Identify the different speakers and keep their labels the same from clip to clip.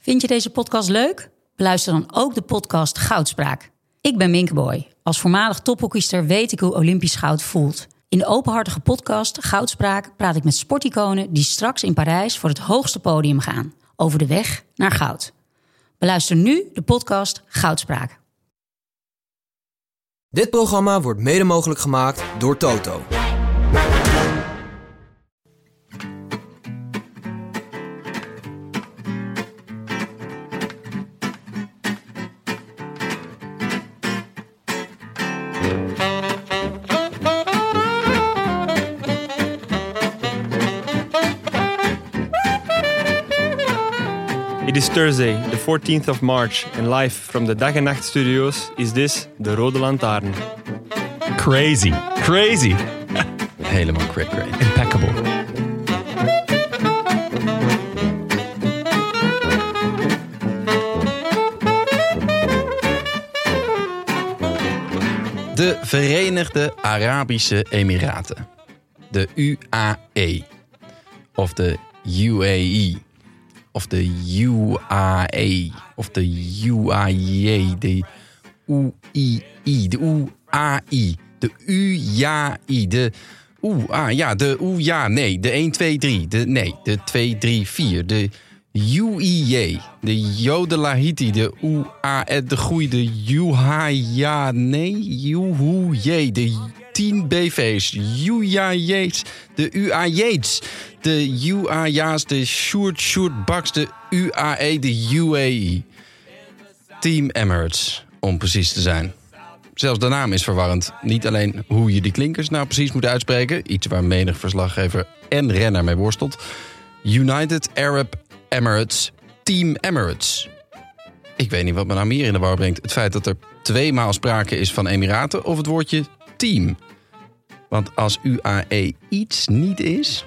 Speaker 1: Vind je deze podcast leuk? Beluister dan ook de podcast Goudspraak. Ik ben Minke Boy. Als voormalig tophockeyster weet ik hoe Olympisch goud voelt. In de openhartige podcast Goudspraak praat ik met sporticonen die straks in Parijs voor het hoogste podium gaan. Over de weg naar goud. Beluister nu de podcast Goudspraak.
Speaker 2: Dit programma wordt mede mogelijk gemaakt door Toto.
Speaker 3: It is Thursday, the 14th of March, and live from the Dag en Nacht Studios is this De Rode Lantaarn.
Speaker 4: Crazy.
Speaker 5: Helemaal crazy.
Speaker 4: Impeccable.
Speaker 5: De Verenigde Arabische Emiraten. De UAE. Of de UAE. Of de UAE. Of de UAE. De UII. De UAI. De UJAI. De de UJA. Nee, de 1, 2, 3. De 2, 3, 4. De UIJ. De Jodelahiti. De UAE. De Groei. De UHJ. Nee, UHJ. De 10 BV's. UJJ's. De UAJ's. De UAJ's. De Sjoerd Baks. De UAE. De UAE. Team Emirates, om precies te zijn. Zelfs de naam is verwarrend. Niet alleen hoe je die klinkers nou precies moet uitspreken. Iets waar menig verslaggever en renner mee worstelt. United Arab Emirates. Team Emirates. Ik weet niet wat me nou meer in de war brengt. Het feit dat er 2 maal sprake is van Emiraten of het woordje team. Want als UAE iets niet is...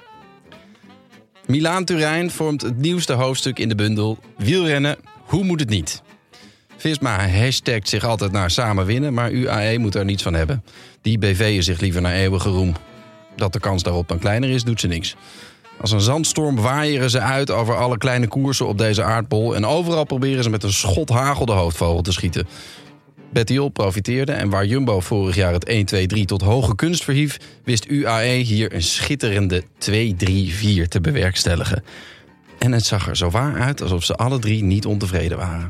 Speaker 5: Milaan-Turijn vormt het nieuwste hoofdstuk in de bundel. Wielrennen, hoe moet het niet? Visma hashtagt zich altijd naar samen winnen, maar UAE moet er niets van hebben. Die BV'en zich liever naar eeuwige roem. Dat de kans daarop dan kleiner is, doet ze niks. Als een zandstorm waaieren ze uit over alle kleine koersen op deze aardbol... en overal proberen ze met een schot hagel de hoofdvogel te schieten. Bettiol profiteerde en waar Jumbo vorig jaar het 1-2-3 tot hoge kunst verhief... wist UAE hier een schitterende 2-3-4 te bewerkstelligen. En het zag er zo waar uit alsof ze alle 3 niet ontevreden waren.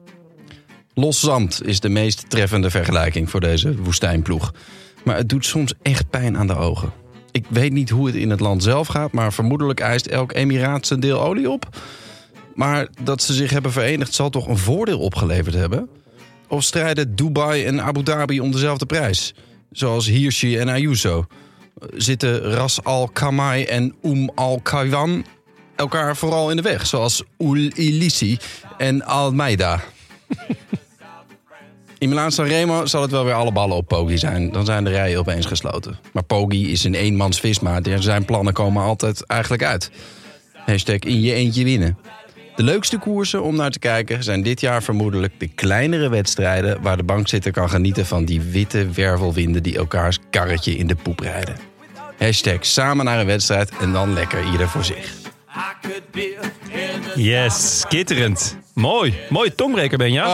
Speaker 5: Los zand is de meest treffende vergelijking voor deze woestijnploeg. Maar het doet soms echt pijn aan de ogen. Ik weet niet hoe het in het land zelf gaat, maar vermoedelijk eist elk emiraat zijn deel olie op. Maar dat ze zich hebben verenigd zal toch een voordeel opgeleverd hebben? Of strijden Dubai en Abu Dhabi om dezelfde prijs? Zoals Hirschi en Ayuso. Zitten Ras Al Khaimah en Al Quaiwan elkaar vooral in de weg? Zoals Ul Ilisi en Almeida. In Milaan-San Remo zal het wel weer alle ballen op Poggi zijn. Dan zijn de rijen opeens gesloten. Maar Poggi is een eenmans Visma. Zijn plannen komen altijd eigenlijk uit. Hashtag in je eentje winnen. De leukste koersen om naar te kijken zijn dit jaar vermoedelijk de kleinere wedstrijden... waar de bankzitter kan genieten van die witte wervelwinden die elkaars karretje in de poep rijden. Hashtag samen naar een wedstrijd en dan lekker ieder voor zich.
Speaker 4: Yes, skitterend. Mooi. Mooie tongbreker, Benja.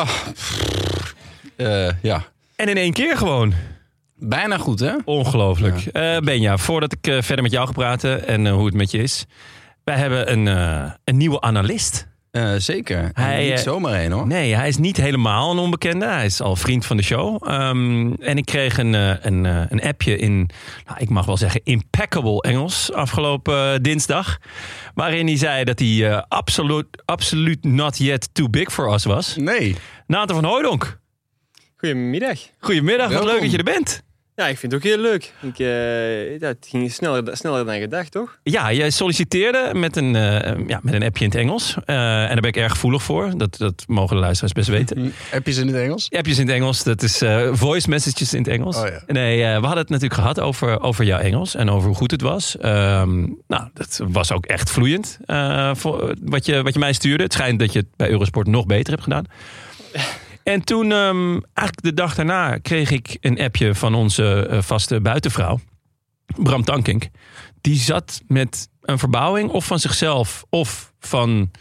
Speaker 5: Ja.
Speaker 4: En in 1 keer gewoon.
Speaker 5: Bijna goed, hè?
Speaker 4: Ongelooflijk. Benja, voordat ik verder met jou ga praten en hoe het met je is... Wij hebben een nieuwe analist.
Speaker 5: Zeker. Niet zomaar één, hoor.
Speaker 4: Nee, hij is niet helemaal een onbekende. Hij is al vriend van de show. En ik kreeg een appje in, ik mag wel zeggen, impeccable Engels afgelopen dinsdag. Waarin hij zei dat hij absoluut not yet too big for us was.
Speaker 5: Nee.
Speaker 4: Nathan van Hooijdonk.
Speaker 3: Goedemiddag.
Speaker 4: Welkom. Wat leuk dat je er bent.
Speaker 3: Ja, ik vind het ook heel leuk. Het ging sneller dan gedacht, toch?
Speaker 4: Ja, jij solliciteerde met een appje in het Engels. En daar ben ik erg gevoelig voor. Dat mogen de luisteraars best weten.
Speaker 5: Appjes in het Engels?
Speaker 4: Appjes in het Engels. Dat is voice messages in het Engels. Oh, ja. Nee, we hadden het natuurlijk gehad over jouw Engels. En over hoe goed het was. Dat was ook echt vloeiend. Wat je mij stuurde. Het schijnt dat je het bij Eurosport nog beter hebt gedaan. En toen, eigenlijk de dag daarna, kreeg ik een appje van onze vaste buitenvrouw. Bram Tankink. Die zat met een verbouwing of van zichzelf of van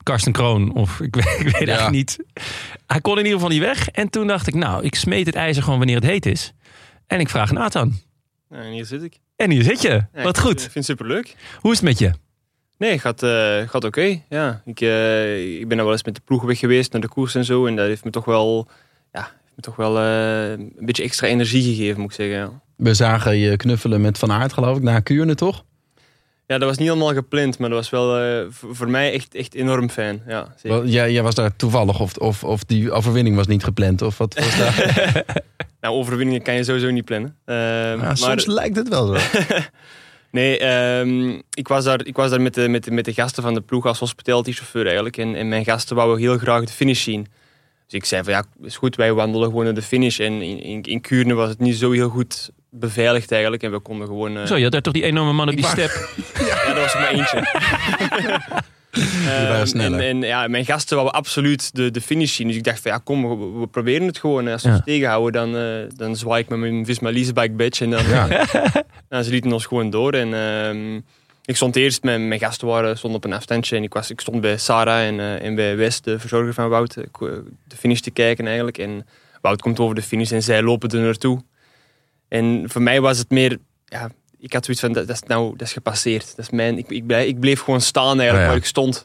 Speaker 4: Karsten Kroon of ik weet eigenlijk niet. Hij kon in ieder geval niet weg. En toen dacht ik, nou, ik smeet het ijzer gewoon wanneer het heet is. En ik vraag Nathan.
Speaker 3: En hier zit ik.
Speaker 4: En hier zit je.
Speaker 3: Ja,
Speaker 4: wat goed.
Speaker 3: Ik vind het superleuk.
Speaker 4: Hoe is het met je?
Speaker 3: Nee, gaat oké. Ja. Ik ben er wel eens met de ploeg weg geweest naar de koers en zo. En dat heeft me toch wel een beetje extra energie gegeven, moet ik zeggen. Ja.
Speaker 5: We zagen je knuffelen met Van Aert, geloof ik, naar Kuurne, toch?
Speaker 3: Ja, dat was niet allemaal gepland, maar dat was wel voor mij echt enorm fijn. Ja, zeker.
Speaker 5: Jij was daar toevallig of die overwinning was niet gepland? Of wat was daar?
Speaker 3: Nou, overwinningen kan je sowieso niet plannen. Maar
Speaker 5: soms lijkt het wel zo.
Speaker 3: Nee, ik was daar met de gasten van de ploeg als hospitality-chauffeur eigenlijk. En mijn gasten wouden heel graag de finish zien. Dus ik zei van ja, is goed, wij wandelen gewoon naar de finish. En in Kuurne was het niet zo heel goed beveiligd eigenlijk. En we konden gewoon...
Speaker 4: Zo, je had daar toch die enorme man op die step?
Speaker 3: Ja, dat was er maar eentje.
Speaker 5: Die waren sneller.
Speaker 3: En mijn gasten wouden absoluut de finish zien. Dus ik dacht van ja, kom, we proberen het gewoon. Als we ons tegenhouden, dan zwaai ik met mijn Visma Leasebike badge. En dan ze lieten ons gewoon door. En ik stond eerst, mijn gasten stonden op een afstandje. En ik stond bij Sarah en bij Wes, de verzorger van Wout, de finish te kijken eigenlijk. En Wout komt over de finish en zij lopen er naartoe. En voor mij was het meer... Ja, ik had zoiets van, dat is gepasseerd. Dat is ik bleef gewoon staan eigenlijk waar ik stond.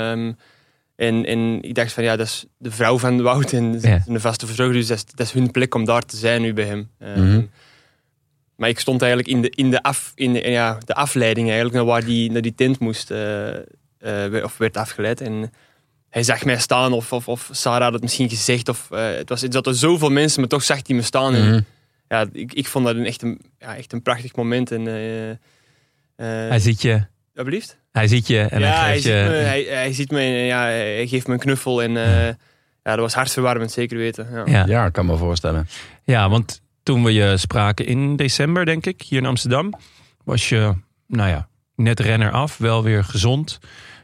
Speaker 3: En ik dacht van, ja, dat is de vrouw van Wout en een vaste verzorger. Dus dat is hun plek om daar te zijn nu bij hem. Maar ik stond eigenlijk in de afleiding eigenlijk, naar die tent moest, of werd afgeleid. En hij zag mij staan, of Sarah had het misschien gezegd. Het zat er zoveel mensen, maar toch zag hij me staan. En, ja, ik vond dat echt een prachtig moment. En,
Speaker 4: hij ziet je.
Speaker 3: Alsjeblieft?
Speaker 4: Hij ziet je en hij geeft je...
Speaker 3: Hij ziet me en hij geeft me een knuffel. En dat was hartverwarmend, zeker weten.
Speaker 5: Ja, ik kan me voorstellen.
Speaker 4: Ja, want toen we je spraken in december, denk ik, hier in Amsterdam, was je, net renner af, wel weer gezond.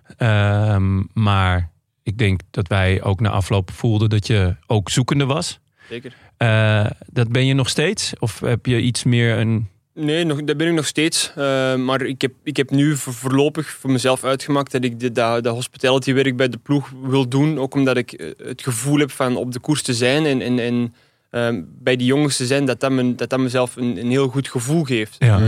Speaker 4: Maar ik denk dat wij ook na afloop voelden dat je ook zoekende was.
Speaker 3: Zeker.
Speaker 4: Dat ben je nog steeds? Of heb je iets meer een...
Speaker 3: Nee, dat ben ik nog steeds. Maar ik heb nu voorlopig voor mezelf uitgemaakt dat ik de hospitality werk bij de ploeg wil doen. Ook omdat ik het gevoel heb van op de koers te zijn en bij die jongens te zijn, dat mezelf een heel goed gevoel geeft.
Speaker 4: Ja.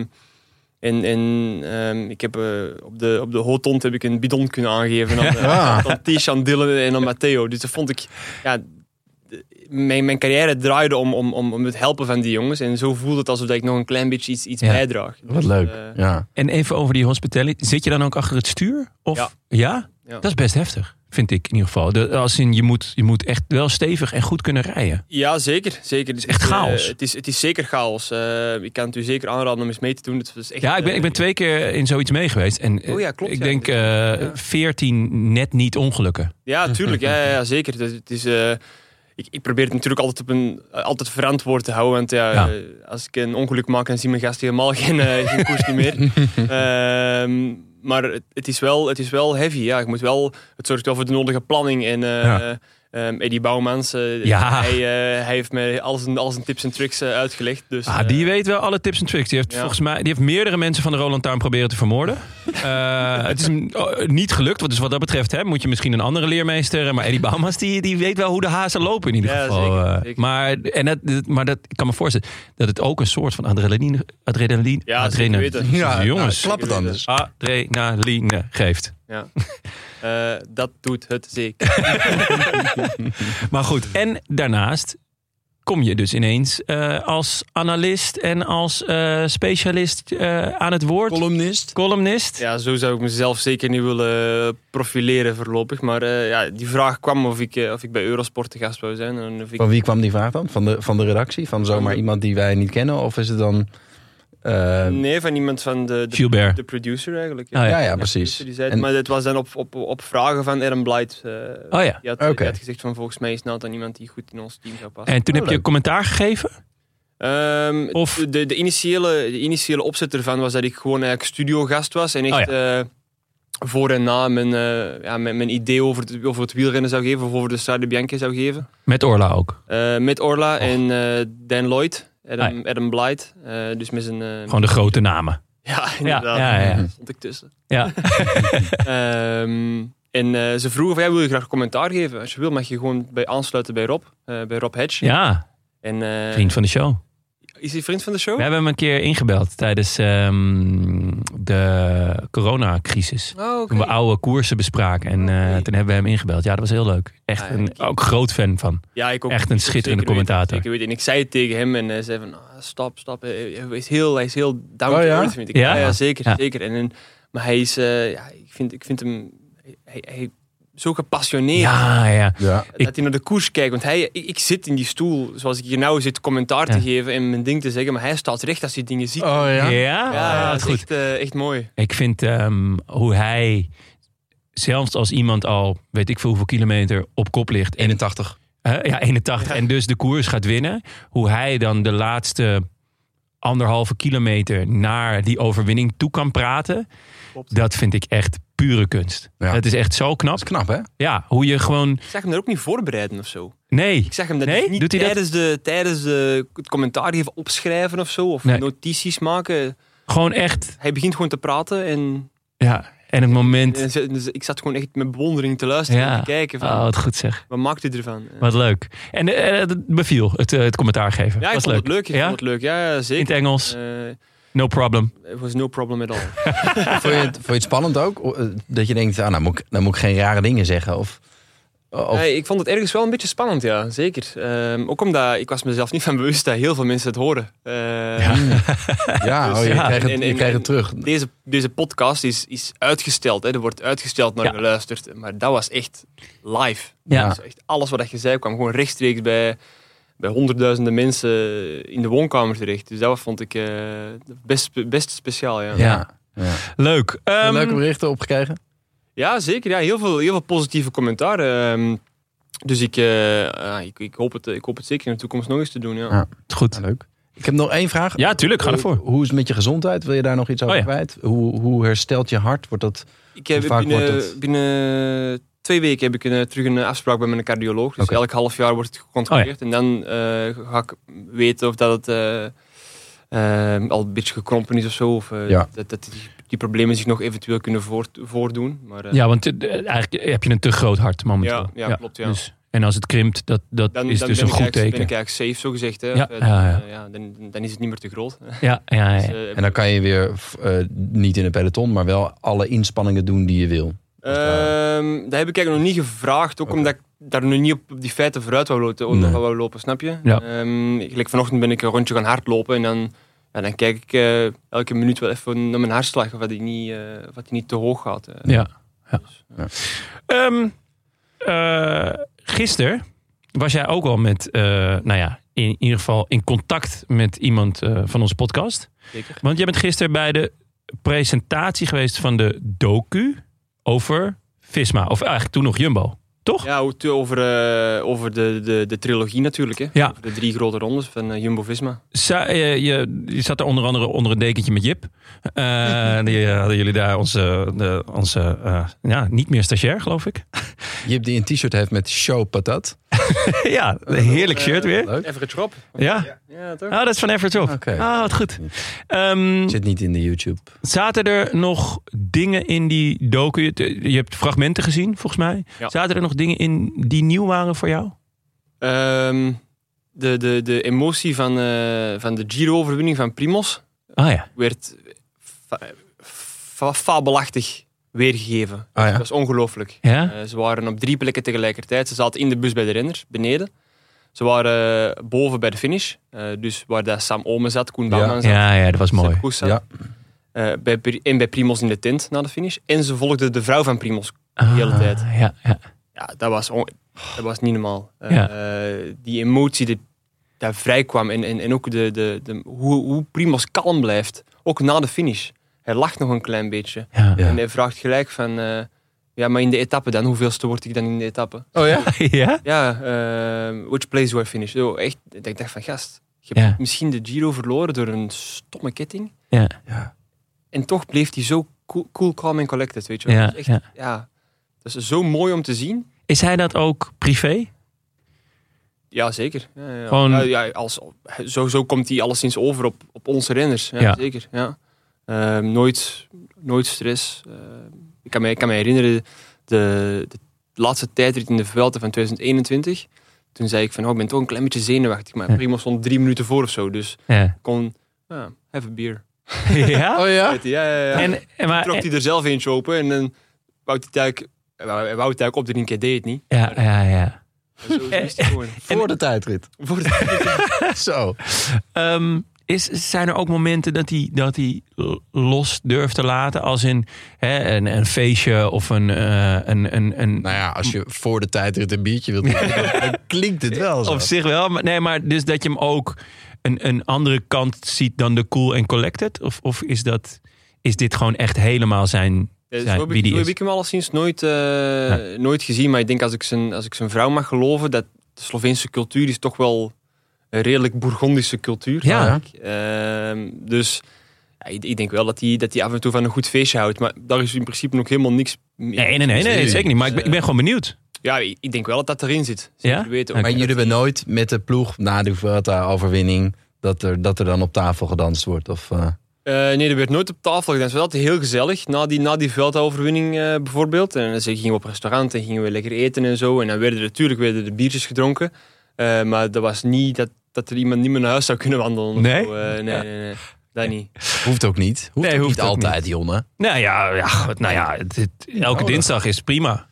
Speaker 3: Ik heb op de Hotond heb ik een bidon kunnen aangeven aan Tishan, Dylan en aan Matteo. Dus dat vond ik... Ja, mijn carrière draaide om het helpen van die jongens. En zo voelde het alsof ik nog een klein beetje iets bijdraag.
Speaker 5: Wat leuk.
Speaker 4: En even over die hospitality. Zit je dan ook achter het stuur? Of? Ja? Dat is best heftig, vind ik in ieder geval. Als in, je moet echt wel stevig en goed kunnen rijden.
Speaker 3: Ja, zeker. Het is
Speaker 4: echt chaos.
Speaker 3: Het is zeker chaos. Ik kan het u zeker aanraden om eens mee te doen. Het is echt,
Speaker 4: ik ben 2 keer in zoiets mee geweest. En
Speaker 3: klopt.
Speaker 4: Ik denk 14 net niet ongelukken.
Speaker 3: Ja, tuurlijk. Ja, zeker. Het is... Ik probeer het natuurlijk altijd verantwoord te houden. Want als ik een ongeluk maak, dan zien mijn gasten helemaal geen koers niet meer. Maar het is wel heavy. Ja. Het zorgt wel voor de nodige planning. En Eddie Bouwmans, hij heeft mij al zijn tips en tricks uitgelegd. Dus,
Speaker 4: die weet wel alle tips en tricks. Die heeft volgens mij meerdere mensen van de Roland Taarn proberen te vermoorden. Het is hem niet gelukt. Dus wat dat betreft moet je misschien een andere leermeester. Maar Eddie Bouwmans die weet wel hoe de hazen lopen in ieder geval. Zeker. Maar ik kan me voorstellen dat het ook een soort van adrenaline.
Speaker 3: Ja, zeker weten.
Speaker 5: Jongens, klap het anders.
Speaker 4: Adrenaline geeft.
Speaker 3: Ja. Dat doet het zeker.
Speaker 4: Maar goed, en daarnaast kom je dus ineens als analist en als specialist aan het woord. Columnist.
Speaker 3: Ja, zo zou ik mezelf zeker niet willen profileren voorlopig. Maar die vraag kwam of ik bij Eurosport te gast zou zijn. En
Speaker 5: Van wie kwam die vraag dan? Van de redactie? Van zomaar iemand die wij niet kennen? Of is het dan...
Speaker 3: Nee, van iemand van de producer eigenlijk.
Speaker 5: Ja, precies.
Speaker 3: Die zei, maar het was dan op vragen van Adam Blight. Die had gezegd van volgens mij is Nathan iemand die goed in ons team zou passen.
Speaker 4: En toen heb je commentaar gegeven?
Speaker 3: De initiële opzet ervan was dat ik gewoon eigenlijk studiogast was. En echt voor en na mijn idee over het wielrennen zou geven. Of over de Strade Bianche zou geven.
Speaker 4: Met Orla ook?
Speaker 3: Met Orla en Dan Lloyd. Adam Blight. Dus met zijn...
Speaker 4: Gewoon de grote namen.
Speaker 3: Ja, inderdaad. Ja. Stond ik tussen.
Speaker 4: Ja.
Speaker 3: En ze vroegen van, wil je graag commentaar geven? Als je wil, mag je gewoon aansluiten bij Rob Hedge.
Speaker 4: Ja,
Speaker 3: En,
Speaker 4: vriend van de show.
Speaker 3: Is hij vriend van de show?
Speaker 4: We hebben hem een keer ingebeld tijdens de coronacrisis.
Speaker 3: Oh, okay.
Speaker 4: Toen we oude koersen bespraken. En toen hebben we hem ingebeld. Ja, dat was heel leuk. Echt ook groot fan van.
Speaker 3: Ja, ik ook.
Speaker 4: Echt een schitterende commentator.
Speaker 3: Zeker weten. En ik zei het tegen hem en hij zei van, stop. Hij is heel down to earth, vind ik. Ja, zeker. Maar hij is, ik vind hem... Hij zo gepassioneerd.
Speaker 4: Ja.
Speaker 3: Dat hij naar de koers kijkt. Want ik zit in die stoel, zoals ik hier nou zit, commentaar te geven en mijn ding te zeggen. Maar hij staat recht als hij dingen ziet.
Speaker 5: Oh ja?
Speaker 3: Ja, dat is goed. Echt mooi.
Speaker 4: Ik vind hoe hij, zelfs als iemand al, weet ik veel hoeveel kilometer, op kop ligt.
Speaker 5: 81.
Speaker 4: 81. Ja. En dus de koers gaat winnen. Hoe hij dan de laatste 1,5 kilometer naar die overwinning toe kan praten. Klopt. Dat vind ik echt pure kunst. Ja. Het is echt zo knap.
Speaker 5: Dat is knap, hè?
Speaker 4: Ja, hoe je gewoon...
Speaker 3: Ik zag hem daar ook niet voorbereiden of zo.
Speaker 4: Nee.
Speaker 3: Ik zag hem dat niet tijdens het commentaar even opschrijven of zo. Of notities maken.
Speaker 4: Gewoon echt...
Speaker 3: Hij begint gewoon te praten en...
Speaker 4: Ja, en het moment...
Speaker 3: Ik zat gewoon echt met bewondering te luisteren en te kijken. Van,
Speaker 4: wat goed zeg.
Speaker 3: Wat maakt u ervan?
Speaker 4: Wat leuk. En het beviel, het commentaar geven.
Speaker 3: Ja, ik vond het leuk. Ja, zeker.
Speaker 4: In het Engels. No problem.
Speaker 3: It was no problem at all.
Speaker 5: Vond je het spannend ook? Dat je denkt, nou moet ik geen rare dingen zeggen? Of...
Speaker 3: Nee, ik vond het ergens wel een beetje spannend, ja. Zeker. Ook omdat ik was mezelf niet van bewust dat heel veel mensen het horen.
Speaker 5: Je krijgt het terug.
Speaker 3: Deze podcast is uitgesteld. Hè. Er wordt uitgesteld naar geluisterd. Maar dat was echt live.
Speaker 4: Ja.
Speaker 3: Dus echt alles wat je zei kwam gewoon rechtstreeks bij honderdduizenden mensen in de woonkamer terecht. Dus dat vond ik best speciaal. Ja.
Speaker 4: Leuk.
Speaker 5: Leuke berichten opgekregen?
Speaker 3: Ja, zeker. Ja, heel veel positieve commentaar. Dus ik hoop het zeker in de toekomst nog eens te doen. Ja.
Speaker 4: Goed.
Speaker 5: Ja, leuk. Ik heb nog 1 vraag.
Speaker 4: Ja, tuurlijk. Ga ervoor.
Speaker 5: Hoe is het met je gezondheid? Wil je daar nog iets over kwijt? Hoe herstelt je hart? Wordt dat...
Speaker 3: Ik heb binnen 2 weken heb ik terug een afspraak bij mijn cardioloog. Dus elk half jaar wordt het gecontroleerd. En dan ga ik weten of dat het al een beetje gekrompen is of zo. Of dat die problemen zich nog eventueel kunnen voordoen. Maar,
Speaker 4: ja, want eigenlijk heb je een te groot hart momenteel.
Speaker 3: Ja, klopt. Ja.
Speaker 4: Dus, en als het krimpt, dat is dus een goed teken.
Speaker 3: Dan ben ik eigenlijk safe, zo gezegd. Hè. Dan is het niet meer te groot.
Speaker 4: Ja. Dus,
Speaker 5: en dan kan je weer niet in een peloton, maar wel alle inspanningen doen die je wil.
Speaker 3: Dat heb ik eigenlijk nog niet gevraagd. Ook omdat ik daar nu niet op die feiten vooruit wou lopen, snap je?
Speaker 4: Ja.
Speaker 3: Gelijk vanochtend ben ik een rondje gaan hardlopen. En dan kijk ik elke minuut wel even naar mijn hartslag. Of dat die niet te hoog gaat.
Speaker 4: Gisteren was jij ook al met, in ieder geval in contact met iemand van onze podcast.
Speaker 3: Zeker.
Speaker 4: Want jij bent gisteren bij de presentatie geweest van de docu over Visma. Of eigenlijk toen nog Jumbo, toch?
Speaker 3: Ja, over de trilogie natuurlijk. Hè?
Speaker 4: Ja.
Speaker 3: Over de 3 grote rondes van Jumbo-Visma.
Speaker 4: Je zat er onder andere onder een dekentje met Jip. Die hadden jullie daar onze niet meer stagiair, geloof ik.
Speaker 5: Jip die een t-shirt heeft met Show Patat.
Speaker 4: Ja, een heerlijk shirt weer.
Speaker 3: Everett Schwab.
Speaker 4: Ja,
Speaker 3: toch?
Speaker 4: Oh, dat is van Everett Schwab.
Speaker 5: Okay.
Speaker 4: Wat goed.
Speaker 5: Zit niet in de YouTube. Zaten
Speaker 4: er nog dingen in die docu? Je hebt fragmenten gezien, volgens mij. Ja. Zaten er nog dingen in die nieuw waren voor jou?
Speaker 3: De emotie van de Giro-overwinning van Primoz werd fabelachtig weergegeven. Dat was ongelooflijk.
Speaker 4: Ja?
Speaker 3: Ze waren op 3 plekken tegelijkertijd. Ze zaten in de bus bij de renners, beneden. Ze waren boven bij de finish. Dus waar dat Sam Omen zat, Koen Bouwman zat.
Speaker 4: Ja, dat was mooi.
Speaker 3: Bij Primoz in de tent na de finish. En ze volgden de vrouw van Primoz de hele tijd. Ja, dat was niet normaal. Die emotie dat vrij kwam. En ook hoe Primoz kalm blijft. Ook na de finish. Hij lacht nog een klein beetje.
Speaker 4: Ja.
Speaker 3: En hij vraagt gelijk van... maar in de etappe dan? Hoeveelste word ik dan in de etappe?
Speaker 5: Oh ja?
Speaker 4: Ja?
Speaker 3: Ja, which place do I finish? Zo, echt, ik dacht van, gast, je hebt misschien de Giro verloren door een stomme ketting.
Speaker 4: Ja.
Speaker 3: En toch bleef hij zo cool, calm en collected, weet je wel. Dat is echt, dat is zo mooi om te zien.
Speaker 4: Is hij dat ook privé?
Speaker 3: Ja, zeker. Zo komt hij alleszins over op onze renners. Ja. Zeker, ja. Nooit stress. Ik kan me herinneren de laatste tijdrit in de Vuelta van 2021. Toen zei ik van, ik ben toch een klein beetje zenuwachtig. Maar Primož stond 3 minuten voor of zo. Dus ik kon, have a beer.
Speaker 4: Ja?
Speaker 5: Oh ja?
Speaker 3: Ja. Maar trok hij er zelf eentje open. En dan wou hij het op de een keer deed het niet.
Speaker 4: Ja.
Speaker 3: Zo is het gewoon.
Speaker 5: Voor de tijdrit. Zo.
Speaker 4: Zijn er ook momenten dat hij los durft te laten? Als in een feestje of een...
Speaker 5: Nou ja, als je voor de tijdrit een biertje wilt drinken, dan klinkt het wel zo.
Speaker 4: Op zich wel. Maar dus dat je hem ook een andere kant ziet dan de cool and collected? Of is dit gewoon echt helemaal zijn wie die is?
Speaker 3: Heb ik hem alleszins nooit gezien. Maar ik denk als ik zijn vrouw mag geloven, dat de Sloveense cultuur is toch wel een redelijk Bourgondische cultuur.
Speaker 4: Ja.
Speaker 3: Dus ik denk wel dat hij af en toe van een goed feestje houdt. Maar daar is in principe nog helemaal niks mee.
Speaker 4: Nee, zeker niet. Maar ik ben gewoon benieuwd.
Speaker 3: Ja, ik denk wel dat erin zit.
Speaker 4: Ja?
Speaker 3: Weten.
Speaker 5: Maar jullie hebben nooit met de ploeg na de Vuelta-overwinning dat er dan op tafel gedanst wordt? Of,
Speaker 3: nee, er werd nooit op tafel gedaan. Het was altijd heel gezellig. Na die Vuelta-overwinning bijvoorbeeld. En dan gingen we op restaurant en gingen we lekker eten en zo. En dan werden de biertjes gedronken. Maar dat was niet dat er iemand niet meer naar huis zou kunnen wandelen.
Speaker 4: Nee?
Speaker 3: Nee. Dat niet.
Speaker 5: Hoeft ook niet. Hoeft niet altijd, Jonne.
Speaker 4: Nou ja, elke dinsdag is prima.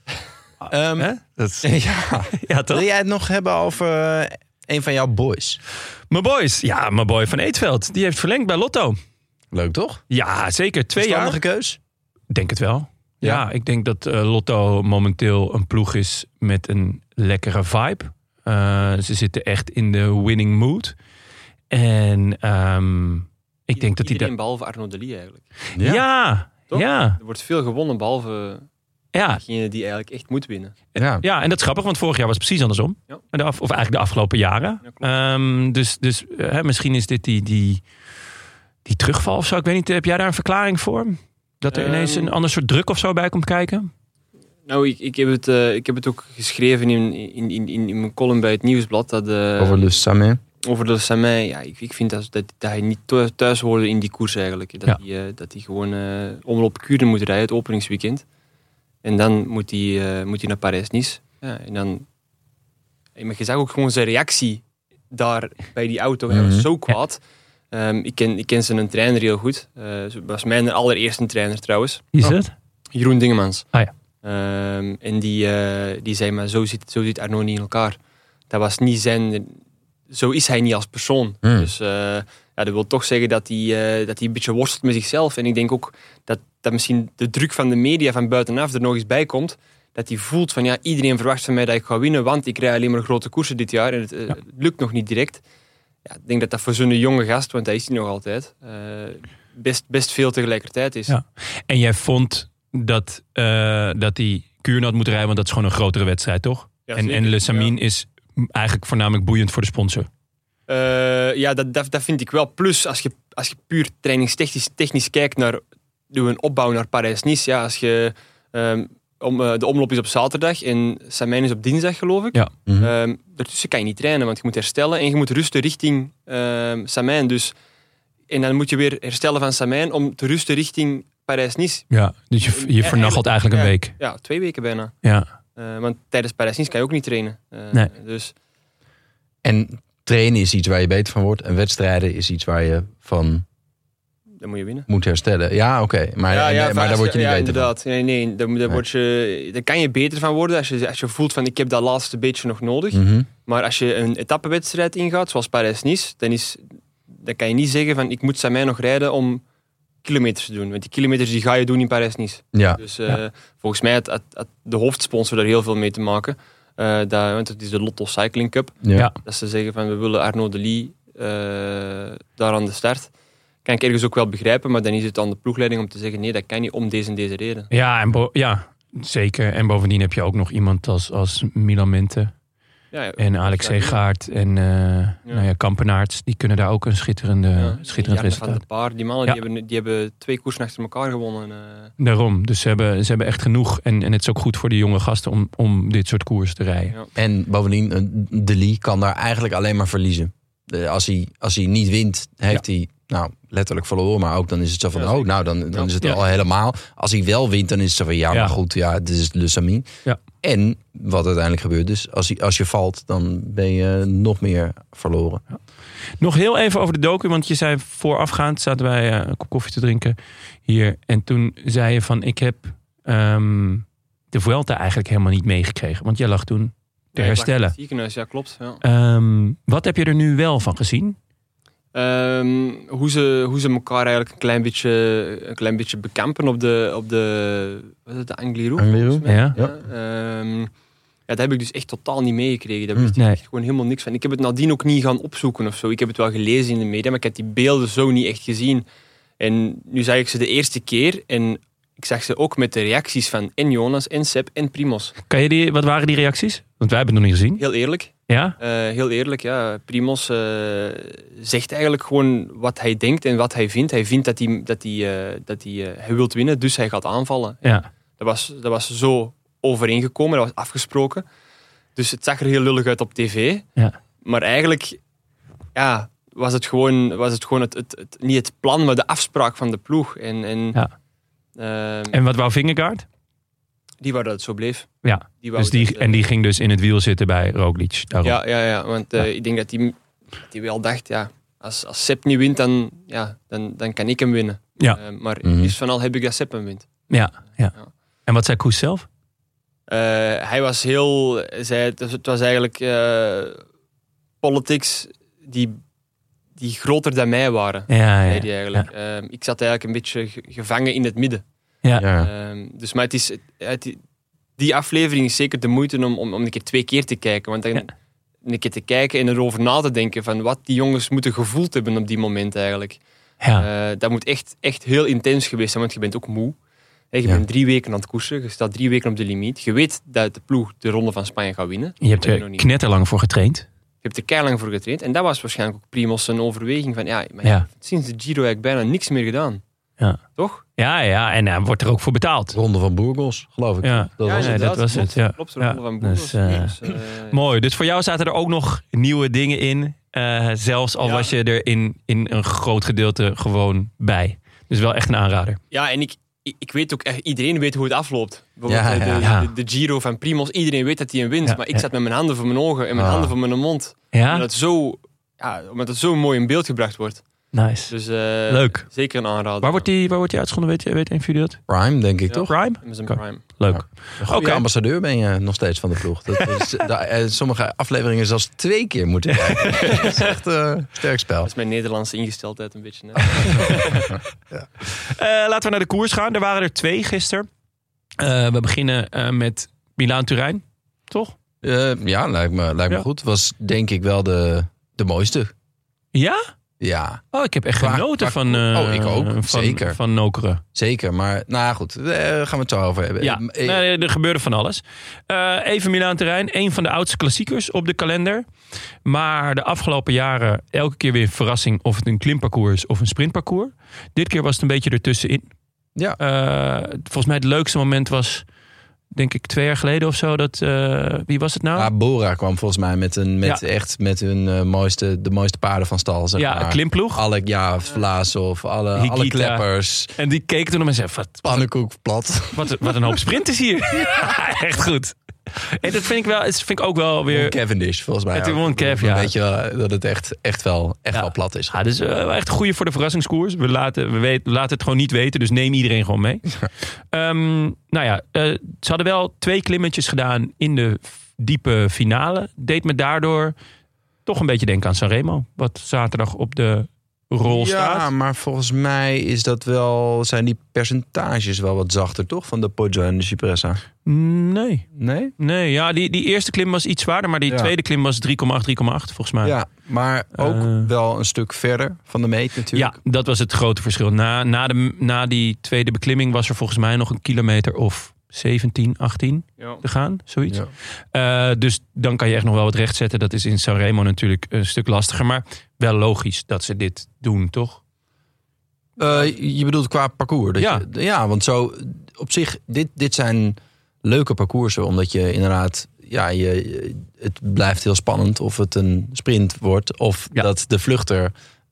Speaker 4: Ja, toch?
Speaker 5: Wil jij het nog hebben over een van jouw boys?
Speaker 4: Mijn boys. Ja, mijn boy van Eetveld. Die heeft verlengd bij Lotto.
Speaker 5: Leuk, toch?
Speaker 4: Ja, zeker. 2 jaar.
Speaker 5: Verstandige keus?
Speaker 4: Denk het wel. Ja, ik denk dat Lotto momenteel een ploeg is met een lekkere vibe. Ze zitten echt in de winning mood. En ik denk dat
Speaker 3: iedereen behalve Arnaud Delis eigenlijk.
Speaker 4: Ja.
Speaker 3: Er wordt veel gewonnen behalve degene die eigenlijk echt moet winnen.
Speaker 4: Ja, en dat is grappig, want vorig jaar was het precies andersom. Ja. Of eigenlijk de afgelopen jaren. Ja, dus misschien is dit die terugval of zo. Ik weet niet, heb jij daar een verklaring voor? Dat er ineens een ander soort druk of zo bij komt kijken?
Speaker 3: Nou, ik heb het ook geschreven in mijn column bij het Nieuwsblad. Dat,
Speaker 5: over Le Samyn.
Speaker 3: Over de Samyn, ja, ik vind dat hij niet thuis hoorde in die koers eigenlijk. Dat hij gewoon Omloop Kuurne moet rijden, het openingsweekend. En dan moet hij naar Parijs-Nice. Ja, en dan... Maar je zag ook gewoon zijn reactie daar bij die auto. Hij was zo kwaad. Ik ken zijn trainer heel goed. Was mijn allereerste trainer trouwens.
Speaker 4: Wie is het?
Speaker 3: Jeroen Dingemans.
Speaker 4: Ah ja.
Speaker 3: En die zei, maar zo zit Arnaud niet in elkaar. Dat was niet zijn... Zo is hij niet als persoon. Dus dat wil toch zeggen dat hij een beetje worstelt met zichzelf. En ik denk ook dat misschien de druk van de media van buitenaf er nog eens bij komt. Dat hij voelt van iedereen verwacht van mij dat ik ga winnen, want ik rij alleen maar grote koersen dit jaar. En het lukt nog niet direct. Ja, ik denk dat voor zo'n jonge gast, want hij is hij nog altijd, best veel tegelijkertijd is. Ja.
Speaker 4: En jij vond dat hij Kuurne had moeten rijden, want dat is gewoon een grotere wedstrijd, toch? Ja, en Le Samyn is eigenlijk voornamelijk boeiend voor de sponsor.
Speaker 3: Dat vind ik wel. Plus, als je puur trainingstechnisch kijkt naar een opbouw naar Parijs-Nice. Ja, als je de omloop is op zaterdag en Samyn is op dinsdag, geloof ik. Ja. Daartussen kan je niet trainen, want je moet herstellen en je moet rusten richting Samyn. Dus, en dan moet je weer herstellen van Samyn om te rusten richting Parijs-Nice. Ja,
Speaker 4: dus je vernachelt eigenlijk een week.
Speaker 3: Ja, 2 weken bijna.
Speaker 4: Ja.
Speaker 3: Want tijdens Parijs-Nice kan je ook niet trainen.
Speaker 4: Nee.
Speaker 3: Dus.
Speaker 5: En trainen is iets waar je beter van wordt. En wedstrijden is iets waar je van...
Speaker 3: Dan moet je winnen.
Speaker 5: Moet herstellen. Ja, oké. Maar daar word je niet beter
Speaker 3: inderdaad.
Speaker 5: van.
Speaker 3: Nee, daar kan je beter van worden als je voelt van ik heb dat laatste beetje nog nodig.
Speaker 5: Mm-hmm.
Speaker 3: Maar als je een etappenwedstrijd ingaat, zoals Parijs-Nice, dan kan je niet zeggen van ik moet Samyn nog rijden om kilometers te doen. Want die kilometers die ga je doen in Parijs-Nice.
Speaker 5: Ja.
Speaker 3: Dus volgens mij had de hoofdsponsor daar heel veel mee te maken. Want het is de Lotto Cycling Cup.
Speaker 5: Ja.
Speaker 3: Dat ze zeggen van we willen Arnaud Delis daar aan de start. Kan ik ergens ook wel begrijpen, maar dan is het aan de ploegleiding om te zeggen nee, dat kan niet om deze en deze reden.
Speaker 4: Ja, zeker. En bovendien heb je ook nog iemand als Milan Mente. En Alex Segaard en Kampenaerts, die kunnen daar ook een schitterend resultaat.
Speaker 3: Van de Paar, die mannen die hebben 2 koersen achter elkaar gewonnen.
Speaker 4: Daarom, dus ze hebben echt genoeg. En het is ook goed voor de jonge gasten om dit soort koersen te rijden.
Speaker 5: Ja. En bovendien, Delis kan daar eigenlijk alleen maar verliezen. Als hij niet wint, heeft hij letterlijk verloren. Maar ook dan is het zo van, dan is het al helemaal. Als hij wel wint, dan is het zo van, maar goed, dit is Le Samyn.
Speaker 4: Ja.
Speaker 5: En wat uiteindelijk gebeurt, dus als je valt, dan ben je nog meer verloren. Ja.
Speaker 4: Nog heel even over de docu, want je zei voorafgaand, zaten wij een kop koffie te drinken hier. En toen zei je van, ik heb de Vuelta eigenlijk helemaal niet meegekregen. Want jij lag toen te herstellen.
Speaker 3: In het ziekenhuis, ja, klopt. Ja.
Speaker 4: Wat heb je er nu wel van gezien?
Speaker 3: Hoe ze elkaar eigenlijk een klein beetje bekampen op de wat is het, de Angliru?
Speaker 4: Ja.
Speaker 3: Dat heb ik dus echt totaal niet meegekregen. Daar wist ik echt gewoon helemaal niks van. Ik heb het nadien ook niet gaan opzoeken of zo. Ik heb het wel gelezen in de media, maar ik heb die beelden zo niet echt gezien. En nu zag ik ze de eerste keer en ik zag ze ook met de reacties van en Jonas, en Sepp, en Primoz.
Speaker 4: Wat waren die reacties? Want wij hebben het nog niet gezien.
Speaker 3: Heel eerlijk.
Speaker 4: Ja?
Speaker 3: Heel eerlijk, ja. Primoz zegt eigenlijk gewoon wat hij denkt en wat hij vindt. Hij vindt dat hij wilt winnen, dus hij gaat aanvallen.
Speaker 4: Ja.
Speaker 3: Dat was zo overeengekomen, dat was afgesproken. Dus het zag er heel lullig uit op tv.
Speaker 4: Ja.
Speaker 3: Maar eigenlijk was het gewoon niet het plan, maar de afspraak van de ploeg. En
Speaker 4: wat wou Vingegaard?
Speaker 3: Die wou dat het zo bleef.
Speaker 4: Ja, die ging dus in het wiel zitten bij Roglic. Daarom.
Speaker 3: Ja, want ik denk dat hij wel dacht, als Sepp niet wint, dan kan ik hem winnen.
Speaker 4: Ja.
Speaker 3: Maar is van al heb ik dat Sepp hem wint.
Speaker 4: Ja. En wat zei Koes zelf?
Speaker 3: Hij was het was eigenlijk politics die groter dan mij waren. Zei hij eigenlijk. Ik zat eigenlijk een beetje gevangen in het midden.
Speaker 4: Ja.
Speaker 3: Dus maar die aflevering is zeker de moeite om een keer 2 keer te kijken. Want dan een keer te kijken en erover na te denken van wat die jongens moeten gevoeld hebben op die moment eigenlijk.
Speaker 4: Ja.
Speaker 3: Dat moet echt heel intens geweest zijn, want je bent ook moe. Je bent 3 weken aan het koersen, je staat 3 weken op de limiet. Je weet dat de ploeg de Ronde van Spanje gaat winnen.
Speaker 4: Je hebt er knetterlang voor getraind.
Speaker 3: Je hebt er keilang voor getraind. En dat was waarschijnlijk ook Primoz een overweging van sinds de Giro heb ik bijna niks meer gedaan.
Speaker 4: Ja.
Speaker 3: Toch?
Speaker 4: Ja, en hij wordt er ook voor betaald.
Speaker 5: Ronde van Burgos, geloof ik.
Speaker 3: Dat was het. Ja. Klopt, de Ronde van Burgos.
Speaker 4: Mooi. Dus voor jou zaten er ook nog nieuwe dingen in. Zelfs al was je er in een groot gedeelte gewoon bij. Dus wel echt een aanrader.
Speaker 3: Ja, en ik weet ook echt, iedereen weet hoe het afloopt. Bijvoorbeeld de Giro van Primoz, iedereen weet dat hij hem wint. Ja, maar ik zat met mijn handen voor mijn ogen en mijn handen voor mijn mond.
Speaker 4: Ja?
Speaker 3: Omdat het zo mooi in beeld gebracht wordt.
Speaker 4: Nice.
Speaker 3: Dus
Speaker 4: leuk.
Speaker 3: Zeker een aanrader.
Speaker 4: Waar wordt die uitgezonden? Weet een van jullie dat?
Speaker 5: Prime, denk ik, toch?
Speaker 4: Prime?
Speaker 3: Amazon Prime.
Speaker 4: Leuk.
Speaker 5: Een goede ambassadeur ben je nog steeds van de ploeg. Sommige afleveringen zelfs 2 keer moeten kijken. Dat is echt sterk spel.
Speaker 3: Dat is mijn Nederlandse ingesteldheid een beetje.
Speaker 4: Laten we naar de koers gaan. Er waren er 2 gisteren. We beginnen met Milaan-Turijn. Toch?
Speaker 5: Ja, lijkt me goed. Was denk ik wel de mooiste.
Speaker 4: Ja?
Speaker 5: Ja.
Speaker 4: Oh, ik heb echt genoten van
Speaker 5: ik ook, zeker.
Speaker 4: Van Nokeren.
Speaker 5: Zeker, maar goed, daar gaan we het zo over hebben.
Speaker 4: Ja, er gebeurde van alles. Even Milaan-Turijn, een van de oudste klassiekers op de kalender. Maar de afgelopen jaren elke keer weer een verrassing of het een klimparcours is of een sprintparcours. Dit keer was het een beetje ertussenin. Ja. Volgens mij het leukste moment was, denk ik 2 jaar geleden of zo. Wie was het nou?
Speaker 5: Ja, Bora kwam volgens mij met hun de mooiste paarden van stal. Zeg maar.
Speaker 4: Een klimploeg.
Speaker 5: Vlaasov, alle kleppers.
Speaker 4: En die keken toen naar me en zei,
Speaker 5: pannenkoek plat.
Speaker 4: Wat een hoop sprinters hier. Echt goed. En dat vind ik ook wel weer...
Speaker 5: Cavendish, volgens mij.
Speaker 4: Het won Cav, ja.
Speaker 5: Weet je wel, dat het echt wel plat is.
Speaker 4: Ja, dus echt een goeie voor de verrassingskoers. We laten het gewoon niet weten, dus neem iedereen gewoon mee. Ze hadden wel 2 klimmetjes gedaan in de diepe finale. Deed me daardoor toch een beetje denken aan Sanremo. Wat zaterdag op de rol staat.
Speaker 5: Ja, maar volgens mij zijn die percentages wel wat zachter, toch? Van de Poggio en de Cipressa.
Speaker 4: Nee.
Speaker 5: Nee,
Speaker 4: ja, die eerste klim was iets zwaarder, maar die tweede klim was 3,8 volgens mij.
Speaker 5: Ja, maar ook wel een stuk verder van de meet natuurlijk.
Speaker 4: Ja, dat was het grote verschil. Na die tweede beklimming was er volgens mij nog een kilometer of 17, 18 te gaan, zoiets. Ja. Dus dan kan je echt nog wel wat rechtzetten. Dat is in Sanremo natuurlijk een stuk lastiger, maar wel logisch dat ze dit doen, toch?
Speaker 5: Je bedoelt qua parcours? Want zo op zich, dit zijn leuke parcoursen, omdat je inderdaad, het blijft heel spannend of het een sprint wordt of dat de vluchter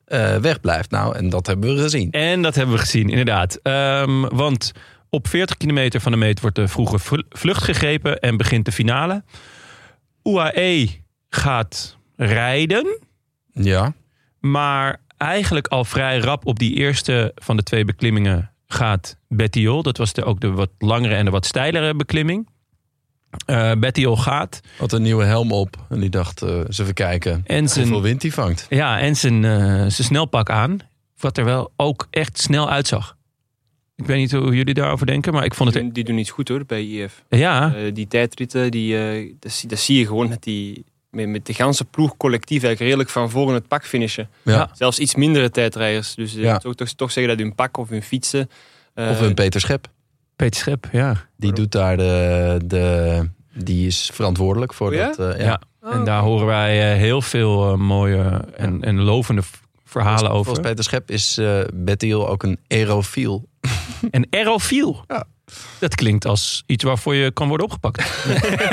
Speaker 5: wegblijft. Nou, en dat hebben we gezien.
Speaker 4: En dat hebben we gezien, inderdaad. Want op 40 kilometer van de meet wordt de vroege vlucht gegrepen en begint de finale. UAE gaat rijden.
Speaker 5: Ja.
Speaker 4: Maar eigenlijk al vrij rap op die eerste van de 2 beklimmingen gaat Bettiol. Dat was ook de wat langere en de wat steilere beklimming. Bettiol gaat.
Speaker 5: Had een nieuwe helm op. En die dacht, eens even kijken hoeveel wind hij vangt.
Speaker 4: Ja, en zijn snelpak aan. Wat er wel ook echt snel uitzag. Ik weet niet hoe jullie daarover denken, maar ik vond het...
Speaker 3: Die doen iets goed hoor, bij IF.
Speaker 4: Ja.
Speaker 3: Die tijdritten, dat zie je gewoon dat die met de ganse ploeg collectief eigenlijk redelijk van voren het pak finishen.
Speaker 5: Ja.
Speaker 3: Zelfs iets mindere tijdrijders. Dus ik zou toch zeggen dat hun pak of hun fietsen...
Speaker 5: Of hun Peter Schep.
Speaker 4: Peter Schep, ja.
Speaker 5: Die doet daar die is verantwoordelijk voor dat. Ja.
Speaker 4: En daar horen wij heel veel mooie en lovende verhalen over.
Speaker 5: Volgens Peter Schep is Bettiol ook een aerofiel.
Speaker 4: Een aerofiel?
Speaker 5: Ja.
Speaker 4: Dat klinkt als iets waarvoor je kan worden opgepakt.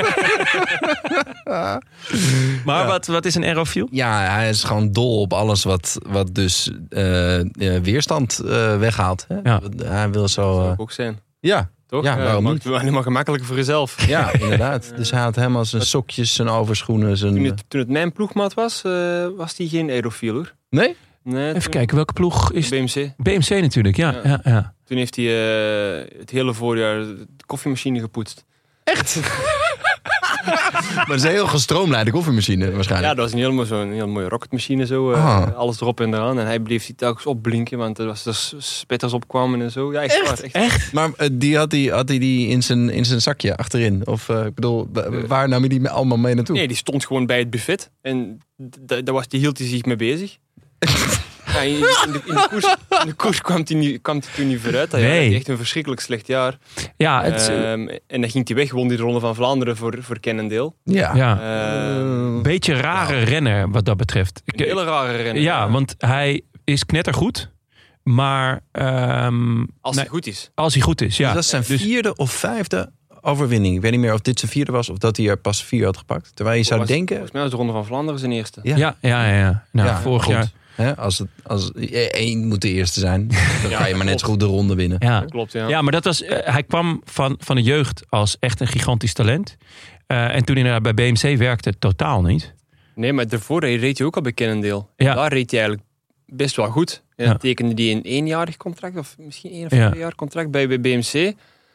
Speaker 4: Maar wat is een aerofiel?
Speaker 5: Ja, hij is gewoon dol op alles wat dus weerstand weghaalt. Hè?
Speaker 4: Ja.
Speaker 5: Hij wil zo...
Speaker 3: Dat zou ook zijn.
Speaker 5: Ja.
Speaker 3: Toch?
Speaker 5: Ja, waarom
Speaker 3: maakt
Speaker 5: niet?
Speaker 3: het helemaal gemakkelijker voor jezelf.
Speaker 5: Ja, inderdaad. Dus hij had helemaal zijn sokjes, zijn overschoenen.
Speaker 3: Toen het mijn ploegmaat was, was die geen aerofiel hoor.
Speaker 5: Nee?
Speaker 3: Nee,
Speaker 4: Even kijken, welke ploeg is
Speaker 3: BMC.
Speaker 4: BMC natuurlijk, ja.
Speaker 3: Toen heeft hij het hele voorjaar de koffiemachine gepoetst.
Speaker 5: Echt? Maar dat is een heel gestroomlijnde koffiemachine waarschijnlijk.
Speaker 3: Ja, dat was een heel mooie rocketmachine zo. Alles erop en eraan. En hij bleef die telkens opblinken, want er spetters opkwamen en zo. Ja, echt?
Speaker 5: Maar had hij die in zijn zakje achterin? Of ik bedoel, waar nam je die allemaal mee naartoe?
Speaker 3: Nee, die stond gewoon bij het buffet. En daar hield hij zich mee bezig. Ja, in de koers kwam hij toen niet vooruit. Hij had echt een verschrikkelijk slecht jaar.
Speaker 4: Ja,
Speaker 3: en dan ging hij weg, won hij de Ronde van Vlaanderen voor Cannondale.
Speaker 4: Ja. Beetje rare renner wat dat betreft.
Speaker 3: Een hele rare renner.
Speaker 4: Ja, want hij is knettergoed. Maar...
Speaker 3: als hij goed is.
Speaker 4: Als hij goed is, ja.
Speaker 5: Dus dat is zijn 4e of 5e overwinning. Ik weet niet meer of dit zijn 4e was of dat hij er pas 4 had gepakt. Terwijl je zou denken...
Speaker 3: Volgens mij was de Ronde van Vlaanderen zijn eerste.
Speaker 4: Ja. Nou, vorig
Speaker 5: goed.
Speaker 4: jaar...
Speaker 5: Hè, als 1 moet de eerste zijn, dan ga je maar net zo goed de ronde winnen.
Speaker 4: Ja,
Speaker 3: dat klopt, ja.
Speaker 4: Ja, maar dat was, hij kwam van de jeugd als echt een gigantisch talent. En toen inderdaad bij BMC werkte het totaal niet.
Speaker 3: Nee, maar daarvoor reed hij ook al bij Cannondale.
Speaker 4: Ja.
Speaker 3: Daar reed hij eigenlijk best wel goed. En dan tekende hij een 1-jarig contract, of misschien 1 of 2 jaar contract bij BMC.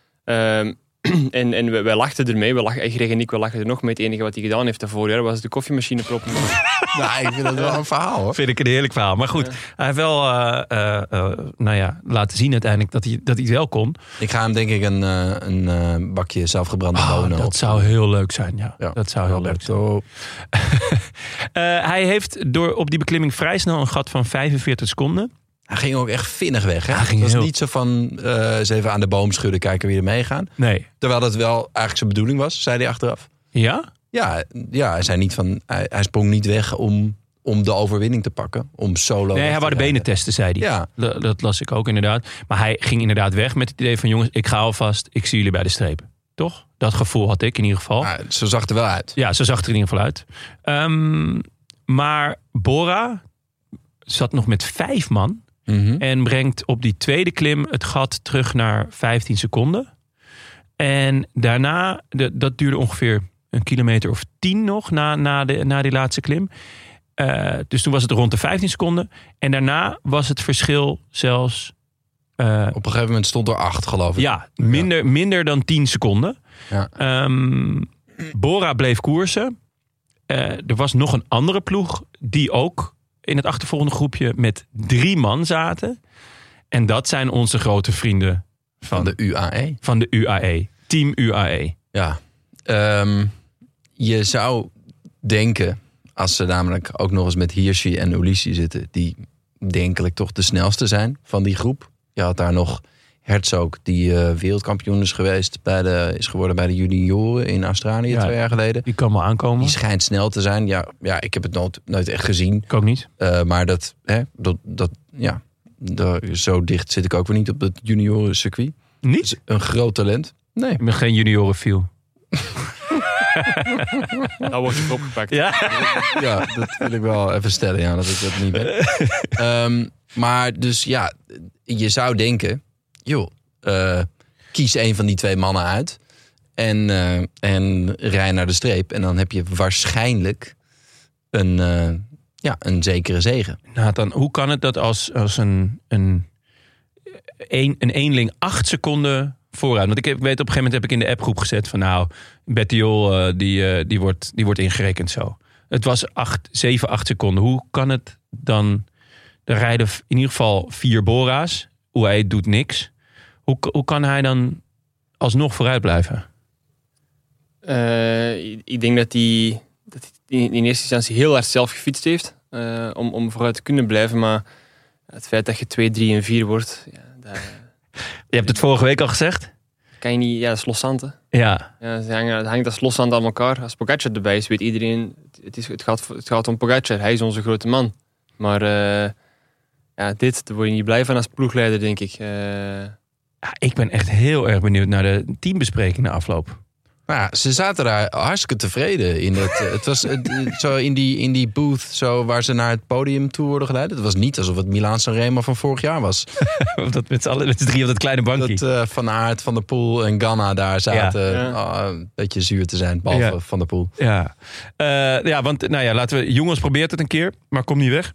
Speaker 3: En wij lachten ermee. Greg en ik lachten er nog mee. Het enige wat hij gedaan heeft dat voorjaar was de koffiemachine proppen.
Speaker 5: Nou, ik vind dat wel een verhaal, hoor.
Speaker 4: Vind ik een heerlijk verhaal. Maar goed, hij heeft wel laten zien uiteindelijk dat hij het wel kon.
Speaker 5: Ik ga hem denk ik een bakje zelfgebrande bonen
Speaker 4: dat zou heel leuk zijn, ja. Dat zou heel leuk zijn. Hij heeft op die beklimming vrij snel een gat van 45 seconden.
Speaker 5: Hij ging ook echt vinnig weg. Hè? Het was niet zo van eens even aan de boom schudden, kijken wie er meegaan.
Speaker 4: Nee.
Speaker 5: Terwijl dat wel eigenlijk zijn bedoeling was, zei hij achteraf.
Speaker 4: Ja?
Speaker 5: Ja, hij zei niet van. Hij sprong niet weg om de overwinning te pakken. Om solo.
Speaker 4: Nee, hij wou de benen testen, zei hij.
Speaker 5: Ja.
Speaker 4: Dat las ik ook inderdaad. Maar hij ging inderdaad weg met het idee van: jongens, ik ga alvast, ik zie jullie bij de streep. Toch? Dat gevoel had ik in ieder geval.
Speaker 5: Ja, zo zag het er wel uit.
Speaker 4: Ja, zo zag het er in ieder geval uit. Maar Bora zat nog met 5 man. En brengt op die tweede klim het gat terug naar 15 seconden. En daarna, dat duurde ongeveer een kilometer of 10 nog na die laatste klim. Dus toen was het rond de 15 seconden. En daarna was het verschil zelfs...
Speaker 5: op een gegeven moment stond er 8, geloof ik.
Speaker 4: Ja, minder dan 10 seconden. Ja. Bora bleef koersen. Er was nog een andere ploeg die ook in het achtervolgende groepje met 3 man zaten. En dat zijn onze grote vrienden van
Speaker 5: de UAE.
Speaker 4: Van de UAE. Team UAE.
Speaker 5: Ja. Je zou denken, als ze namelijk ook nog eens met Hirschi en Ulissi zitten, die denkelijk toch de snelste zijn van die groep. Je had daar nog Herzog, die wereldkampioen is geweest is geworden bij de junioren in Australië 2 jaar geleden.
Speaker 4: Die kan wel aankomen.
Speaker 5: Die schijnt snel te zijn. Ja, ik heb het nooit echt gezien.
Speaker 4: Ik ook niet.
Speaker 5: Maar zo dicht zit ik ook weer niet op het junioren circuit.
Speaker 4: Niet?
Speaker 5: Dat is een groot talent. Nee.
Speaker 4: Ik ben geen juniorenfiel.
Speaker 3: Nou wordt je opgepakt.
Speaker 4: Ja?
Speaker 5: Ja, dat wil ik wel even stellen, ja, dat ik dat niet ben. Maar dus ja, je zou denken, joh, kies een van die 2 mannen uit en rij naar de streep. En dan heb je waarschijnlijk een zekere zege.
Speaker 4: Nathan, hoe kan het dat als een eenling 8 seconden vooruit? Want ik weet op een gegeven moment heb ik in de appgroep gezet van nou, Bettiol die wordt ingerekend zo. Het was 7, 8 seconden. Hoe kan het dan? Er rijden in ieder geval 4 Bora's. UAE doet niks. Hoe kan hij dan alsnog vooruit blijven?
Speaker 3: Ik denk dat hij in eerste instantie heel hard zelf gefietst heeft. Om vooruit te kunnen blijven. Maar het feit dat je 2, 3 en 4 wordt... Ja,
Speaker 4: Je hebt het vorige week al gezegd.
Speaker 3: Kan je niet... Ja, dat is loszand, hè.
Speaker 4: Ja.
Speaker 3: Het hangt als loszand aan elkaar. Als Pogacar erbij is, weet iedereen... Het gaat om Pogacar. Hij is onze grote man. Maar daar word je niet blij van als ploegleider, denk ik.
Speaker 4: Ik ben echt heel erg benieuwd naar de teambespreking na afloop.
Speaker 5: Ja, ze zaten daar hartstikke tevreden in. Het was zo in die booth zo waar ze naar het podium toe worden geleid. Het was niet alsof het Milaan-San Remo van vorig jaar was.
Speaker 4: Dat met z'n 3 op dat kleine bankje.
Speaker 5: Dat Van Aert, Van der Poel en Ganna daar zaten een beetje zuur te zijn. Behalve Van der Poel.
Speaker 4: Ja, want laten we... Jongens, probeert het een keer, maar kom niet weg.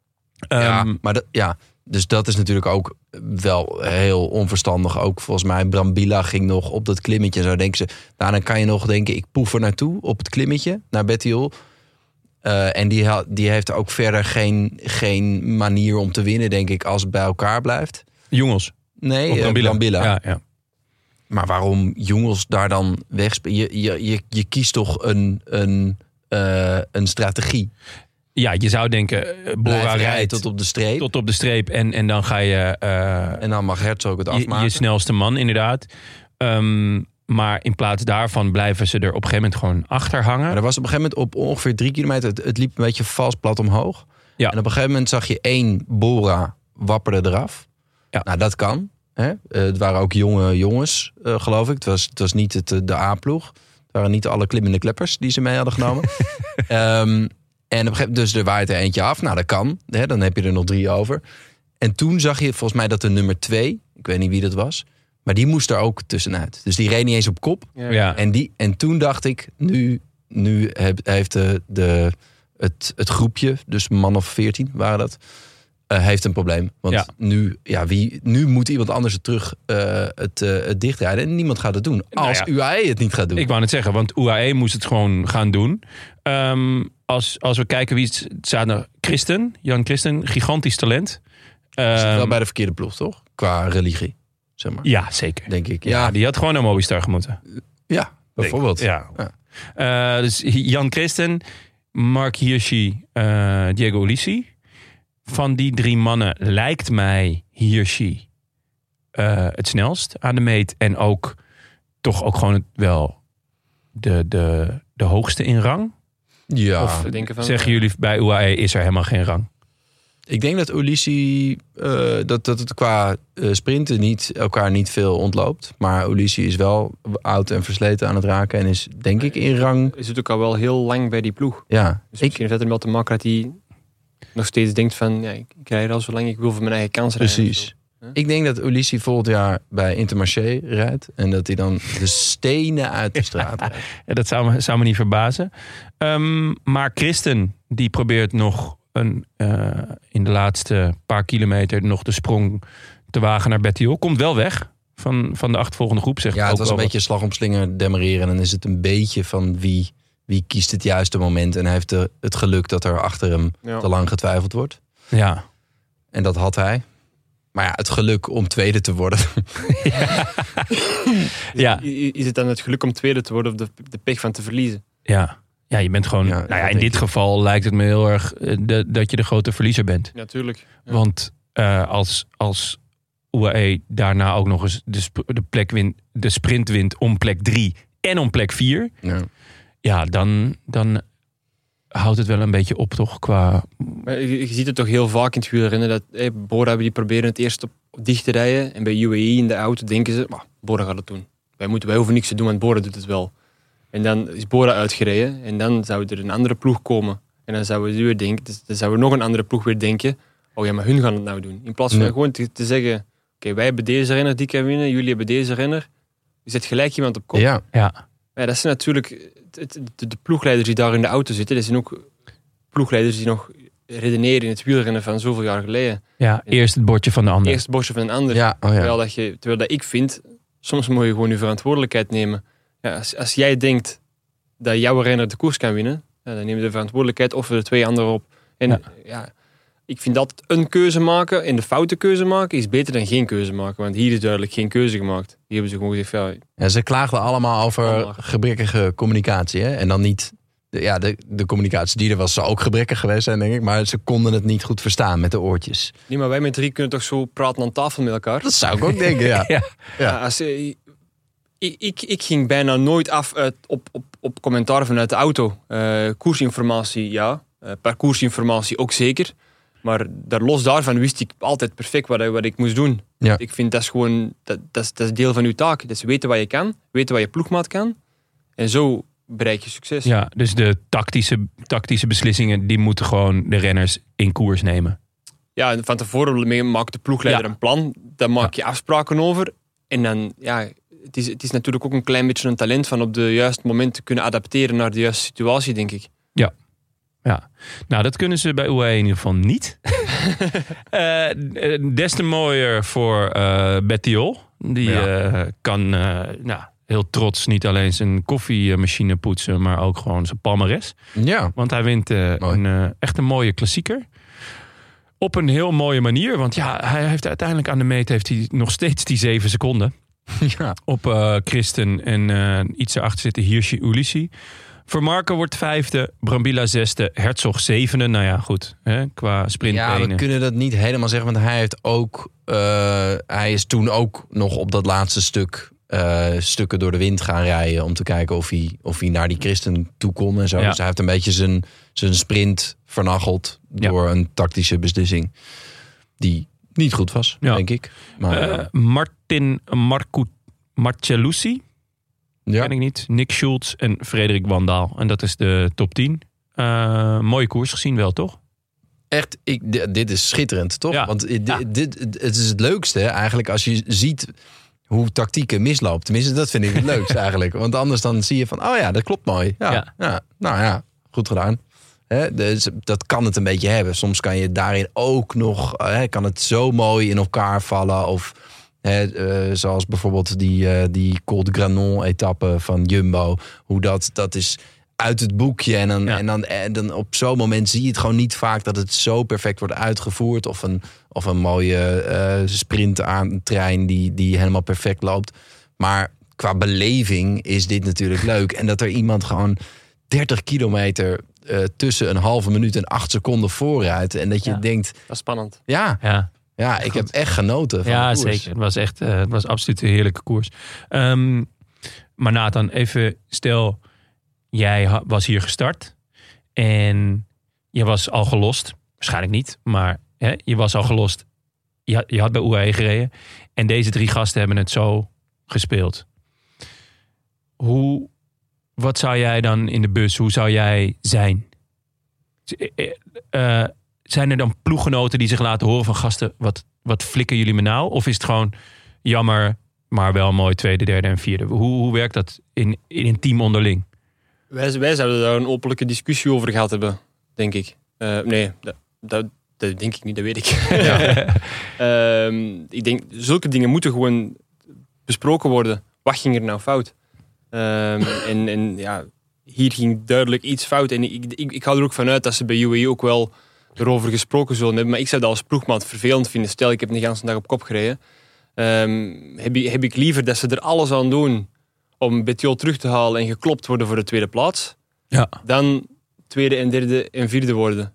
Speaker 5: Dus dat is natuurlijk ook wel heel onverstandig. Ook volgens mij, Brambilla ging nog op dat klimmetje. Zo denken ze, nou dan kan je nog denken, ik poef er naartoe op het klimmetje naar Bettiol. En die heeft ook verder geen manier om te winnen, denk ik, als het bij elkaar blijft.
Speaker 4: Jongens?
Speaker 5: Nee, Brambilla.
Speaker 4: Ja.
Speaker 5: Maar waarom Jongens daar dan wegspelen? Je kiest toch een strategie.
Speaker 4: Ja, je zou denken, Bora rijdt
Speaker 5: tot op de streep.
Speaker 4: Tot op de streep en dan ga je...
Speaker 5: en dan mag Herzog het afmaken.
Speaker 4: Je snelste man, inderdaad. Maar in plaats daarvan blijven ze er op een gegeven moment gewoon achter hangen.
Speaker 5: Maar er was op een gegeven moment op ongeveer 3 kilometer... Het liep een beetje vals plat omhoog. Ja. En op een gegeven moment zag je 1 Bora wapperde eraf. Ja. Nou, dat kan. Hè? Het waren ook jonge jongens, geloof ik. Het was niet de A-ploeg. Het waren niet alle klimmende kleppers die ze mee hadden genomen. En op een gegeven moment, dus er waait er eentje af. Nou, dat kan. Hè? Dan heb je er nog 3 over. En toen zag je volgens mij dat de nummer 2... ik weet niet wie dat was... maar die moest er ook tussenuit. Dus die reed niet eens op kop.
Speaker 4: Ja.
Speaker 5: En toen dacht ik... nu heeft het groepje... dus man of 14 waren dat... heeft een probleem. Want nu moet iemand anders het dichtrijden. En niemand gaat het doen. Als UAE het niet gaat doen.
Speaker 4: Ik wou net zeggen, want UAE moest het gewoon gaan doen. Als we kijken wie het staat nou, Jan Christen, gigantisch talent.
Speaker 5: Zit wel bij de verkeerde ploeg, toch? Qua religie, zeg maar.
Speaker 4: Ja, zeker.
Speaker 5: Denk ik.
Speaker 4: Ja, die had gewoon naar Movistar gemoeten.
Speaker 5: Ja, bijvoorbeeld.
Speaker 4: Ja. Dus Jan Christen, Mark Hirschi, Diego Ulissi. Van die 3 mannen lijkt mij Hirschi het snelst aan de meet. En ook toch ook gewoon wel de hoogste in rang.
Speaker 5: Ja.
Speaker 4: Of zeggen jullie bij UAE is er helemaal geen rang?
Speaker 5: Ik denk dat Ulissi dat het qua sprinten elkaar niet veel ontloopt. Maar Ulissi is wel oud en versleten aan het raken. En is denk ik in rang...
Speaker 3: Is het ook al wel heel lang bij die ploeg.
Speaker 5: Ja.
Speaker 3: Dus misschien heeft het er wel te maken dat hij nog steeds denkt van... ik rijd al zolang ik wil voor mijn eigen kans rijden.
Speaker 5: Precies. Ik denk dat Ulissi volgend jaar bij Intermarché rijdt. En dat hij dan de stenen uit de straat rijdt.
Speaker 4: Ja, dat zou me niet verbazen. Maar Christen, die probeert nog in de laatste paar kilometer nog de sprong te wagen naar Bettiol. Komt wel weg van de achtervolgende groep. Zeg
Speaker 5: ja, het was een beetje slag om slinger demareren. En dan is het een beetje van wie kiest het juiste moment. En hij heeft het geluk dat er achter hem te lang getwijfeld wordt.
Speaker 4: Ja.
Speaker 5: En dat had hij. Maar ja, het geluk om tweede te worden.
Speaker 3: Ja. Is het dan het geluk om tweede te worden of de pech van te verliezen?
Speaker 4: Ja. Ja, je bent gewoon... in dit geval lijkt het me heel erg dat je de grote verliezer bent.
Speaker 3: Natuurlijk. Ja.
Speaker 4: Want als UAE daarna ook nog eens de sprint wint om plek 3 en om plek 4... Ja, dan houdt het wel een beetje op, toch?
Speaker 3: Maar je ziet het toch heel vaak in het wielrennen dat Bora die proberen het eerst op dicht te rijden. En bij UAE in de auto denken ze, Bora gaat het doen. Wij hoeven niks te doen, want Bora doet het wel. En dan is Bora uitgereden. En dan zou er een andere ploeg komen. En dan zouden we weer denken, dus dan zouden we nog een andere ploeg weer denken. Oh ja, maar hun gaan het nou doen. In plaats van gewoon te zeggen, oké, wij hebben deze renner die kan winnen. Jullie hebben deze renner. Je zet gelijk iemand op kop.
Speaker 5: Ja.
Speaker 3: Ja, dat zijn natuurlijk de ploegleiders die daar in de auto zitten. Dat zijn ook ploegleiders die nog redeneren in het wielrennen van zoveel jaar geleden.
Speaker 4: Ja, eerst het bordje van de ander.
Speaker 3: Eerst het bordje van een ander.
Speaker 5: Ja,
Speaker 3: Terwijl dat ik vind, soms moet je gewoon je verantwoordelijkheid nemen. Ja, als jij denkt dat jouw renner de koers kan winnen, dan neem je de verantwoordelijkheid of er 2 anderen op. En ik vind dat een keuze maken en de foute keuze maken is beter dan geen keuze maken. Want hier is duidelijk geen keuze gemaakt. Hier hebben ze gewoon gezegd,
Speaker 5: ja, ze klaagden allemaal over gebrekkige communicatie. Hè? En dan niet... De communicatie die er was, zou ook gebrekkig geweest zijn, denk ik. Maar ze konden het niet goed verstaan met de oortjes.
Speaker 3: Nee, maar wij met 3 kunnen toch zo praten aan tafel met elkaar?
Speaker 5: Dat zou ik ook denken, ja.
Speaker 3: Ik ging bijna nooit af op commentaar vanuit de auto. Koersinformatie, parcoursinformatie ook zeker. Maar los daarvan wist ik altijd perfect wat ik moest doen.
Speaker 5: Ja.
Speaker 3: Ik vind dat is gewoon dat is deel van uw taak. Dus weten wat je kan, weten wat je ploegmaat kan. En zo bereik je succes.
Speaker 4: Ja, dus de tactische beslissingen, die moeten gewoon de renners in koers nemen.
Speaker 3: Ja, en van tevoren maakt de ploegleider een plan. Daar maak je afspraken over. En dan, het is natuurlijk ook een klein beetje een talent van op de juiste moment te kunnen adapteren naar de juiste situatie, denk ik.
Speaker 4: Ja, nou dat kunnen ze bij UAE in ieder geval niet. Des te mooier voor Bettiol. Die kan heel trots niet alleen zijn koffiemachine poetsen, maar ook gewoon zijn palmares.
Speaker 5: Ja.
Speaker 4: Want hij wint echt een mooie klassieker. Op een heel mooie manier. Want hij heeft uiteindelijk aan de meet heeft hij nog steeds die 7 seconden.
Speaker 5: Ja.
Speaker 4: Op Christen en iets erachter zitten Hirschi Ulissi. Vermarken wordt 5e, Brambilla 6e, Herzog 7e. Nou ja, goed. Hè, qua sprintbenen.
Speaker 5: Ja, we kunnen dat niet helemaal zeggen. Want hij heeft ook... hij is toen ook nog op dat laatste stukken door de wind gaan rijden. Om te kijken of hij naar die Christen toe kon en zo.
Speaker 4: Ja.
Speaker 5: Dus hij heeft een beetje zijn sprint vernacheld. Door een tactische beslissing. Die niet goed was, denk ik. Maar,
Speaker 4: Martin Marcellucci. Ken ik niet. Nick Schultz en Frederik Wandaal. En dat is de top 10. Mooie koers gezien wel, toch?
Speaker 5: Echt, dit is schitterend, toch?
Speaker 4: Ja.
Speaker 5: Want het is het leukste eigenlijk als je ziet hoe tactieken misloopt. Tenminste, dat vind ik het leukste eigenlijk. Want anders dan zie je van, oh ja, dat klopt mooi. Ja. Nou ja, goed gedaan. Dus dat kan het een beetje hebben. Soms kan je daarin ook nog, kan het zo mooi in elkaar vallen. Of zoals bijvoorbeeld die Col de Granon etappe van Jumbo. Hoe dat is uit het boekje. En dan op zo'n moment zie je het gewoon niet vaak dat het zo perfect wordt uitgevoerd. Of een mooie sprint aan een trein die helemaal perfect loopt. Maar qua beleving is dit natuurlijk leuk. En dat er iemand gewoon 30 kilometer tussen een halve minuut en 8 seconden vooruit. En dat je denkt...
Speaker 3: Dat is spannend.
Speaker 5: Ja, ik heb echt genoten van de koers.
Speaker 4: Zeker. Het was absoluut een heerlijke koers. Maar Nathan, even stel... Jij was hier gestart en je was al gelost. Waarschijnlijk niet, maar je was al gelost. Je had bij UAE gereden. En deze 3 gasten hebben het zo gespeeld. Wat zou jij dan in de bus, hoe zou jij zijn? Zijn er dan ploeggenoten die zich laten horen van gasten, wat flikken jullie me nou? Of is het gewoon jammer, maar wel mooi 2e, 3e en 4e? Hoe werkt dat in een team onderling? Wij
Speaker 3: zouden daar een openlijke discussie over gehad hebben, denk ik. Nee, dat denk ik niet, dat weet ik. Ik denk, zulke dingen moeten gewoon besproken worden. Wat ging er nou fout? Hier ging duidelijk iets fout. En ik ga er ook vanuit dat ze bij UAE ook wel erover gesproken zullen hebben. Maar ik zou dat als ploegmaat vervelend vinden. Stel, ik heb de hele dag op kop gereden. Heb ik liever dat ze er alles aan doen om Bettiol terug te halen en geklopt worden voor de 2e plaats. Ja. Dan 2e en 3e en 4e worden.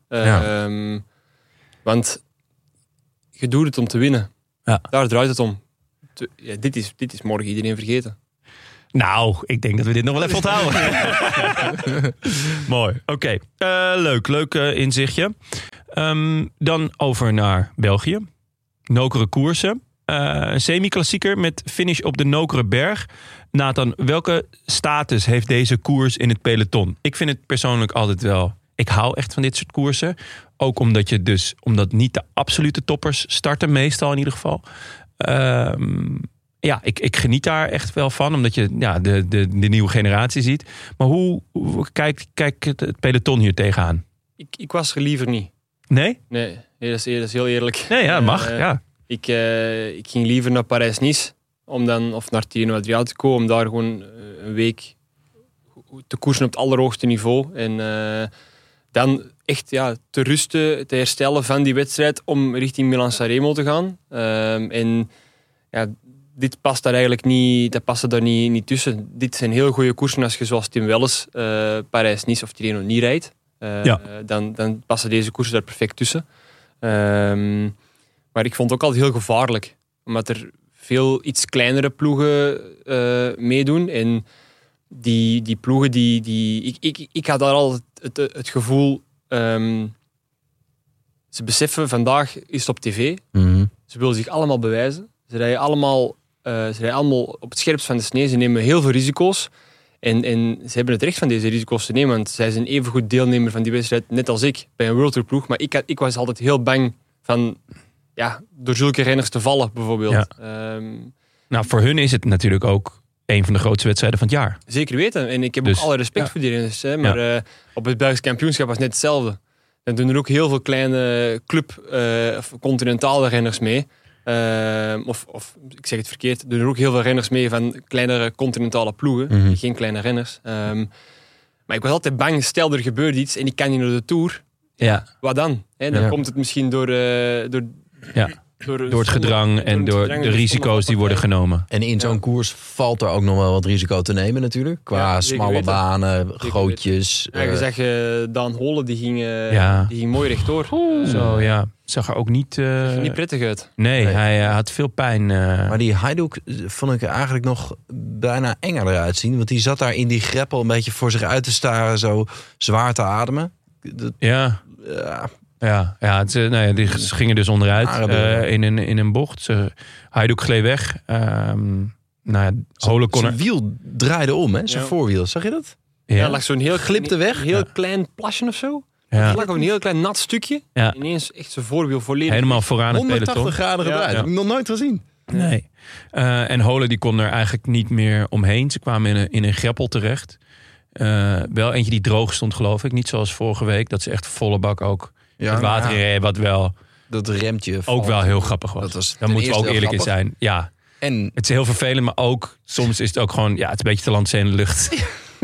Speaker 3: Want je doet het om te winnen. Ja. Daar draait het om. Dit is morgen iedereen vergeten. Nou, ik denk dat we dit nog wel even onthouden. Mooi. Oké. Leuk inzichtje. Dan over naar België. Nokere koersen. Een semi-klassieker met finish op de Nokere Berg.
Speaker 4: Nathan, welke status heeft deze koers in het peloton? Ik vind het persoonlijk altijd wel... Ik hou echt van dit soort koersen. Ook omdat niet de absolute toppers starten, meestal in ieder geval. Ik geniet daar echt wel van, omdat je de nieuwe generatie ziet. Maar hoe kijkt het peloton hier tegenaan?
Speaker 3: Ik was er liever niet.
Speaker 4: Nee?
Speaker 3: Nee, dat is heel eerlijk.
Speaker 4: Nee, ja, mag. Ja.
Speaker 3: Ik ging liever naar Parijs-Nice of naar Tirreno Adriatico, om daar gewoon een week te koersen op het allerhoogste niveau. En dan echt te rusten, te herstellen van die wedstrijd om richting Milan-Sanremo te gaan. Dit past daar eigenlijk niet, dat past daar niet tussen. Dit zijn heel goede koersen als je zoals Tim Welles Parijs-Nice of Tirreno niet rijdt. Dan passen deze koersen daar perfect tussen. Maar ik vond het ook altijd heel gevaarlijk. Omdat er veel iets kleinere ploegen meedoen. En die ploegen, ik had daar altijd het gevoel... ze beseffen, vandaag is het op tv.
Speaker 5: Mm-hmm.
Speaker 3: Ze willen zich allemaal bewijzen. Ze rijden allemaal op het scherpst van de snee. Ze nemen heel veel risico's. En ze hebben het recht van deze risico's te nemen. Want zij zijn evengoed deelnemer van die wedstrijd, net als ik, bij een World Tour ploeg. Maar ik was altijd heel bang van... door zulke renners te vallen, bijvoorbeeld.
Speaker 4: Ja. Voor hun is het natuurlijk ook een van de grootste wedstrijden van het jaar.
Speaker 3: Zeker weten. En ik heb ook alle respect voor die renners. Hè. Maar op het Belgisch kampioenschap was net hetzelfde. Dan doen er ook heel veel kleine of continentale renners mee. Of ik zeg het verkeerd, doen er ook heel veel renners mee van kleinere continentale ploegen.
Speaker 5: Mm-hmm.
Speaker 3: Geen kleine renners. Maar ik was altijd bang, stel er gebeurt iets en ik kan niet naar de Tour.
Speaker 4: Ja.
Speaker 3: Wat dan? Dan komt het misschien door
Speaker 4: het gedrang en door de risico's die worden genomen.
Speaker 5: En in zo'n koers valt er ook nog wel wat risico te nemen natuurlijk. Qua smalle banen, gootjes.
Speaker 3: Je zag Daan Holen, die ging mooi rechtdoor.
Speaker 4: Zo ja, zag er ook niet
Speaker 3: niet prettig uit.
Speaker 4: Nee, hij had veel pijn.
Speaker 5: Maar die Hajduk vond ik eigenlijk nog bijna enger eruit zien. Want die zat daar in die greppel een beetje voor zich uit te staren. Zo zwaar te ademen. Die gingen dus onderuit in een bocht. Hajduk gleed weg. Holen kon zijn wiel draaide om, hè? Zijn voorwiel. Zag je dat?
Speaker 3: Ja, lag zo'n
Speaker 5: glipte weg.
Speaker 3: Heel klein plasje of zo.
Speaker 4: Ja.
Speaker 3: Het lag op een heel klein nat stukje.
Speaker 4: Ja.
Speaker 3: Ineens echt zijn voorwiel volledig.
Speaker 4: Helemaal vooraan het peloton.
Speaker 5: 180 graden gedraaid. Heb ik nog nooit gezien.
Speaker 4: Nee. En Holen die kon er eigenlijk niet meer omheen. Ze kwamen in een greppel terecht. Wel eentje die droog stond, geloof ik. Niet zoals vorige week. Dat ze echt volle bak ook het water reden. Wat wel...
Speaker 5: Dat remtje
Speaker 4: ook wel heel grappig was. Daar moeten we ook eerlijk in zijn. Ja. En het is heel vervelend, maar ook soms is het ook gewoon... Ja, het is een beetje te land in de lucht.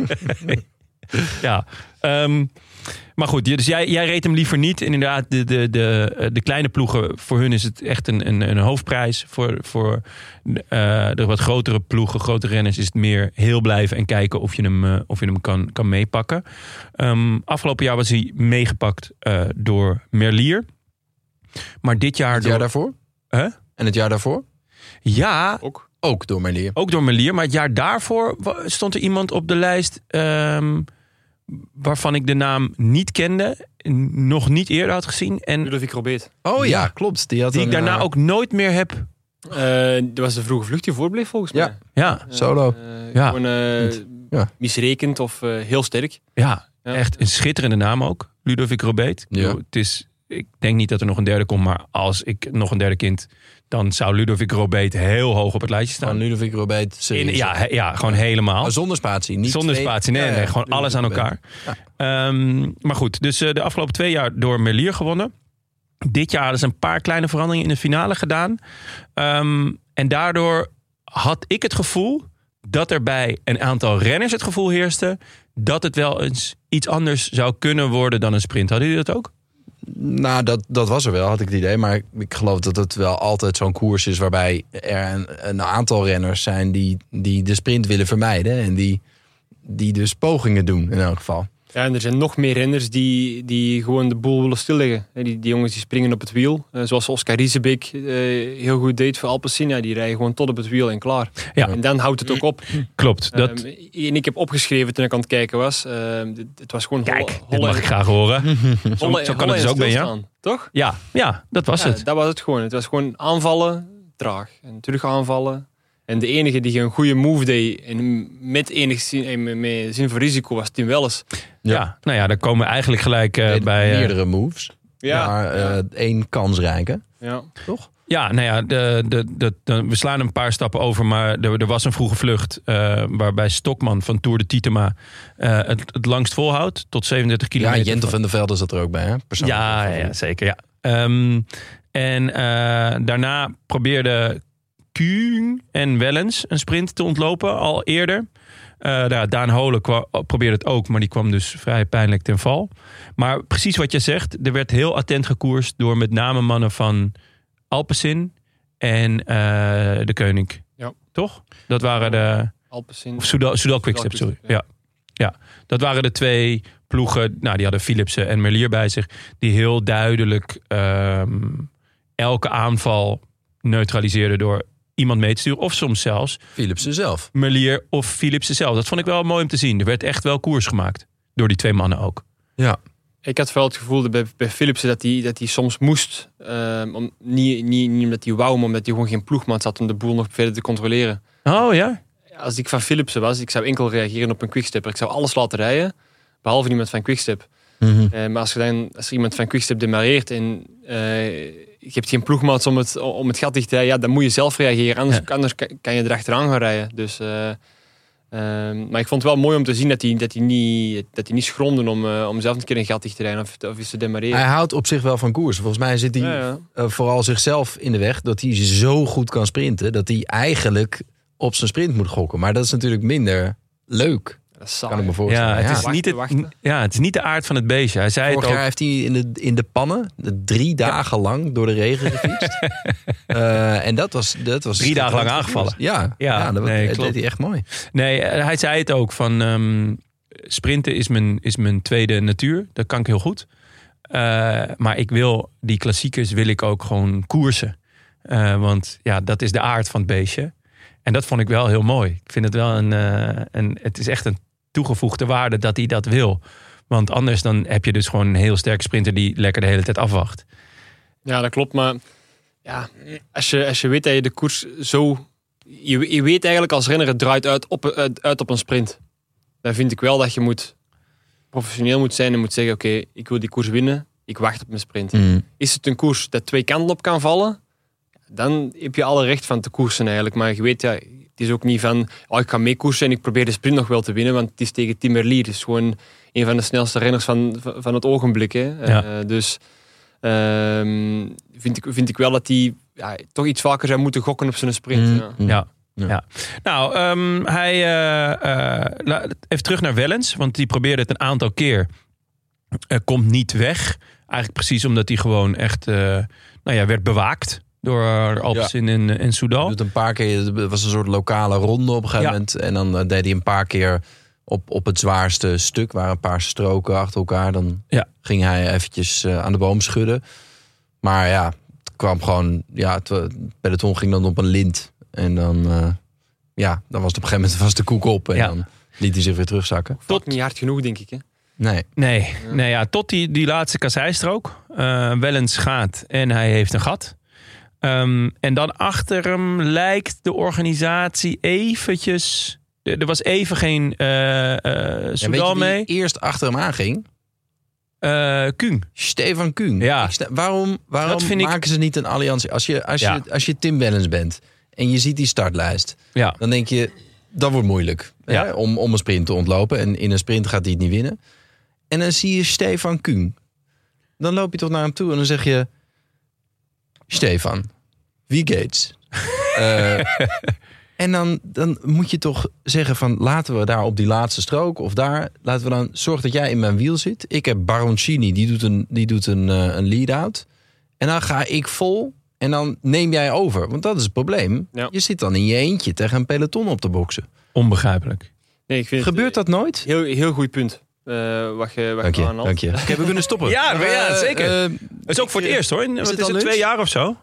Speaker 4: Ja. Maar goed, dus jij reed hem liever niet. En inderdaad, de kleine ploegen, voor hun is het echt een hoofdprijs. Voor de wat grotere ploegen, grote renners, is het meer heel blijven en kijken of je hem kan meepakken. Afgelopen jaar was hij meegepakt door Merlier. Maar dit jaar...
Speaker 5: Het jaar daarvoor?
Speaker 4: Huh?
Speaker 5: En het jaar daarvoor?
Speaker 4: Ja.
Speaker 5: Ook door Merlier.
Speaker 4: Ook door Merlier, maar het jaar daarvoor stond er iemand op de lijst... waarvan ik de naam niet kende, nog niet eerder had gezien.
Speaker 3: Ludovic Robet.
Speaker 5: Oh ja, klopt. Die
Speaker 4: ik daarna ook nooit meer heb...
Speaker 3: Dat was de vroege vlucht die voorbleef volgens mij.
Speaker 4: Ja.
Speaker 5: Solo.
Speaker 3: Gewoon misrekend of heel sterk.
Speaker 4: Ja, echt een schitterende naam ook. Ludovic Robet.
Speaker 5: Ja.
Speaker 4: Ik denk niet dat er nog een derde komt, maar als ik nog een derde kind... dan zou Ludovic Robet heel hoog op het lijstje staan.
Speaker 5: Van Ludovic Robet.
Speaker 4: Gewoon helemaal.
Speaker 5: Maar zonder spatie. Niet
Speaker 4: zonder spatie, nee, gewoon alles aan elkaar. Ja. Maar goed, dus de afgelopen 2 jaar door Merlier gewonnen. Dit jaar hadden ze een paar kleine veranderingen in de finale gedaan. En daardoor had ik het gevoel dat er bij een aantal renners het gevoel heerste... dat het wel eens iets anders zou kunnen worden dan een sprint. Hadden jullie dat ook?
Speaker 5: Nou, dat was er wel, had ik het idee. Maar ik geloof dat het wel altijd zo'n koers is... waarbij er een aantal renners zijn die de sprint willen vermijden... en die dus pogingen doen, in elk geval.
Speaker 3: Ja, en er zijn nog meer renners die gewoon de boel willen stilleggen. Die jongens die springen op het wiel. Zoals Oscar Riesebeek heel goed deed voor Alpecin. Ja, die rijden gewoon tot op het wiel en klaar. Ja. En dan houdt het ook op.
Speaker 4: Klopt.
Speaker 3: En ik heb opgeschreven toen ik aan het kijken was. Het was gewoon...
Speaker 4: dat mag ik graag horen. Zo kan het dus ook bij jou.
Speaker 3: Toch?
Speaker 4: Ja, dat was het.
Speaker 3: Dat was het gewoon. Het was gewoon aanvallen, traag. En terug aanvallen. En de enige die een goede move deed en met enig zin voor risico was Tim Welles.
Speaker 4: Ja, nou ja, dan komen we eigenlijk gelijk bij...
Speaker 5: meerdere moves. Maar 1 kansrijke.
Speaker 3: Ja.
Speaker 5: Toch?
Speaker 4: Ja, nou ja, we slaan een paar stappen over, maar er was een vroege vlucht waarbij Stokman van Tour de Titema het langst volhoudt tot 37 kilometer.
Speaker 5: Ja, Jentel van der Velde zat er ook bij, hè?
Speaker 4: Ja, zeker, ja. En daarna probeerde Kuhn en Wellens een sprint te ontlopen, al eerder. Daan Holen probeerde het ook, maar die kwam dus vrij pijnlijk ten val. Maar precies wat je zegt, er werd heel attent gekoerst door met name mannen van Alpecin en de Koenig.
Speaker 3: Ja.
Speaker 4: Toch? Dat waren de...
Speaker 3: Alpecin.
Speaker 4: Of Soudal Quickstep, sorry. Ja, dat waren de 2 ploegen. Nou, die hadden Philipsen en Merlier bij zich. Die heel duidelijk elke aanval neutraliseerden door iemand mee te sturen. Of soms zelfs
Speaker 5: Philipsen zelf.
Speaker 4: Merlier of Philipsen zelf. Dat vond ik wel mooi om te zien. Er werd echt wel koers gemaakt. Door die 2 mannen ook.
Speaker 5: Ja.
Speaker 3: Ik had vooral het gevoel bij Philipsen dat hij soms moest. Niet omdat hij wou, maar omdat hij gewoon geen ploegmaat had om de boel nog verder te controleren.
Speaker 4: Oh ja?
Speaker 3: Als ik van Philipsen was, ik zou enkel reageren op een quickstepper. Ik zou alles laten rijden, behalve iemand van Quickstep.
Speaker 5: Mm-hmm.
Speaker 3: Maar als er iemand van Quickstep demareert en je hebt geen ploegmaats om het gat dicht te rijden, ja, dan moet je zelf reageren. Anders kan je erachteraan gaan rijden. Dus... maar ik vond het wel mooi om te zien dat hij niet schroomde om zelf een keer een gat dicht te rijden of iets te demareren.
Speaker 5: Hij houdt op zich wel van koers. Volgens mij zit hij vooral zichzelf in de weg. Dat hij zo goed kan sprinten. Dat hij eigenlijk op zijn sprint moet gokken. Maar dat is natuurlijk minder leuk.
Speaker 3: Dat is saai.
Speaker 5: Kan ik me voorstellen.
Speaker 4: Het is niet de aard van het beestje. Hij zei
Speaker 5: Vorig jaar heeft hij in de pannen 3 dagen lang door de regen gefietst. En dat was
Speaker 4: 3 dagen lang aangevallen.
Speaker 5: Ja, dat deed hij echt mooi.
Speaker 4: Nee, hij zei het ook van sprinten is mijn tweede natuur. Dat kan ik heel goed. Maar die klassiekers wil ik ook gewoon koersen. Want ja, dat is de aard van het beestje. En dat vond ik wel heel mooi. Ik vind het wel het is echt een toegevoegde waarde dat hij dat wil. Want anders dan heb je dus gewoon een heel sterke sprinter die lekker de hele tijd afwacht.
Speaker 3: Ja, dat klopt. Maar ja, als je weet dat je de koers zo... Je weet eigenlijk als renner het draait uit op een sprint. Dan vind ik wel dat je professioneel moet zijn en moet zeggen, oké, ik wil die koers winnen. Ik wacht op mijn sprint.
Speaker 5: Mm.
Speaker 3: Is het een koers dat 2 kanten op kan vallen? Dan heb je alle recht van te koersen eigenlijk. Maar je weet, het is ook niet van... ik ga mee koersen en ik probeer de sprint nog wel te winnen. Want het is tegen Tim Merlier. Het is gewoon een van de snelste renners van het ogenblik. Hè.
Speaker 4: Ja.
Speaker 3: Dus vind ik wel dat hij toch iets vaker zou moeten gokken op zijn sprint.
Speaker 4: Ja. Nou, hij... even terug naar Wellens. Want die probeerde het een aantal keer. Komt niet weg. Eigenlijk precies omdat hij gewoon echt... werd bewaakt door Alpecin en Soudal.
Speaker 5: Doet een paar keer, het was een soort lokale ronde op een gegeven moment. En dan deed hij een paar keer op het zwaarste stuk. Waren een paar stroken achter elkaar. Dan ging hij eventjes aan de boom schudden. Maar ja, het kwam gewoon... het peloton ging dan op een lint. En dan was het op een gegeven moment de koek op. En dan liet hij zich weer terugzakken.
Speaker 3: Tot niet hard genoeg, denk ik. Hè?
Speaker 4: Nee, tot die laatste kasseistrook. Wellens gaat en hij heeft een gat. En dan achter hem lijkt de organisatie eventjes... Er was even geen Soudal mee.
Speaker 5: Wie eerst achter hem aanging?
Speaker 4: Kuhn.
Speaker 5: Stefan Kuhn.
Speaker 4: Ja.
Speaker 5: Waarom maken ze niet een alliantie? Als je Tim Wellens bent en je ziet die startlijst... dan denk je, dat wordt moeilijk hè, om een sprint te ontlopen. En in een sprint gaat hij het niet winnen. En dan zie je Stefan Kuhn. Dan loop je toch naar hem toe en dan zeg je... Stefan, wie Gates? En dan moet je toch zeggen van... laten we daar op die laatste strook of daar... laten we dan zorg dat jij in mijn wiel zit. Ik heb Baroncini, die doet een lead-out. En dan ga ik vol en dan neem jij over. Want dat is het probleem. Ja. Je zit dan in je eentje tegen een peloton op te boksen.
Speaker 4: Onbegrijpelijk.
Speaker 3: Nee, ik vind
Speaker 5: Gebeurt dat nooit?
Speaker 3: Heel goed punt. Dank je.
Speaker 5: Oké, we kunnen stoppen.
Speaker 4: Ja, zeker. Het is ook voor het eerst hoor. Wat is het 2 jaar of zo?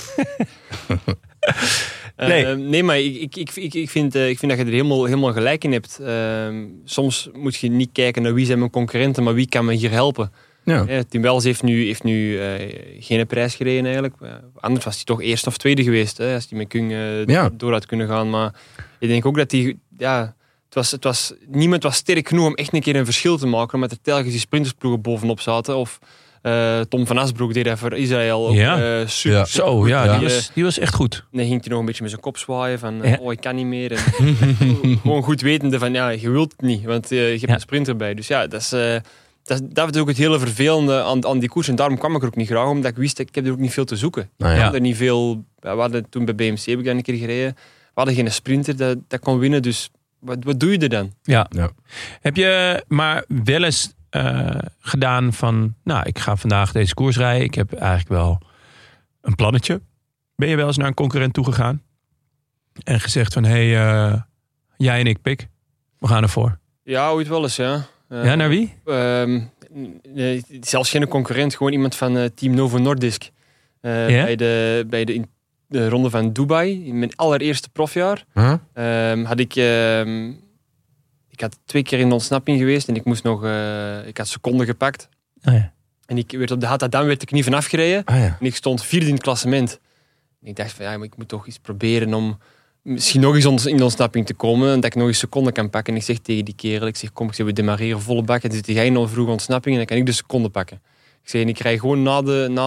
Speaker 3: Nee, maar ik vind dat je er helemaal gelijk in hebt. Soms moet je niet kijken naar wie zijn mijn concurrenten, maar wie kan me hier helpen. Ja. Tim Wels heeft nu geen prijs gereden eigenlijk. Anders was hij toch eerste of tweede geweest. Hè, als hij met Kung door had kunnen gaan. Maar ik denk ook dat hij... Ja, niemand was sterk genoeg om echt een keer een verschil te maken. Omdat er telkens die sprintersploegen bovenop zaten. Of Tom van Asbroek deed dat voor Israël ook super.
Speaker 4: Zo, die was echt goed.
Speaker 3: Dan ging hij nog een beetje met zijn kop zwaaien van ik kan niet meer. En gewoon goed wetende van je wilt het niet. Want je hebt een sprinter bij. Dus ja, dat is ook het hele vervelende aan die koers. En daarom kwam ik er ook niet graag, omdat ik wist, ik heb er ook niet veel te zoeken. We hadden niet veel... We hadden toen bij BMC heb ik dan een keer gereden. We hadden geen sprinter dat kon winnen, dus wat doe je er dan?
Speaker 4: Ja. Heb je maar wel eens gedaan van... Nou, ik ga vandaag deze koers rijden. Ik heb eigenlijk wel een plannetje. Ben je wel eens naar een concurrent toegegaan? En gezegd van, jij en ik, Pik, we gaan ervoor.
Speaker 3: Ja, ooit wel eens, ja.
Speaker 4: Ja, naar wie?
Speaker 3: Zelfs geen concurrent, gewoon iemand van Team Novo Nordisk. Bij de ronde van Dubai, in mijn allereerste profjaar, had ik... ik had 2 keer in de ontsnapping geweest en ik moest nog... ik had seconden gepakt. En ik werd op de Hattadam werd ik niet van afgereden. En ik stond 4e in het klassement. En ik dacht van, maar ik moet toch eens proberen om... Misschien nog eens in de ontsnapping te komen. En dat ik nog eens seconden kan pakken. En ik zeg tegen die kerel, we demareren volle bak. En dan zit jij in een vroege ontsnapping en dan kan ik de seconde pakken. Ik zeg, ik krijg gewoon na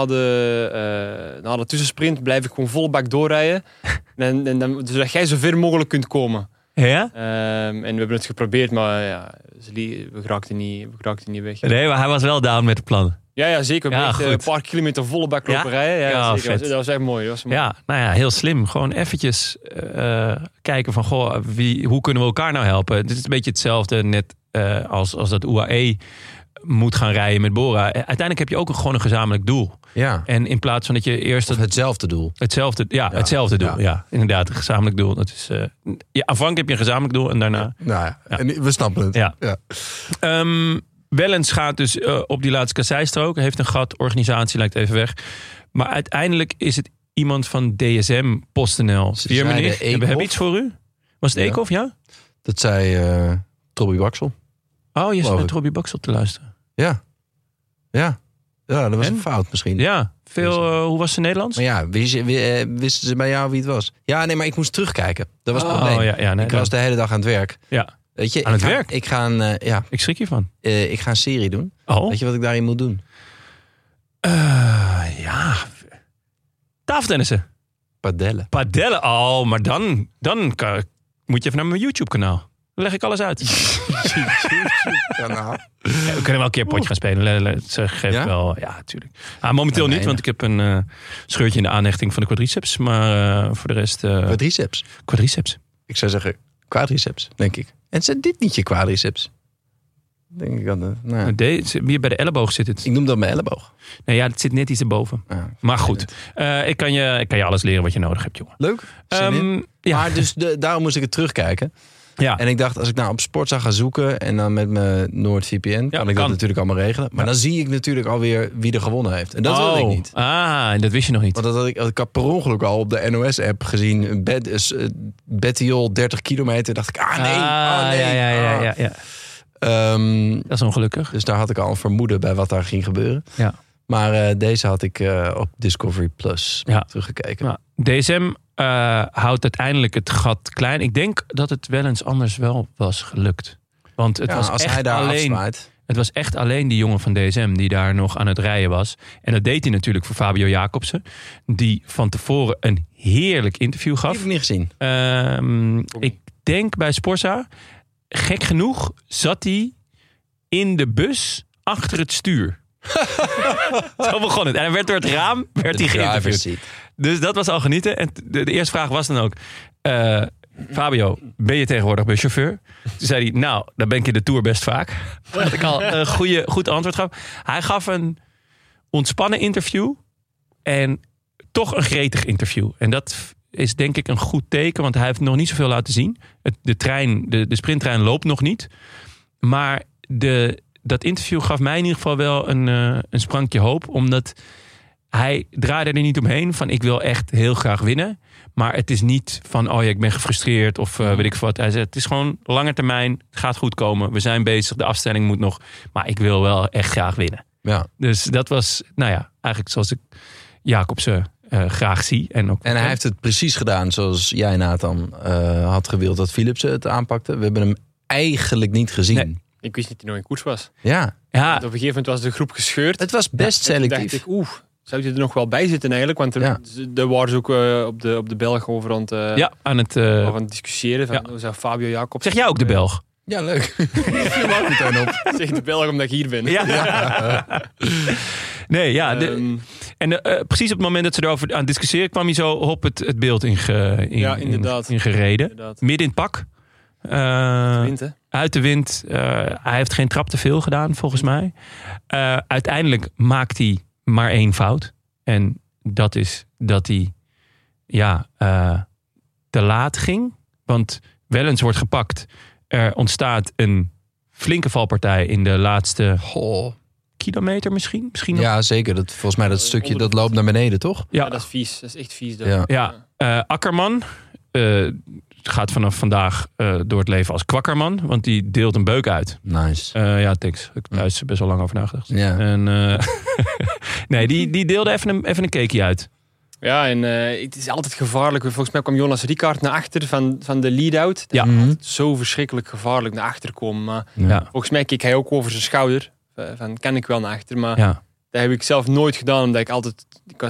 Speaker 3: de tussensprint blijf ik gewoon volle bak doorrijden. Zodat jij zo ver mogelijk kunt komen.
Speaker 4: Ja?
Speaker 3: En we hebben het geprobeerd, maar we geraakten niet weg.
Speaker 4: Nee, maar hij was wel down met de plannen.
Speaker 3: Ja, zeker. We hebben een paar kilometer volle bak lopen rijden. Ja, zeker. Dat was echt mooi.
Speaker 4: Ja, nou ja, heel slim. Gewoon eventjes kijken van, hoe kunnen we elkaar nou helpen? Dit is een beetje hetzelfde net als dat UAE moet gaan rijden met Bora. Uiteindelijk heb je ook gewoon een gezamenlijk doel. Ja. En in plaats van dat je eerst...
Speaker 5: hetzelfde doel.
Speaker 4: Hetzelfde doel. Ja, inderdaad. Een gezamenlijk doel. Dat is, aanvankelijk heb je een gezamenlijk doel en daarna...
Speaker 5: En we snappen het.
Speaker 4: Ja. Wellens gaat dus op die laatste kasseistrook. Heeft een gat, organisatie lijkt even weg. Maar uiteindelijk is het iemand van DSM, PostNL. We hebben iets voor u. Was het Eekhoff, ja?
Speaker 5: Dat zei Trobby Baxel.
Speaker 4: Oh, je zit naar Trobby Baxel te luisteren.
Speaker 5: Ja, dat was een fout misschien.
Speaker 4: Ja, hoe was ze Nederlands?
Speaker 5: Maar wisten ze bij jou wie het was? Ja, nee, maar ik moest terugkijken. Dat was het probleem. Ik was de hele dag aan het werk. Ja. Weet je,
Speaker 4: werk? Ik schrik hiervan.
Speaker 5: Ik ga een serie doen.
Speaker 4: Oh.
Speaker 5: Weet je wat ik daarin moet doen?
Speaker 4: Tafeltennissen.
Speaker 5: Padellen.
Speaker 4: Oh, maar dan moet je even naar mijn YouTube-kanaal. Dan leg ik alles uit.
Speaker 5: YouTube-kanaal.
Speaker 4: We kunnen wel een keer een potje gaan spelen. Dat geef ik wel. Ja, natuurlijk. Momenteel niet, want ik heb een scheurtje in de aanhechting van de quadriceps. Maar voor de rest... Quadriceps.
Speaker 5: Ik zou zeggen quadriceps, denk ik. En zit dit niet je quadriceps? Denk ik dan.
Speaker 4: Hier bij de elleboog zit het.
Speaker 5: Ik noem dat mijn elleboog.
Speaker 4: Nee, het zit net iets erboven. Maar goed, ik kan je alles leren wat je nodig hebt, jongen.
Speaker 5: Leuk. Maar dus daarom moest ik het terugkijken. Ja. En ik dacht, als ik nou op Sportza ga zoeken en dan met mijn NoordVPN, kan ik dat natuurlijk allemaal regelen. Maar dan zie ik natuurlijk alweer wie er gewonnen heeft. En dat wilde ik niet.
Speaker 4: Dat wist je nog niet.
Speaker 5: Want ik had per ongeluk al op de NOS-app gezien, Bettiol 30 kilometer. Dacht ik, nee.
Speaker 4: Ja. Dat is ongelukkig.
Speaker 5: Dus daar had ik al een vermoeden bij wat daar ging gebeuren. Ja. Maar deze had ik op Discovery Plus teruggekeken.
Speaker 4: Ja. DSM houdt uiteindelijk het gat klein. Ik denk dat het wel eens anders wel was gelukt. Want het was
Speaker 5: als
Speaker 4: echt
Speaker 5: hij daar
Speaker 4: alleen.
Speaker 5: afsluit.
Speaker 4: Het was echt alleen die jongen van DSM die daar nog aan het rijden was. En dat deed hij natuurlijk voor Fabio Jacobsen. Die van tevoren een heerlijk interview gaf.
Speaker 5: Die heb ik niet
Speaker 4: gezien. Ik denk bij Sporza. Gek genoeg zat hij in de bus achter het stuur. Zo begon het. En hij werd door het raam geïnterviewd. Dus dat was al genieten. En de eerste vraag was dan ook... Fabio, ben je tegenwoordig buschauffeur? Toen zei hij, nou, dan ben ik in de Tour best vaak. Dat ik al een goed antwoord gaf. Hij gaf een ontspannen interview. En toch een gretig interview. En dat is denk ik een goed teken. Want hij heeft nog niet zoveel laten zien. De sprinttrein loopt nog niet. Maar dat interview gaf mij in ieder geval wel een sprankje hoop. Omdat hij draaide er niet omheen van ik wil echt heel graag winnen. Maar het is niet van ik ben gefrustreerd of weet ik wat. Hij zei het is gewoon lange termijn. Het gaat goed komen. We zijn bezig. De afstelling moet nog. Maar ik wil wel echt graag winnen.
Speaker 5: Ja.
Speaker 4: Dus dat was, eigenlijk zoals ik Jacobsen graag zie. En
Speaker 5: hij heeft het precies gedaan zoals jij, Nathan, had gewild dat Philipsen het aanpakte. We hebben hem eigenlijk niet gezien. Nee.
Speaker 3: Ik wist niet dat hij nog in koers was.
Speaker 5: Ja.
Speaker 3: Op een gegeven moment was de groep gescheurd.
Speaker 5: Het was best selectief.
Speaker 3: Dacht ik, zou je er nog wel bij zitten eigenlijk? Want er waren ze ook op de Belg over aan het discussiëren. Van, Fabio Jacobs.
Speaker 4: Zeg jij ook de Belg?
Speaker 5: Ja, leuk. Je mag meteen op.
Speaker 3: Zeg de Belg omdat ik hier ben.
Speaker 4: Ja. Nee, ja. Precies op het moment dat ze erover aan het discussiëren kwam hij zo op het beeld in gereden. Inderdaad. Midden in het pak. Uit de wind. Hij heeft geen trap te veel gedaan, volgens mij. Uiteindelijk maakt hij maar 1 fout. En dat is dat hij te laat ging. Want Wellens wordt gepakt. Er ontstaat een flinke valpartij in de laatste kilometer misschien.
Speaker 5: Ja, zeker. Volgens mij dat stukje dat loopt naar beneden, toch?
Speaker 3: Ja, dat is vies. Dat is echt vies.
Speaker 4: Akkerman gaat vanaf vandaag door het leven als kwakkerman. Want die deelt een beuk uit.
Speaker 5: Nice.
Speaker 4: Thanks. Ik heb thuis best wel lang over nagedacht.
Speaker 5: Ja.
Speaker 4: En, nee, die deelde even een cakeje uit.
Speaker 3: Ja, en het is altijd gevaarlijk. Volgens mij kwam Jonas Rickaert naar achter van de lead-out. Ja. Zo verschrikkelijk gevaarlijk naar achter komen. Maar volgens mij keek hij ook over zijn schouder. Van, kan ik wel naar achter? Maar dat heb ik zelf nooit gedaan. Omdat ik altijd...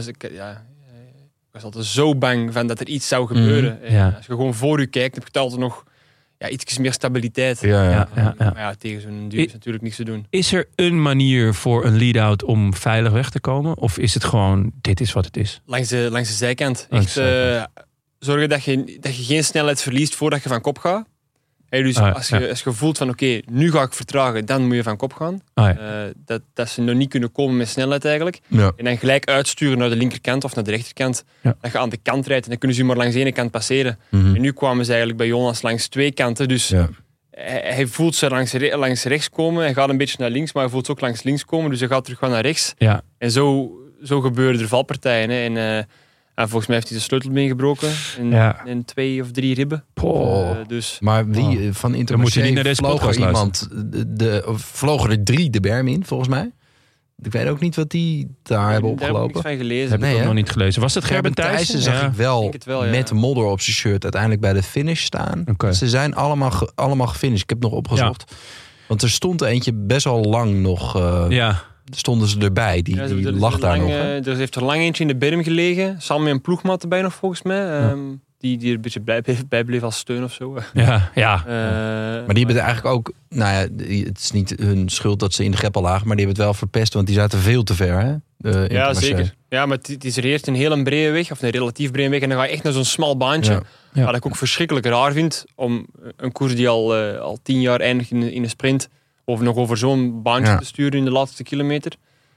Speaker 3: Ik was altijd zo bang van dat er iets zou gebeuren. Als je gewoon voor je kijkt, heb je altijd nog iets meer stabiliteit. Maar tegen zo'n duur is natuurlijk niks te doen.
Speaker 4: Is er een manier voor een lead-out om veilig weg te komen? Of is het gewoon, dit is wat het is?
Speaker 3: Langs de zijkant. Echt zorgen dat je geen snelheid verliest voordat je van kop gaat. Dus als je voelt van oké, nu ga ik vertragen, dan moet je van kop gaan. Dat ze nog niet kunnen komen met snelheid eigenlijk. Ja. En dan gelijk uitsturen naar de linkerkant of naar de rechterkant. Ja. Dat je aan de kant rijdt en dan kunnen ze maar langs de ene kant passeren. En nu kwamen ze eigenlijk bij Jonas langs 2 kanten. Dus hij voelt ze langs rechts komen. Hij gaat een beetje naar links, maar hij voelt ze ook langs links komen. Dus hij gaat terug naar rechts. Ja. En zo gebeuren er valpartijen. En volgens mij heeft hij de sleutelbeen gebroken. En 2 of 3 ribben. Dus.
Speaker 5: Maar wie van Intermarché vloog er iemand... vlogen er 3 de berm in, volgens mij. Ik weet ook niet wat die daar hebben opgelopen.
Speaker 3: Daar heb ik niks van gelezen.
Speaker 4: Heb ik ook nog niet gelezen. Was het Gerben Thijssen?
Speaker 5: Zag ik wel met modder op zijn shirt uiteindelijk bij de finish staan. Okay. Ze zijn allemaal gefinished. Ik heb nog opgezocht. Ja. Want er stond eentje best wel lang nog... stonden ze erbij. Die lag daar nog.
Speaker 3: Er heeft er lang eentje in de berm gelegen. Samen met een ploegmaat erbij nog volgens mij. Die er een beetje bij bleef als steun of zo.
Speaker 5: Maar die hebben er eigenlijk ook... het is niet hun schuld dat ze in de greppel lagen. Maar die hebben het wel verpest. Want die zaten veel te ver. Hè?
Speaker 3: Zeker. Ja, maar het is er eerst een heel brede weg. Of een relatief brede weg. En dan ga je echt naar zo'n smal baantje. Ja. Wat ik ook verschrikkelijk raar vind. Om een koers die al 10 jaar eindigt in een sprint... Of nog over zo'n baantje te sturen in de laatste kilometer.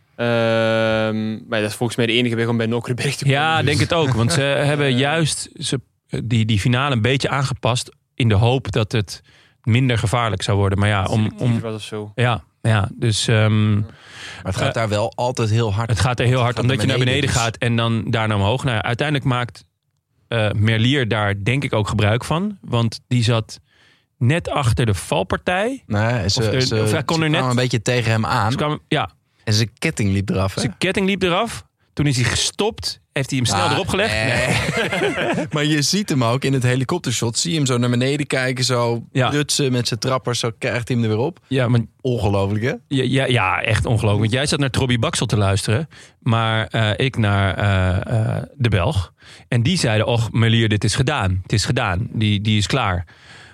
Speaker 3: Maar dat is volgens mij de enige weg om bij Nokerberg te komen.
Speaker 4: Ja, denk het ook. Want ze hebben juist die finale een beetje aangepast... in de hoop dat het minder gevaarlijk zou worden. Maar
Speaker 3: was of zo.
Speaker 4: Dus...
Speaker 5: maar het gaat daar wel altijd heel hard.
Speaker 4: Het gaat er heel hard, omdat je naar beneden gaat en dan daarna omhoog. Uiteindelijk maakt Merlier daar denk ik ook gebruik van. Want die zat... net achter de valpartij.
Speaker 5: Nee, ze kwam een beetje tegen hem aan. En zijn ketting liep eraf.
Speaker 4: Zijn ketting liep eraf. Toen is hij gestopt. Heeft hij hem snel erop gelegd.
Speaker 5: Nee. Maar je ziet hem ook in het helikoptershot. Zie je hem zo naar beneden kijken. Zo prutsen met zijn trappers. Zo krijgt hij hem er weer op.
Speaker 4: Ja, maar,
Speaker 5: ongelooflijk hè?
Speaker 4: Ja, echt ongelooflijk. Want jij zat naar Trobby Baxel te luisteren. Maar ik naar de Belg. En die zeiden, och Merlier, dit is gedaan. Het is gedaan. Die is klaar.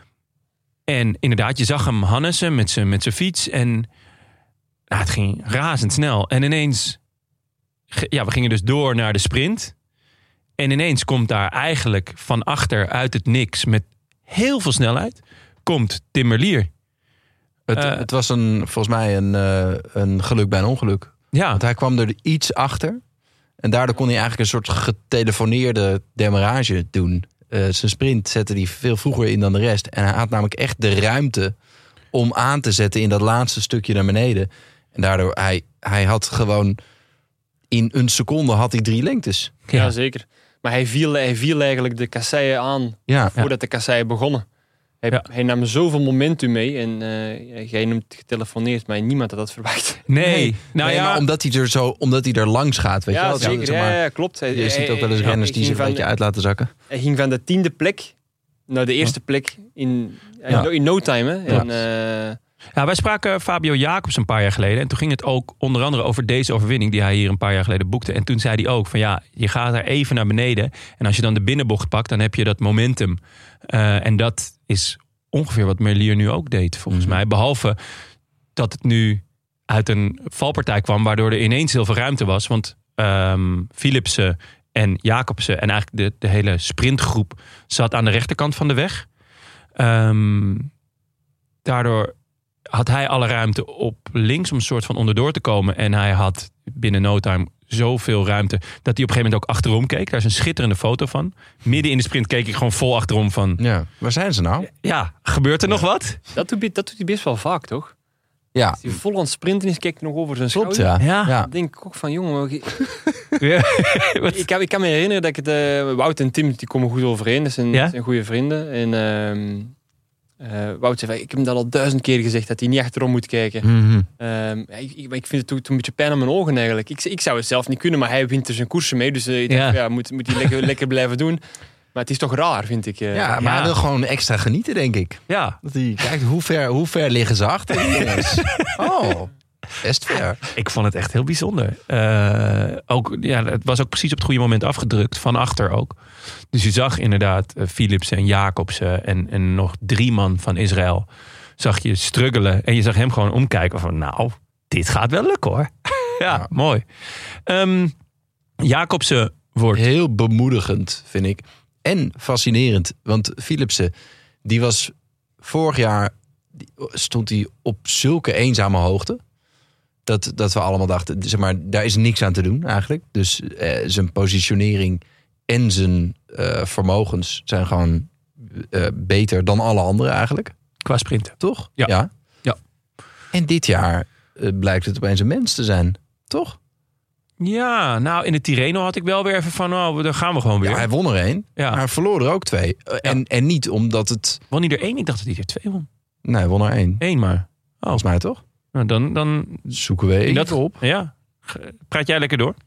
Speaker 4: En inderdaad, je zag hem Hannessen met zijn fiets. En het ging razendsnel. En ineens, we gingen dus door naar de sprint. En ineens komt daar eigenlijk van achter uit het niks... met heel veel snelheid, komt Tim Merlier.
Speaker 5: Het was volgens mij een geluk bij een ongeluk. Ja. Want hij kwam er iets achter. En daardoor kon hij eigenlijk een soort getelefoneerde demarrage doen... zijn sprint zette hij veel vroeger in dan de rest. En hij had namelijk echt de ruimte om aan te zetten in dat laatste stukje naar beneden. En daardoor, hij had gewoon in een seconde had hij 3 lengtes.
Speaker 3: Ja, zeker. Maar hij viel eigenlijk de kasseien aan voordat de kasseien begonnen. Hij nam zoveel momentum mee. En jij noemt getelefoneerd, maar niemand had dat verwacht.
Speaker 4: Nee.
Speaker 5: Maar omdat hij er langs gaat, weet je wel.
Speaker 3: Zeker,
Speaker 5: zeg maar,
Speaker 3: ja, klopt.
Speaker 5: Je ziet ook wel eens renners die zich een beetje uit laten zakken.
Speaker 3: Hij ging van de 10e plek naar de eerste plek in no time. Hè? En,
Speaker 4: wij spraken Fabio Jacobs een paar jaar geleden. En toen ging het ook onder andere over deze overwinning die hij hier een paar jaar geleden boekte. En toen zei hij ook van je gaat er even naar beneden. En als je dan de binnenbocht pakt, dan heb je dat momentum. En dat is ongeveer wat Merlier nu ook deed, volgens mij. Behalve dat het nu uit een valpartij kwam, waardoor er ineens heel veel ruimte was. Want Philipsen en Jacobsen en eigenlijk de hele sprintgroep zat aan de rechterkant van de weg. Daardoor had hij alle ruimte op links om een soort van onderdoor te komen. En hij had binnen no time zoveel ruimte dat hij op een gegeven moment ook achterom keek. Daar is een schitterende foto van. Midden in de sprint keek ik gewoon vol achterom van...
Speaker 5: Ja, waar zijn ze nou?
Speaker 4: Ja, gebeurt er nog wat?
Speaker 3: Dat doet hij best wel vaak, toch?
Speaker 5: Ja.
Speaker 3: Als hij vol aan het sprinten is, kijkt nog over zijn
Speaker 5: Klopt,
Speaker 3: schouder.
Speaker 5: ja.
Speaker 3: Dan denk ik ook van, jongen... Ik kan me herinneren dat ik het... Wout en Tim, die komen goed overeen. Dat zijn goede vrienden. En Wout zei, ik heb hem dat al 1000 keer gezegd, dat hij niet achterom moet kijken.
Speaker 5: Mm-hmm.
Speaker 3: Ik vind het toen een beetje pijn aan mijn ogen eigenlijk. Ik zou het zelf niet kunnen, maar hij wint er zijn koersen mee. Dus ik dacht, moet hij lekker blijven doen. Maar het is toch raar, vind ik.
Speaker 5: Maar hij wil gewoon extra genieten, denk ik.
Speaker 4: Ja.
Speaker 5: Dat hij kijkt, hoe ver liggen ze achter, jongens? Oh, best ver.
Speaker 4: Ik vond het echt heel bijzonder. Het was ook precies op het goede moment afgedrukt, van achter ook. Dus je zag inderdaad Philipsen en Jacobsen en nog 3 man van Israël zag je struggelen. En je zag hem gewoon omkijken van, dit gaat wel lukken hoor. ja, mooi. Jacobsen wordt...
Speaker 5: Heel bemoedigend, vind ik. En fascinerend, want Philipsen, die was vorig jaar, stond hij op zulke eenzame hoogte, dat we allemaal dachten, zeg maar, daar is niks aan te doen eigenlijk. Dus zijn positionering en zijn vermogens zijn gewoon beter dan alle anderen eigenlijk.
Speaker 4: Qua sprinten.
Speaker 5: Toch?
Speaker 4: Ja.
Speaker 5: En dit jaar blijkt het opeens een mens te zijn. Toch?
Speaker 4: Ja, nou in de Tirreno had ik wel weer even van, daar gaan we gewoon weer.
Speaker 5: Ja, hij won er 1, maar hij verloor er ook 2. En niet omdat het...
Speaker 4: Won hij er 1? Ik dacht dat hij er 2 won.
Speaker 5: Nee, hij won er 1.
Speaker 4: 1 maar.
Speaker 5: Volgens mij toch?
Speaker 4: Nou, dan
Speaker 5: zoeken we even op.
Speaker 4: Ja. Praat jij lekker door?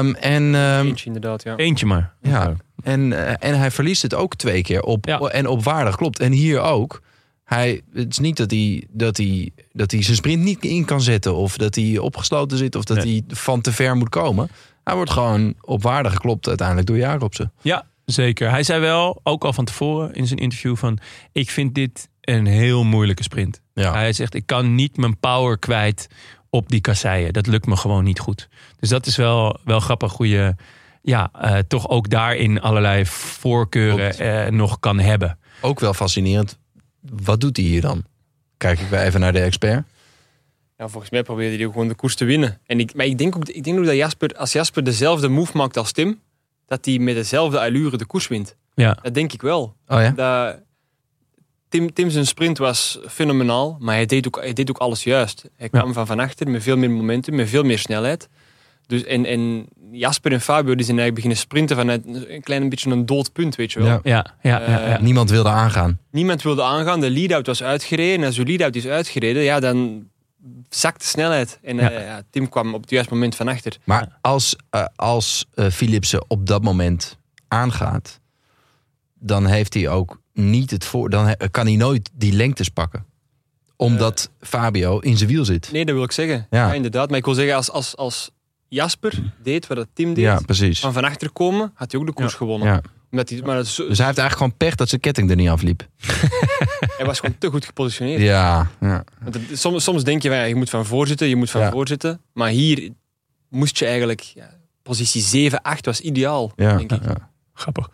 Speaker 3: Eentje inderdaad, ja.
Speaker 4: Eentje maar.
Speaker 5: Ja. En hij verliest het ook 2 keer en op waarde, klopt. En hier ook. Het is niet dat hij zijn sprint niet in kan zetten, of dat hij opgesloten zit, of dat hij van te ver moet komen. Hij wordt gewoon op waarde geklopt uiteindelijk door Jacobsen.
Speaker 4: Ja, zeker. Hij zei wel, ook al van tevoren in zijn interview, van ik vind dit een heel moeilijke sprint. Ja. Hij zegt, ik kan niet mijn power kwijt op die kasseien. Dat lukt me gewoon niet goed. Dus dat is wel grappig hoe je toch ook daarin allerlei voorkeuren nog kan hebben.
Speaker 5: Ook wel fascinerend. Wat doet hij hier dan? Kijk ik weer even naar de expert.
Speaker 3: Ja, volgens mij probeerde hij gewoon de koers te winnen. Maar ik denk ook dat als Jasper dezelfde move maakt als Tim, dat hij met dezelfde allure de koers wint.
Speaker 4: Ja.
Speaker 3: Dat denk ik wel.
Speaker 5: Oh ja?
Speaker 3: Tim zijn sprint was fenomenaal, maar hij deed ook alles juist. Hij kwam van achter met veel meer momentum, met veel meer snelheid. Dus en Jasper en Fabio die zijn eigenlijk beginnen sprinten vanuit een klein beetje een dood punt, weet je wel.
Speaker 4: Ja.
Speaker 5: Niemand wilde aangaan.
Speaker 3: Niemand wilde aangaan. De lead-out was uitgereden. En als de lead-out is uitgereden, dan zakt de snelheid. En Tim kwam op het juiste moment van achter.
Speaker 5: Maar als Philipsen op dat moment aangaat, dan heeft hij ook niet dan kan hij nooit die lengtes pakken. Omdat Fabio in zijn wiel zit.
Speaker 3: Nee, dat wil ik zeggen. Ja, inderdaad. Maar ik wil zeggen, als Jasper deed wat Tim deed, van achter komen, had hij ook de koers gewonnen. Ja.
Speaker 5: Dus hij heeft eigenlijk gewoon pech dat zijn ketting er niet afliep.
Speaker 3: Hij was gewoon te goed gepositioneerd.
Speaker 5: Ja.
Speaker 3: Want soms denk je, je moet van voorzitten. Maar hier moest je eigenlijk... positie 7-8 was ideaal, denk ik.
Speaker 5: Ja.
Speaker 4: Grappig.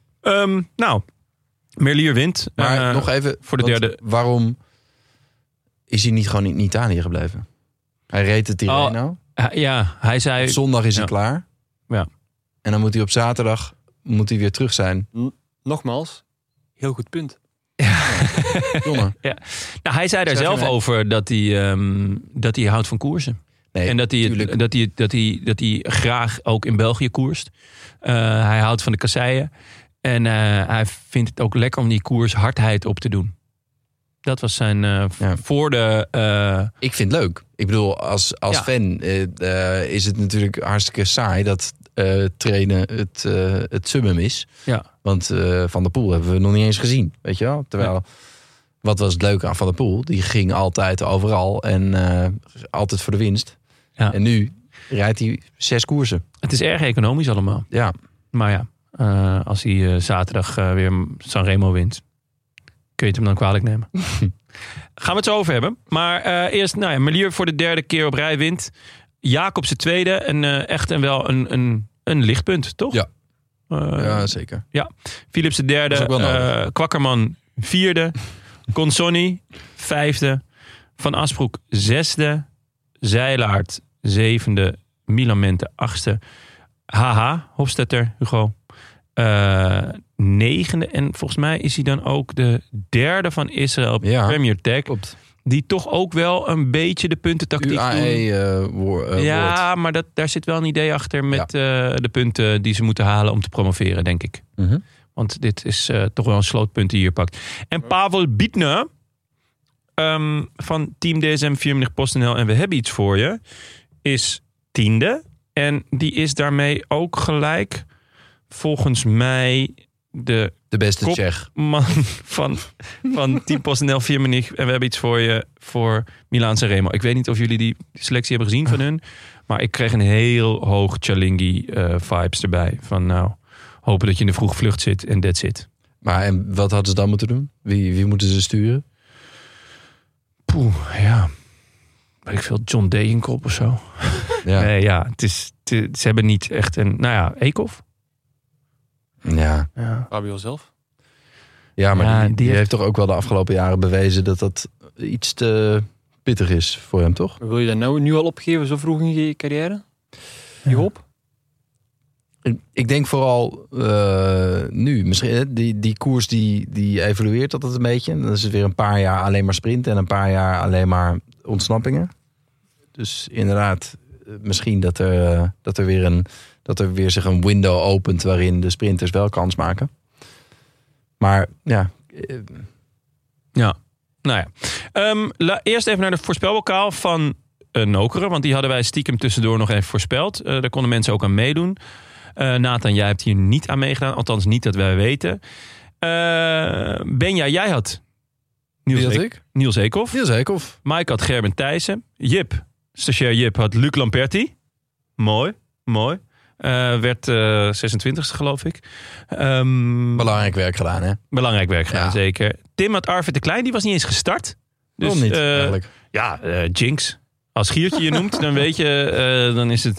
Speaker 4: Merlier wint.
Speaker 5: Maar nog even,
Speaker 4: voor de derde.
Speaker 5: Waarom is hij niet gewoon in Italië gebleven? Hij reed het Tirreno.
Speaker 4: Hij zei...
Speaker 5: Op zondag is hij klaar.
Speaker 4: Ja.
Speaker 5: En dan moet hij op zaterdag weer terug zijn.
Speaker 3: Nogmaals, heel goed punt.
Speaker 5: Jongen.
Speaker 4: Ja. Nou, hij zei daar zelf over dat hij houdt van koersen. Nee, en dat hij graag ook in België koerst. Hij houdt van de kasseien. En hij vindt het ook lekker om die koers hardheid op te doen. Dat was zijn voor de...
Speaker 5: Ik vind het leuk. Ik bedoel, als fan is het natuurlijk hartstikke saai dat trainen het summum is.
Speaker 4: Ja.
Speaker 5: Want Van der Poel hebben we nog niet eens gezien, weet je wel? Terwijl, wat was het leuke aan Van der Poel? Die ging altijd overal en altijd voor de winst.
Speaker 4: Ja.
Speaker 5: En nu rijdt hij 6 koersen.
Speaker 4: Het is erg economisch allemaal.
Speaker 5: Ja.
Speaker 4: Maar ja, als hij zaterdag weer Sanremo wint, kun je het hem dan kwalijk nemen. Gaan we het zo over hebben. Maar eerst, Merlier voor de 3e keer op rij wint. Jacobs de 2e. En echt en wel een lichtpunt, toch?
Speaker 5: Ja. Ja, zeker.
Speaker 4: Ja. Philips de 3e. Kwakkerman 4e. Consonni 5e. Van Asbroek 6e. Zeilaert 7e. Milan Mente 8e. Hofstetter, Hugo 9e. En volgens mij is hij dan ook de 3e van Israël Premier Tech.
Speaker 5: Klopt.
Speaker 4: Die toch ook wel een beetje de puntentactiek doen. Ja, maar daar zit wel een idee achter met de punten die ze moeten halen om te promoveren, denk ik.
Speaker 5: Mm-hmm.
Speaker 4: Want dit is toch wel een slootpunt die hier pakt. En Pavel Bittner van Team DSM 4 PostNL en we hebben iets voor je, is 10e. En die is daarmee ook gelijk volgens mij de
Speaker 5: beste Tsjech.
Speaker 4: Man van Team PostNL 4 En we hebben iets voor je voor Milan Sanremo. Ik weet niet of jullie die selectie hebben gezien van hun. Maar ik kreeg een heel hoog Chalingi vibes erbij. Van hopen dat je in de vroege vlucht zit en that's it.
Speaker 5: Maar en wat hadden ze dan moeten doen? Wie moeten ze sturen?
Speaker 4: Weet ik veel, John Degenkop of zo.
Speaker 5: Ja.
Speaker 4: Nee, ze hebben niet echt een... Eekhoff?
Speaker 5: Ja.
Speaker 3: Fabio zelf?
Speaker 5: Ja, maar die heeft toch ook wel de afgelopen jaren bewezen dat iets te pittig is voor hem, toch?
Speaker 3: Wil je dat nu al opgeven, zo vroeg in je carrière? Die hoop?
Speaker 5: Ik denk vooral nu. Misschien die koers die evolueert altijd een beetje. Dan is het weer een paar jaar alleen maar sprinten en een paar jaar alleen maar ontsnappingen. Dus inderdaad, misschien dat er weer zich een window opent waarin de sprinters wel kans maken. Maar ja.
Speaker 4: Eerst even naar de voorspelbokaal van Nokeren. Want die hadden wij stiekem tussendoor nog even voorspeld. Daar konden mensen ook aan meedoen. Nathan, jij hebt hier niet aan meegedaan. Althans niet dat wij weten. Benja, jij had Niels Eekhoff. Mike had Gerben Thijssen. Stagiair Jip had Luc Lamperti. Mooi. Werd 26e, geloof ik.
Speaker 5: Belangrijk werk gedaan, hè?
Speaker 4: Belangrijk werk gedaan, zeker. Tim had Arvid de Klein, die was niet eens gestart. Dus,
Speaker 5: niet, eigenlijk.
Speaker 4: Jinx. Als Giertje je noemt, dan weet je, dan is het...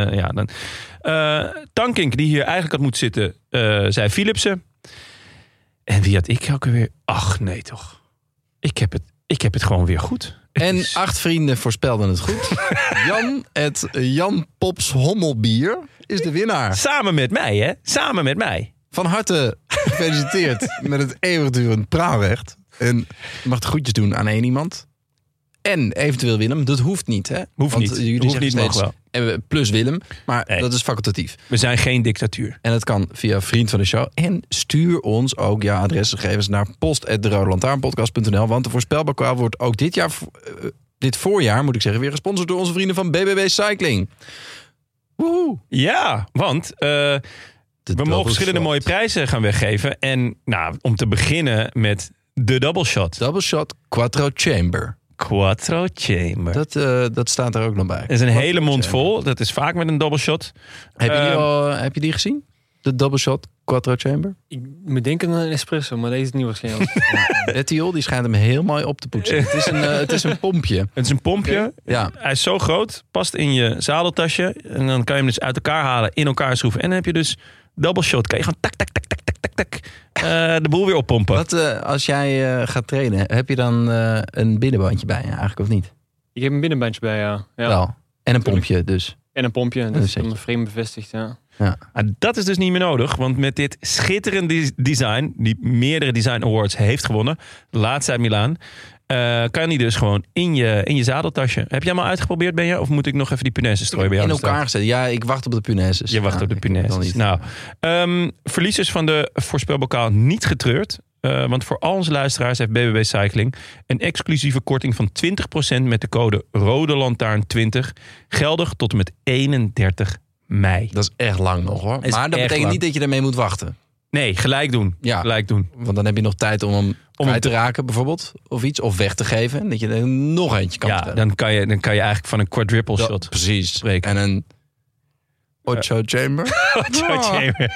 Speaker 4: Tankink, die hier eigenlijk had moeten zitten, zei Philipsen. En wie had ik ook weer? Ach, nee toch. Ik heb het gewoon weer goed.
Speaker 5: En 8 vrienden voorspelden het goed. Jan Pops Hommelbier is de winnaar.
Speaker 4: Samen met mij, hè? Samen met mij.
Speaker 5: Van harte gefeliciteerd met het eeuwigdurend praalrecht. En je mag de groetjes doen aan 1 iemand. En eventueel Willem. Dat hoeft niet, hè?
Speaker 4: Hoeft niet.
Speaker 5: Jullie
Speaker 4: hoeft niet,
Speaker 5: steeds,
Speaker 4: mag wel.
Speaker 5: Plus Willem. Maar dat is facultatief.
Speaker 4: We zijn geen dictatuur.
Speaker 5: En dat kan via Vriend van de Show. En stuur ons ook jouw adresgegevens naar post@derodelantaarnpodcast.nl. Want de voorspelbokaal wordt ook dit voorjaar, moet ik zeggen, weer gesponsord door onze vrienden van BBB Cycling. Woehoe.
Speaker 4: Ja, want we mogen verschillende mooie prijzen gaan weggeven. En om te beginnen met de Double Shot.
Speaker 5: Double Shot Quattro Chamber.
Speaker 4: Quattro Chamber.
Speaker 5: Dat staat er ook nog bij.
Speaker 4: Dat is een hele mond vol. Dat is vaak met een double shot.
Speaker 5: Heb je die gezien? De double shot Quattro Chamber?
Speaker 3: Ik moet denken aan een espresso, maar deze is niet waarschijnlijk.
Speaker 5: Bettiol, die schijnt hem heel mooi op te poetsen. Het is een pompje.
Speaker 4: Het is een pompje. Okay.
Speaker 5: Ja.
Speaker 4: Hij is zo groot, past in je zadeltasje. En dan kan je hem dus uit elkaar halen, in elkaar schroeven. En dan heb je dus double shot. Kan je gewoon tak de boel weer oppompen.
Speaker 5: Als jij gaat trainen, heb je dan een binnenbandje bij je eigenlijk of niet?
Speaker 3: Ik heb een binnenbandje bij, ja.
Speaker 5: Wel. En een pompje dus.
Speaker 3: En een pompje. Dat is dan frame bevestigd, ja.
Speaker 4: Dat is dus niet meer nodig. Want met dit schitterende design, die meerdere design awards heeft gewonnen, de laatste uit Milaan, kan die dus gewoon in je zadeltasje. Heb je allemaal uitgeprobeerd, Benja? Of moet ik nog even die punaises strooien bij jou?
Speaker 5: In elkaar gezet. Ja, ik wacht op de punaises.
Speaker 4: Je wacht op de punaises. Nou, verliezers van de voorspelbokaal niet getreurd. Want voor al onze luisteraars heeft BBB Cycling een exclusieve korting van 20% met de code RODELANTAARN20. Geldig tot en met 31 mei.
Speaker 5: Dat is echt lang nog hoor. Maar dat betekent niet dat je ermee moet wachten.
Speaker 4: Nee, gelijk doen.
Speaker 5: Ja.
Speaker 4: Gelijk doen.
Speaker 5: Want dan heb je nog tijd om hem kwijt te raken bijvoorbeeld. Of iets. Of weg te geven. En dat je er nog eentje kan bestellen.
Speaker 4: Dan kan je eigenlijk van een quadruple shot
Speaker 5: precies
Speaker 4: spreken.
Speaker 5: En een Ocho Chamber.
Speaker 4: Ocho Chamber.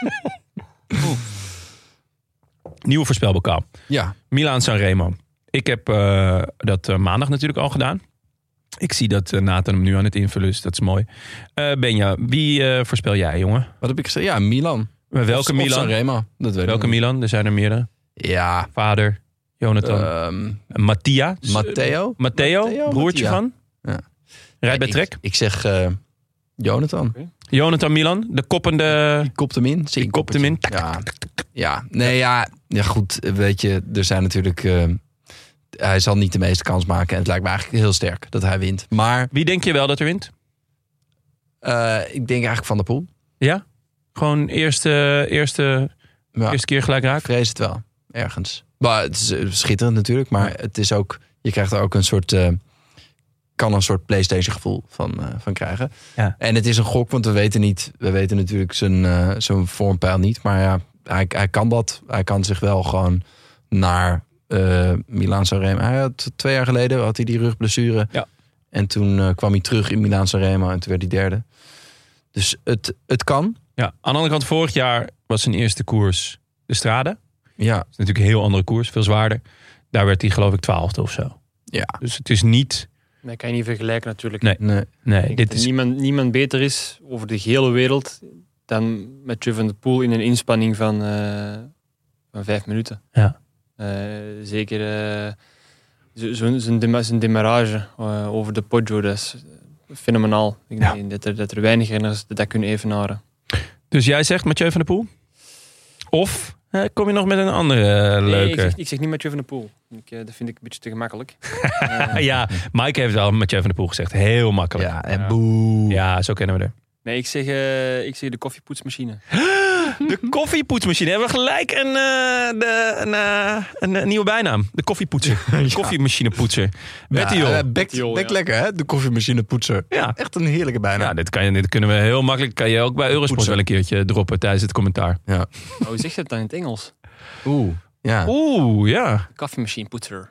Speaker 4: Nieuwe voorspelbokaal.
Speaker 5: Ja.
Speaker 4: Milaan-San Remo. Ik heb dat maandag natuurlijk al gedaan. Ik zie dat Nathan hem nu aan het invullen is. Dat is mooi. Benja, wie voorspel jij, jongen?
Speaker 5: Wat heb ik gezegd? Ja, Milan.
Speaker 4: Welke Milan?
Speaker 5: San Remo. Dat weet
Speaker 4: Welke
Speaker 5: ik
Speaker 4: Milan? Er zijn er meerdere.
Speaker 5: Ja.
Speaker 4: Vader, Jonathan. Mattia. Matteo, broertje
Speaker 5: Mattia.
Speaker 4: van.
Speaker 5: Ja.
Speaker 4: Rijdt bij Trek.
Speaker 5: Ik zeg Jonathan.
Speaker 4: Okay. Jonathan Milan, de koppende...
Speaker 5: Die kopt hem in.
Speaker 4: Die kopt hem in.
Speaker 5: Ja, goed. Weet je, er zijn natuurlijk... hij zal niet de meeste kans maken. En het lijkt me eigenlijk heel sterk dat hij wint. Maar...
Speaker 4: Wie denk je wel dat er wint?
Speaker 5: Ik denk eigenlijk Van der Poel.
Speaker 4: Ja? Gewoon eerste keer gelijk raak?
Speaker 5: Ik vrees het wel. Ergens. Maar het is schitterend natuurlijk. Maar het is ook... Je krijgt er ook een soort... kan een soort PlayStation gevoel van krijgen. Ja. En het is een gok, want we weten natuurlijk zijn vormpeil niet. Maar ja, hij kan dat. Hij kan zich wel gewoon naar Milaan-San Remo. Hij had 2 jaar geleden had hij die rugblessure. Ja. En toen kwam hij terug in Milaan-San Remo en toen werd hij 3e. Dus het kan.
Speaker 4: Ja, aan de andere kant, vorig jaar was zijn eerste koers de Strade.
Speaker 5: Ja.
Speaker 4: Dat is natuurlijk een heel andere koers, veel zwaarder. Daar werd hij geloof ik 12e of zo.
Speaker 5: Ja.
Speaker 4: Dus het is niet...
Speaker 3: Dat kan je niet vergelijken natuurlijk.
Speaker 4: Nee, dit is...
Speaker 3: niemand beter is over de hele wereld dan Mathieu van der Poel in een inspanning van 5 minuten.
Speaker 4: Ja.
Speaker 3: Zeker zijn demarrage over de Poggio, dat is fenomenaal. Ik denk dat er weinig renners dat kunnen evenaren.
Speaker 4: Dus jij zegt Mathieu van der Poel? Of kom je nog met een andere leuke?
Speaker 3: Nee, ik zeg niet Mathieu van der Poel. Dat vind ik een beetje te gemakkelijk.
Speaker 4: Ja, Mike heeft wel Mathieu van der Poel gezegd. Heel makkelijk.
Speaker 5: Ja, en boe.
Speaker 4: Ja, zo kennen we er.
Speaker 3: Nee, ik zeg de koffiepoetsmachine.
Speaker 4: De koffiepoetsmachine. Hebben we gelijk een nieuwe bijnaam. De koffiepoetser. De koffiemachinepoetser.
Speaker 5: Bekt lekker, hè? De koffiemachinepoetser.
Speaker 4: Ja.
Speaker 5: Echt een heerlijke bijnaam.
Speaker 4: Ja, dit kunnen we heel makkelijk. Kan je ook bij Eurosport wel een keertje droppen tijdens het commentaar.
Speaker 5: Ja.
Speaker 3: Hoe zeg je het dan in het Engels?
Speaker 5: Oeh,
Speaker 4: ja.
Speaker 3: Koffieemachine poetser.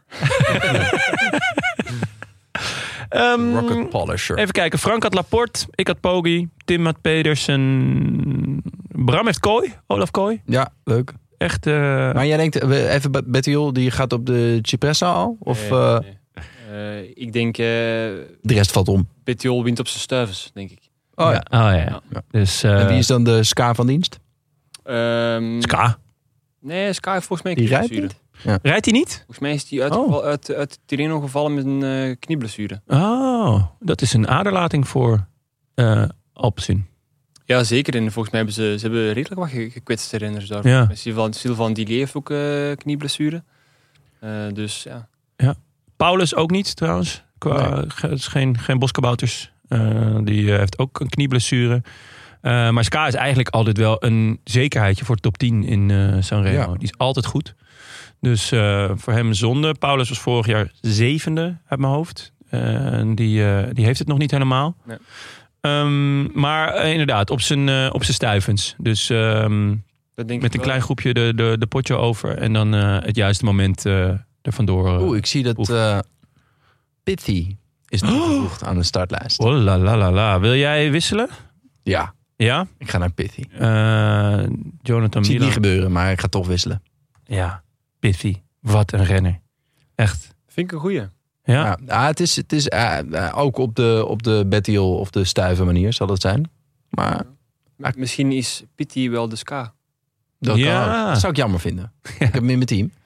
Speaker 5: Rocket polisher.
Speaker 4: Even kijken. Frank had Laporte. Ik had Poggi. Tim had Pedersen. Bram heeft Kooi. Olaf Kooi.
Speaker 5: Ja, leuk.
Speaker 4: Echt...
Speaker 5: Maar jij denkt, even Bettiol, die gaat op de Cipressa al? Of,
Speaker 3: nee. Ik denk...
Speaker 5: de rest valt om.
Speaker 3: Bettiol wint op zijn stuivers, denk ik.
Speaker 4: Ja. Dus,
Speaker 5: en wie is dan de Ska van dienst?
Speaker 4: Ska?
Speaker 3: Nee, Ska heeft volgens mij
Speaker 4: een knieblessure. Ja. Rijdt hij niet?
Speaker 3: Volgens mij is hij uit Tirreno gevallen met een knieblessure.
Speaker 4: Oh, dat is een aderlating voor Alpecin.
Speaker 3: Ja, zeker. En volgens mij hebben ze hebben redelijk wat gekwetste renners daar.
Speaker 4: Ja.
Speaker 3: Sylvain Dillier heeft ook knieblessure. Dus ja.
Speaker 4: Ja. Paulus ook niet trouwens. Geen boskabouters. Die heeft ook een knieblessure. Maar Ska is eigenlijk altijd wel een zekerheidje voor top 10 in Sanremo. Ja. Die is altijd goed. Dus voor hem zonde. Paulus was vorig jaar 7e uit mijn hoofd. Die heeft het nog niet helemaal. Nee. Maar inderdaad, op zijn stuivens. Dus met een klein groepje de potje over. En dan het juiste moment er vandoor.
Speaker 5: Ik zie dat Pithy is toegevoegd aan de startlijst.
Speaker 4: Oh la la la la. Wil jij wisselen?
Speaker 5: Ja.
Speaker 4: Ja?
Speaker 5: Ik ga naar Pithy.
Speaker 4: Jonathan
Speaker 5: ik zie
Speaker 4: Milan.
Speaker 5: het niet gebeuren, maar ik ga toch wisselen.
Speaker 4: Ja, Pithy. Wat een renner. Echt.
Speaker 3: Vind ik een goeie.
Speaker 4: Ja.
Speaker 5: Het is ook op de Bettiol of de stuive manier zal het zijn. Maar
Speaker 3: misschien is Pitty wel de Ska.
Speaker 5: Dat zou ik jammer vinden. Ik heb hem in mijn team.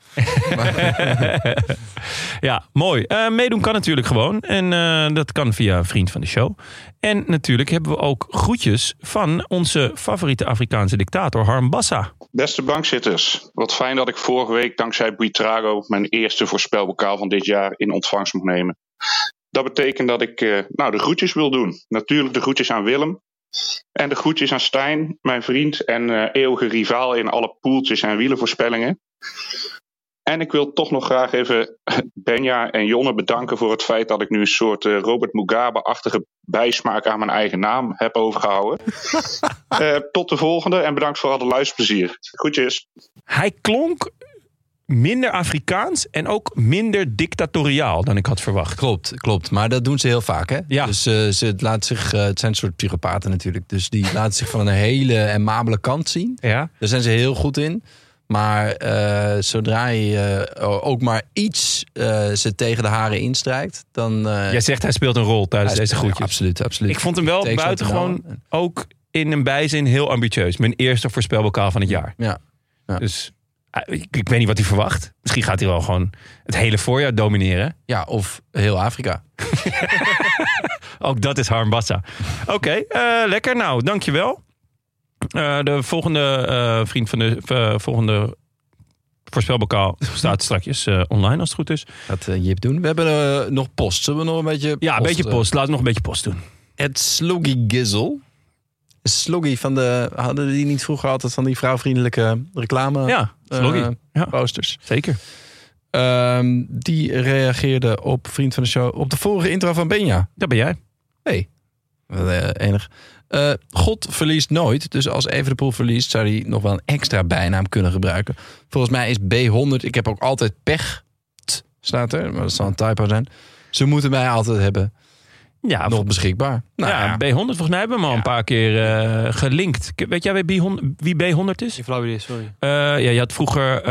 Speaker 4: Ja, mooi. Meedoen kan natuurlijk gewoon. En dat kan via een vriend van de show. En natuurlijk hebben we ook groetjes van onze favoriete Afrikaanse dictator Harm Bassa.
Speaker 6: Beste bankzitters, wat fijn dat ik vorige week dankzij Buitrago mijn eerste voorspelbokaal van dit jaar in ontvangst mag nemen. Dat betekent dat ik de groetjes wil doen. Natuurlijk de groetjes aan Willem. En de groetjes aan Stijn, mijn vriend en eeuwige rivaal in alle poeltjes en wielenvoorspellingen. En ik wil toch nog graag even Benja en Jonne bedanken voor het feit dat ik nu een soort Robert Mugabe-achtige bijsmaak aan mijn eigen naam heb overgehouden. Tot de volgende en bedankt voor al het luisterplezier. Groetjes.
Speaker 4: Hij klonk minder Afrikaans en ook minder dictatoriaal dan ik had verwacht.
Speaker 5: Klopt. Maar dat doen ze heel vaak, hè?
Speaker 4: Ja.
Speaker 5: Dus het zijn een soort psychopaten natuurlijk. Dus die laten zich van een hele amabele kant zien.
Speaker 4: Ja.
Speaker 5: Daar zijn ze heel goed in. Maar zodra je ook maar iets ze tegen de haren instrijkt, dan...
Speaker 4: Jij zegt hij speelt een rol tijdens deze groetjes.
Speaker 5: Absoluut.
Speaker 4: Ik vond hem wel buitengewoon ook in een bijzin heel ambitieus. Mijn eerste voorspelbokaal van het jaar.
Speaker 5: Ja.
Speaker 4: Dus ik weet niet wat hij verwacht. Misschien gaat hij wel gewoon het hele voorjaar domineren.
Speaker 5: Ja, of heel Afrika.
Speaker 4: Ook dat is Harm Bassa. Oké, lekker. Nou, dankjewel. De volgende vriend van de volgende voorspelbokaal staat straks online als het goed is.
Speaker 5: Dat Jip doen. We hebben nog post. Zullen we nog een beetje post?
Speaker 4: Ja, een beetje post. Laten we nog een beetje post doen.
Speaker 5: Het Sloggy Gizzle. Sloggy van hadden die niet vroeger altijd van die vrouwvriendelijke reclame?
Speaker 4: Ja, Sloggy.
Speaker 5: Posters.
Speaker 4: Zeker.
Speaker 5: Die reageerde op vriend van de show op de vorige intro van Benja.
Speaker 4: Dat ben jij.
Speaker 5: Hey, enig. God verliest nooit. Dus als Evenepoel verliest, zou hij nog wel een extra bijnaam kunnen gebruiken. Volgens mij is B100. Ik heb ook altijd pech. Staat er, maar dat zal een typo zijn. Ze moeten mij altijd hebben.
Speaker 4: Ja,
Speaker 5: nog beschikbaar.
Speaker 4: Nou, ja, B100 volgens mij hebben we hem al een paar keer gelinkt. Weet jij wie B100 is?
Speaker 3: Ik flauw idee, sorry.
Speaker 4: Je had vroeger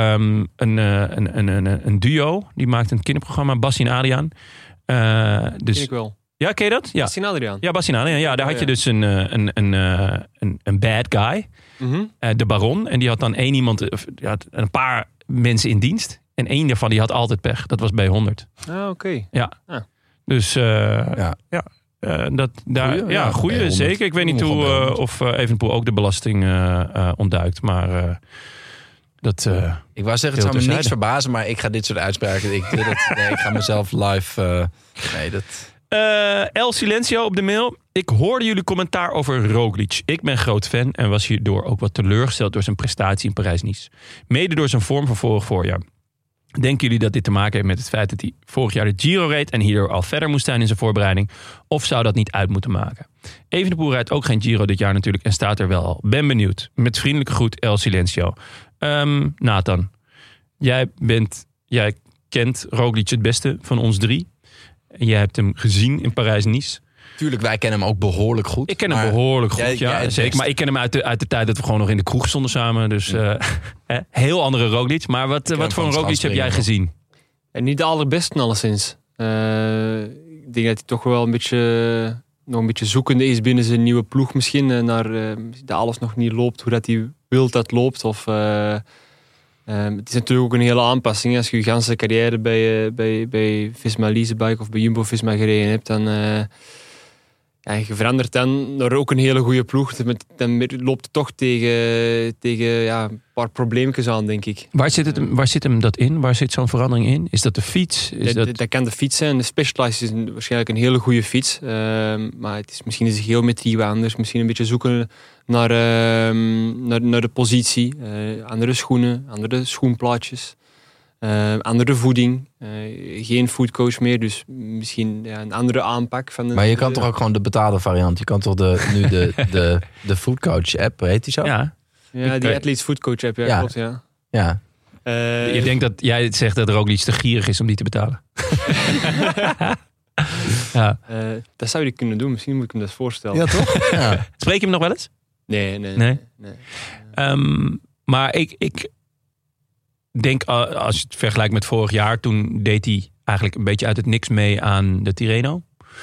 Speaker 4: een duo. Die maakte een kinderprogramma, Bassie en Adriaan. Dus...
Speaker 3: Ken ik wel.
Speaker 4: Ja, ken je dat? Ja.
Speaker 3: Bassie en Adriaan.
Speaker 4: Ja, Bassie en Adriaan. Ja, daar had je dus een bad guy.
Speaker 3: Mm-hmm.
Speaker 4: De baron. En die had dan een paar mensen in dienst. En één daarvan die had altijd pech. Dat was B100.
Speaker 3: Ah, oké.
Speaker 4: Ja.
Speaker 3: Ah.
Speaker 4: Dus goeie, zeker. Ik weet niet of Evenepoel ook de belasting ontduikt. Maar dat...
Speaker 5: ik wou zeggen, het zou me niks verbazen, maar ik ga dit soort uitspraken... Ik ga mezelf live... El Silencio op de mail. Ik hoorde jullie commentaar over Roglic. Ik ben groot fan en was hierdoor ook wat teleurgesteld door zijn prestatie in Parijs-Nice. Mede door zijn vorm van vorig voorjaar. Denken jullie dat dit te maken heeft met het feit dat hij vorig jaar de Giro reed en hierdoor al verder moest zijn in zijn voorbereiding? Of zou dat niet uit moeten maken? Evenepoel rijdt ook geen Giro dit jaar natuurlijk en staat er wel al. Ben benieuwd. Met vriendelijke groet, El Silencio. Nathan, jij kent Roglic het beste van ons drie. En jij hebt hem gezien in Parijs-Nice. Tuurlijk, wij kennen hem ook behoorlijk goed.
Speaker 4: Ik ken hem behoorlijk goed, zeker. Maar ik ken hem uit de tijd dat we gewoon nog in de kroeg stonden samen. Dus heel andere Roglic. Maar wat voor een Roglic heb jij gezien?
Speaker 3: En niet de allerbeste alleszins. Ik denk dat hij toch wel nog een beetje zoekende is binnen zijn nieuwe ploeg misschien. Naar dat alles nog niet loopt hoe dat hij wil dat loopt. Of... het is natuurlijk ook een hele aanpassing. Als je je ganse carrière bij Visma Leasebike of bij Jumbo-Visma gereden hebt, dan je verandert dan naar ook een hele goede ploeg. Dan loopt het toch tegen een paar probleempjes aan, denk ik.
Speaker 4: Waar zit hem dat in? Waar zit zo'n verandering in? Is dat de fiets?
Speaker 3: Dat kan de fiets zijn. De Specialized is waarschijnlijk een hele goede fiets. Maar misschien is de geometrie wat anders. Misschien een beetje zoeken naar de positie. Andere schoenen, andere schoenplaatjes. Andere voeding. Geen foodcoach meer. Dus misschien een andere aanpak.
Speaker 5: Maar je kan toch ook gewoon de betaalde variant. Je kan toch nu de foodcoach app, heet die zo?
Speaker 3: Ja, die Athletes Foodcoach app. Ja, klopt,
Speaker 5: ja.
Speaker 4: Je denkt dat jij zegt dat Roglic te gierig is om die te betalen.
Speaker 3: Dat zou je kunnen doen. Misschien moet ik hem dat voorstellen.
Speaker 5: Ja, toch? Ja.
Speaker 4: Spreek je hem nog wel eens?
Speaker 3: Nee.
Speaker 4: Maar ik denk, als je het vergelijkt met vorig jaar, toen deed hij eigenlijk een beetje uit het niks mee aan de Tirreno.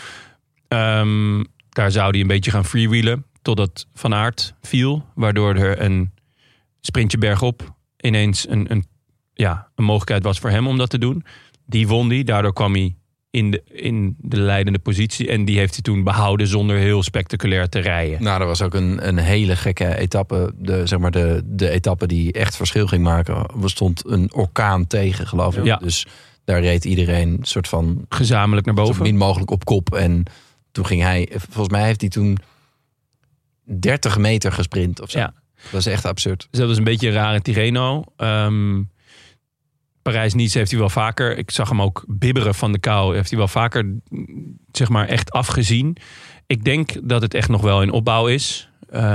Speaker 4: Daar zou hij een beetje gaan freewheelen, totdat Van Aert viel, waardoor er een sprintje bergop ineens een mogelijkheid was voor hem om dat te doen. Die won hij, daardoor kwam hij in de leidende positie. En die heeft hij toen behouden zonder heel spectaculair te rijden.
Speaker 5: Nou, er was ook een hele gekke etappe. De etappe die echt verschil ging maken. Er stond een orkaan tegen, geloof ik.
Speaker 4: Ja.
Speaker 5: Dus daar reed iedereen soort van
Speaker 4: gezamenlijk naar boven.
Speaker 5: Zo min mogelijk op kop. En toen ging hij, volgens mij heeft hij toen 30 meter gesprint of zo.
Speaker 4: Ja.
Speaker 5: Dat is echt absurd.
Speaker 4: Dus dat was een beetje een rare Tirreno. Parijs-Nice heeft hij wel vaker. Ik zag hem ook bibberen van de kou. Heeft hij wel vaker, zeg maar, echt afgezien. Ik denk dat het echt nog wel in opbouw is.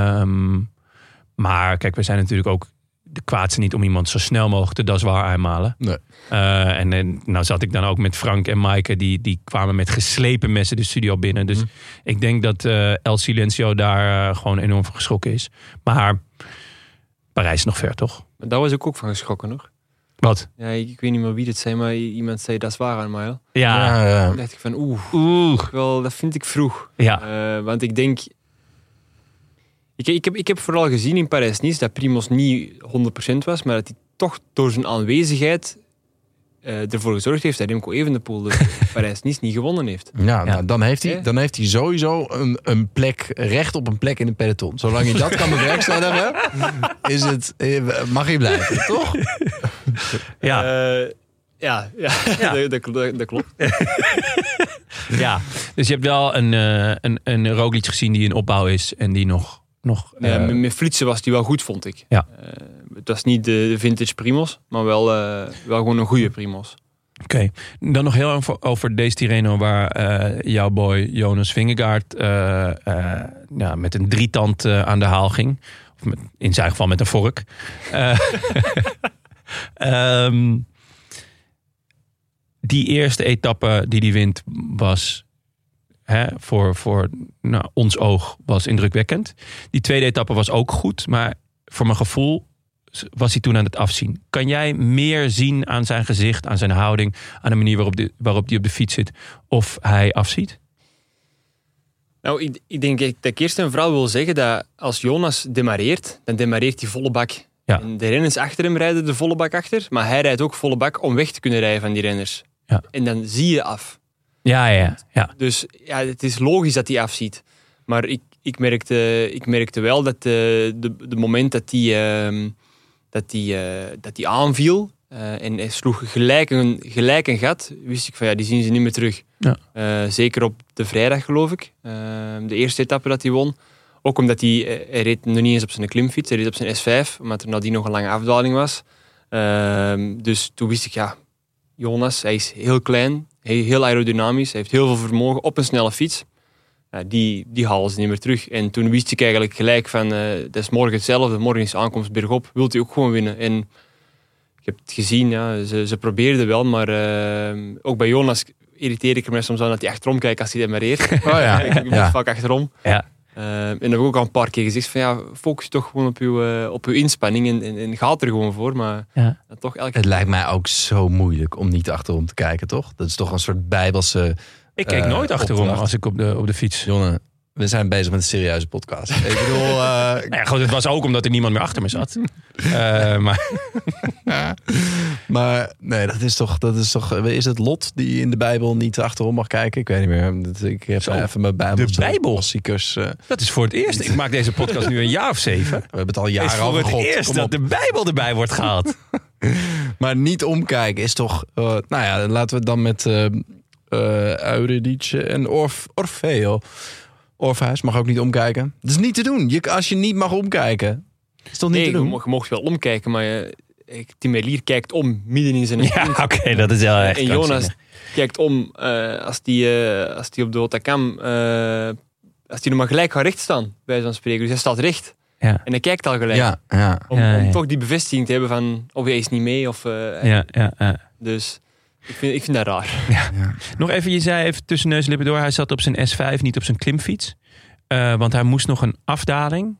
Speaker 4: Maar kijk, we zijn natuurlijk ook de kwaadste niet om iemand zo snel mogelijk te daswaar aanmalen.
Speaker 5: Nee.
Speaker 4: En nou zat ik dan ook met Frank en Maaike. Die kwamen met geslepen messen de studio binnen. Dus ik denk dat El Silencio daar gewoon enorm van geschrokken is. Maar Parijs is nog ver, toch?
Speaker 3: Maar daar was ik ook van geschrokken, nog.
Speaker 4: Wat?
Speaker 3: Ja, ik weet niet meer wie het zei, maar iemand zei dat is waar aan mij.
Speaker 4: Ja.
Speaker 3: Toen dacht ik van wel, dat vind ik vroeg.
Speaker 4: Ja.
Speaker 3: Want ik denk... Ik heb vooral gezien in Parijs-Nice dat Primoz niet 100% was, maar dat hij toch door zijn aanwezigheid ervoor gezorgd heeft dat Remco Evenepoel de Parijs-Nice niet gewonnen heeft.
Speaker 5: Ja, nou, dan heeft hij sowieso een plek, recht op een plek in het peloton. Zolang je dat kan bewerkstelligen, mag hij blijven, toch?
Speaker 3: Ja, dat klopt.
Speaker 4: Ja, dus je hebt wel een Roglic gezien die in opbouw is en die nog
Speaker 3: met flitsen was die wel goed, vond ik.
Speaker 4: Ja.
Speaker 3: Het was niet de vintage Primoz, maar wel gewoon een goede Primoz.
Speaker 4: Oké. Dan nog heel even over deze Tirreno waar jouw boy Jonas Vingegaard met een drietand aan de haal ging. Of in zijn geval met een vork. Die eerste etappe die hij wint was... voor ons oog was indrukwekkend. Die tweede etappe was ook goed, maar voor mijn gevoel was hij toen aan het afzien. Kan jij meer zien aan zijn gezicht, aan zijn houding, aan de manier waarop hij op de fiets zit, of hij afziet?
Speaker 3: Nou, ik denk dat ik eerst en vooral wil zeggen dat als Jonas demareert, dan demareert hij volle bak. Ja. En de renners achter hem rijden de volle bak achter, maar hij rijdt ook volle bak om weg te kunnen rijden van die renners. Ja. En dan zie je af. Ja. Dus het is logisch dat hij afziet. Maar ik merkte wel dat de moment dat hij aanviel en hij sloeg gelijk een gat, wist ik van die zien ze niet meer terug. Ja. Zeker op de vrijdag, geloof ik. De eerste etappe dat hij won. Ook omdat hij reed nog niet eens op zijn klimfiets, hij reed op zijn S5, omdat er nadien nog een lange afdaling was. Dus toen wist ik, Jonas, hij is heel klein, heel aerodynamisch, hij heeft heel veel vermogen op een snelle fiets. Die halen ze niet meer terug. En toen wist ik eigenlijk gelijk van, dat is morgen hetzelfde, morgen is de aankomst bergop, wilt hij ook gewoon winnen. En ik heb het gezien, ze probeerden wel, maar ook bij Jonas irriteer ik er mij soms aan dat hij achterom kijkt als hij demareert. Ik moet vaak achterom. Ja. En dat heb ik ook al een paar keer gezegd van focus toch gewoon op uw inspanning en gaat er gewoon voor. Maar toch
Speaker 5: het lijkt mij ook zo moeilijk om niet achterom te kijken, toch? Dat is toch een soort bijbelse...
Speaker 4: Ik kijk nooit achterom als ik op de fiets.
Speaker 5: Jonne, we zijn bezig met een serieuze podcast. Ik bedoel...
Speaker 4: goed, het was ook omdat er niemand meer achter me zat.
Speaker 5: Maar nee, dat is toch... Is het Lot die in de Bijbel niet achterom mag kijken? Ik weet niet meer. Ik heb even mijn Bijbel.
Speaker 4: De Bijbel?
Speaker 5: Klassiekers.
Speaker 4: Dat is voor het eerst. Ik maak deze podcast nu een jaar of 7. We
Speaker 5: hebben het al jaren over.
Speaker 4: Het is voor het eerst dat de Bijbel erbij wordt gehaald.
Speaker 5: Maar niet omkijken is toch... laten we het dan met Eurydice en Orfeo... Orpheus mag ook niet omkijken. Dat is niet te doen. Als je niet mag omkijken, is toch niet te doen?
Speaker 3: Je mocht wel omkijken, maar Tim Merlier kijkt om midden in zijn
Speaker 4: sprint. Ja, oké, dat is heel erg.
Speaker 3: En Jonas kijkt om als die op de Otakam, als die nog maar gelijk gaat recht staan, bij zo'n spreken. Dus hij staat recht. Ja. En hij kijkt al gelijk. Om toch die bevestiging te hebben van of hij is niet mee. Of, Dus... Ik vind dat raar.
Speaker 4: Ja. Nog even, je zei even tussen neus en lippen door, hij zat op zijn S5, niet op zijn klimfiets. Want hij moest nog een afdaling.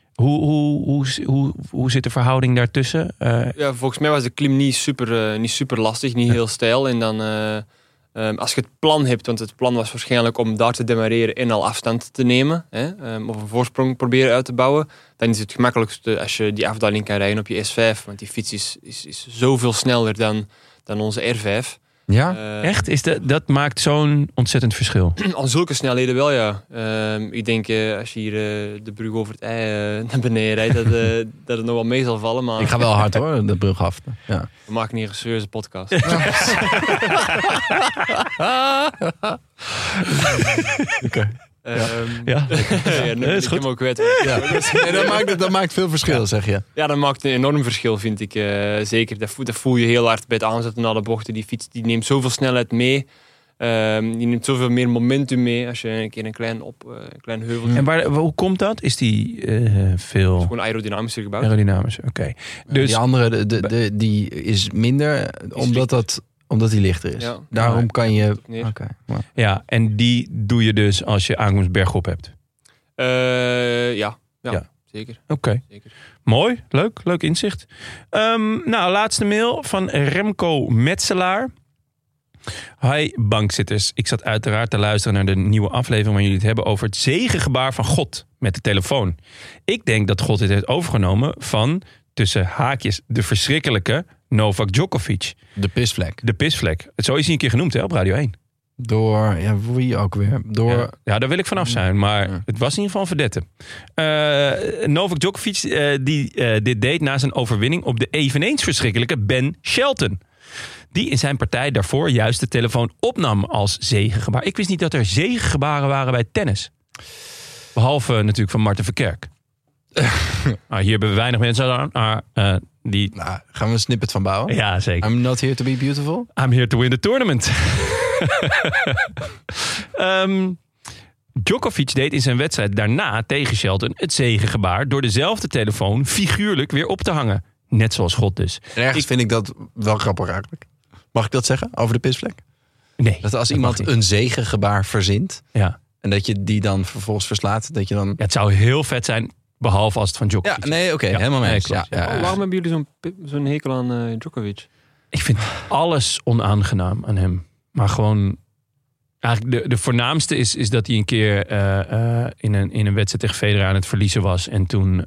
Speaker 4: Hoe zit de verhouding daartussen?
Speaker 3: Volgens mij was de klim niet super lastig, niet heel steil. En dan, als je het plan hebt, want het plan was waarschijnlijk om daar te demareren en al afstand te nemen, of een voorsprong proberen uit te bouwen, dan is het gemakkelijkste als je die afdaling kan rijden op je S5. Want die fiets is zoveel sneller dan onze R5.
Speaker 5: Ja,
Speaker 4: echt? Dat maakt zo'n ontzettend verschil?
Speaker 3: Aan zulke snelheden wel, ja. Ik denk, als je hier de brug over het ei naar beneden rijdt, dat het nog wel mee zal vallen. Maar...
Speaker 5: Ik ga wel hard hoor, de brug af. Ja.
Speaker 3: We maken hier een serieuze podcast.
Speaker 5: Okay.
Speaker 4: Ja,
Speaker 3: is goed. Ik hem ook kwijt.
Speaker 5: Dat maakt veel verschil, zeg je.
Speaker 3: Ja, dat maakt een enorm verschil, vind ik. Zeker. Dat voel je heel hard bij het aanzetten naar de bochten. Die fiets die neemt zoveel snelheid mee. Die neemt zoveel meer momentum mee als je een keer een klein heuvel.
Speaker 4: En hoe komt dat? Is die veel...
Speaker 3: Het is gewoon aerodynamischer gebouwd.
Speaker 4: Aerodynamischer, oké. Dus...
Speaker 5: Die andere, die is minder, omdat die lichter is. Ja. Daarom kan je...
Speaker 4: Okay. Ja, en die doe je dus als je aankomst bergop hebt?
Speaker 3: Ja, zeker.
Speaker 4: Oké. Mooi, leuk inzicht. Laatste mail van Remco Metselaar. Hi bankzitters. Ik zat uiteraard te luisteren naar de nieuwe aflevering waar jullie het hebben over het zegengebaar van God met de telefoon. Ik denk dat God dit heeft overgenomen van, tussen haakjes, de verschrikkelijke Novak Djokovic.
Speaker 5: De pisvlek.
Speaker 4: Zo is hij een keer genoemd op Radio 1.
Speaker 5: Door, wie ook weer?
Speaker 4: Ja, daar wil ik vanaf zijn, maar het was in ieder geval verdette. Novak Djokovic die dit deed na zijn overwinning op de eveneens verschrikkelijke Ben Shelton. Die in zijn partij daarvoor juist de telefoon opnam als zegengebaar. Ik wist niet dat er zegengebaren waren bij tennis. Behalve natuurlijk van Marten Verkerk. Hier hebben we weinig mensen aan.
Speaker 5: Gaan we een snippet van bouwen?
Speaker 4: Ja, zeker.
Speaker 5: I'm not here to be beautiful.
Speaker 4: I'm here to win the tournament. Djokovic deed in zijn wedstrijd daarna tegen Shelton het zegengebaar door dezelfde telefoon figuurlijk weer op te hangen. Net zoals God dus.
Speaker 5: Ergens vind ik dat wel grappig eigenlijk. Mag ik dat zeggen over de pisvlek?
Speaker 4: Nee.
Speaker 5: Dat als iemand een zegengebaar verzint...
Speaker 4: Ja.
Speaker 5: En dat je die dan vervolgens verslaat, dat je dan...
Speaker 4: Ja, het zou heel vet zijn, behalve als het van Djokovic.
Speaker 5: Ja, nee, oké, helemaal mee.
Speaker 3: Waarom hebben jullie zo'n hekel aan Djokovic?
Speaker 4: Ik vind alles onaangenaam aan hem. Maar gewoon... Eigenlijk de voornaamste is dat hij een keer in een wedstrijd tegen Federer aan het verliezen was. En toen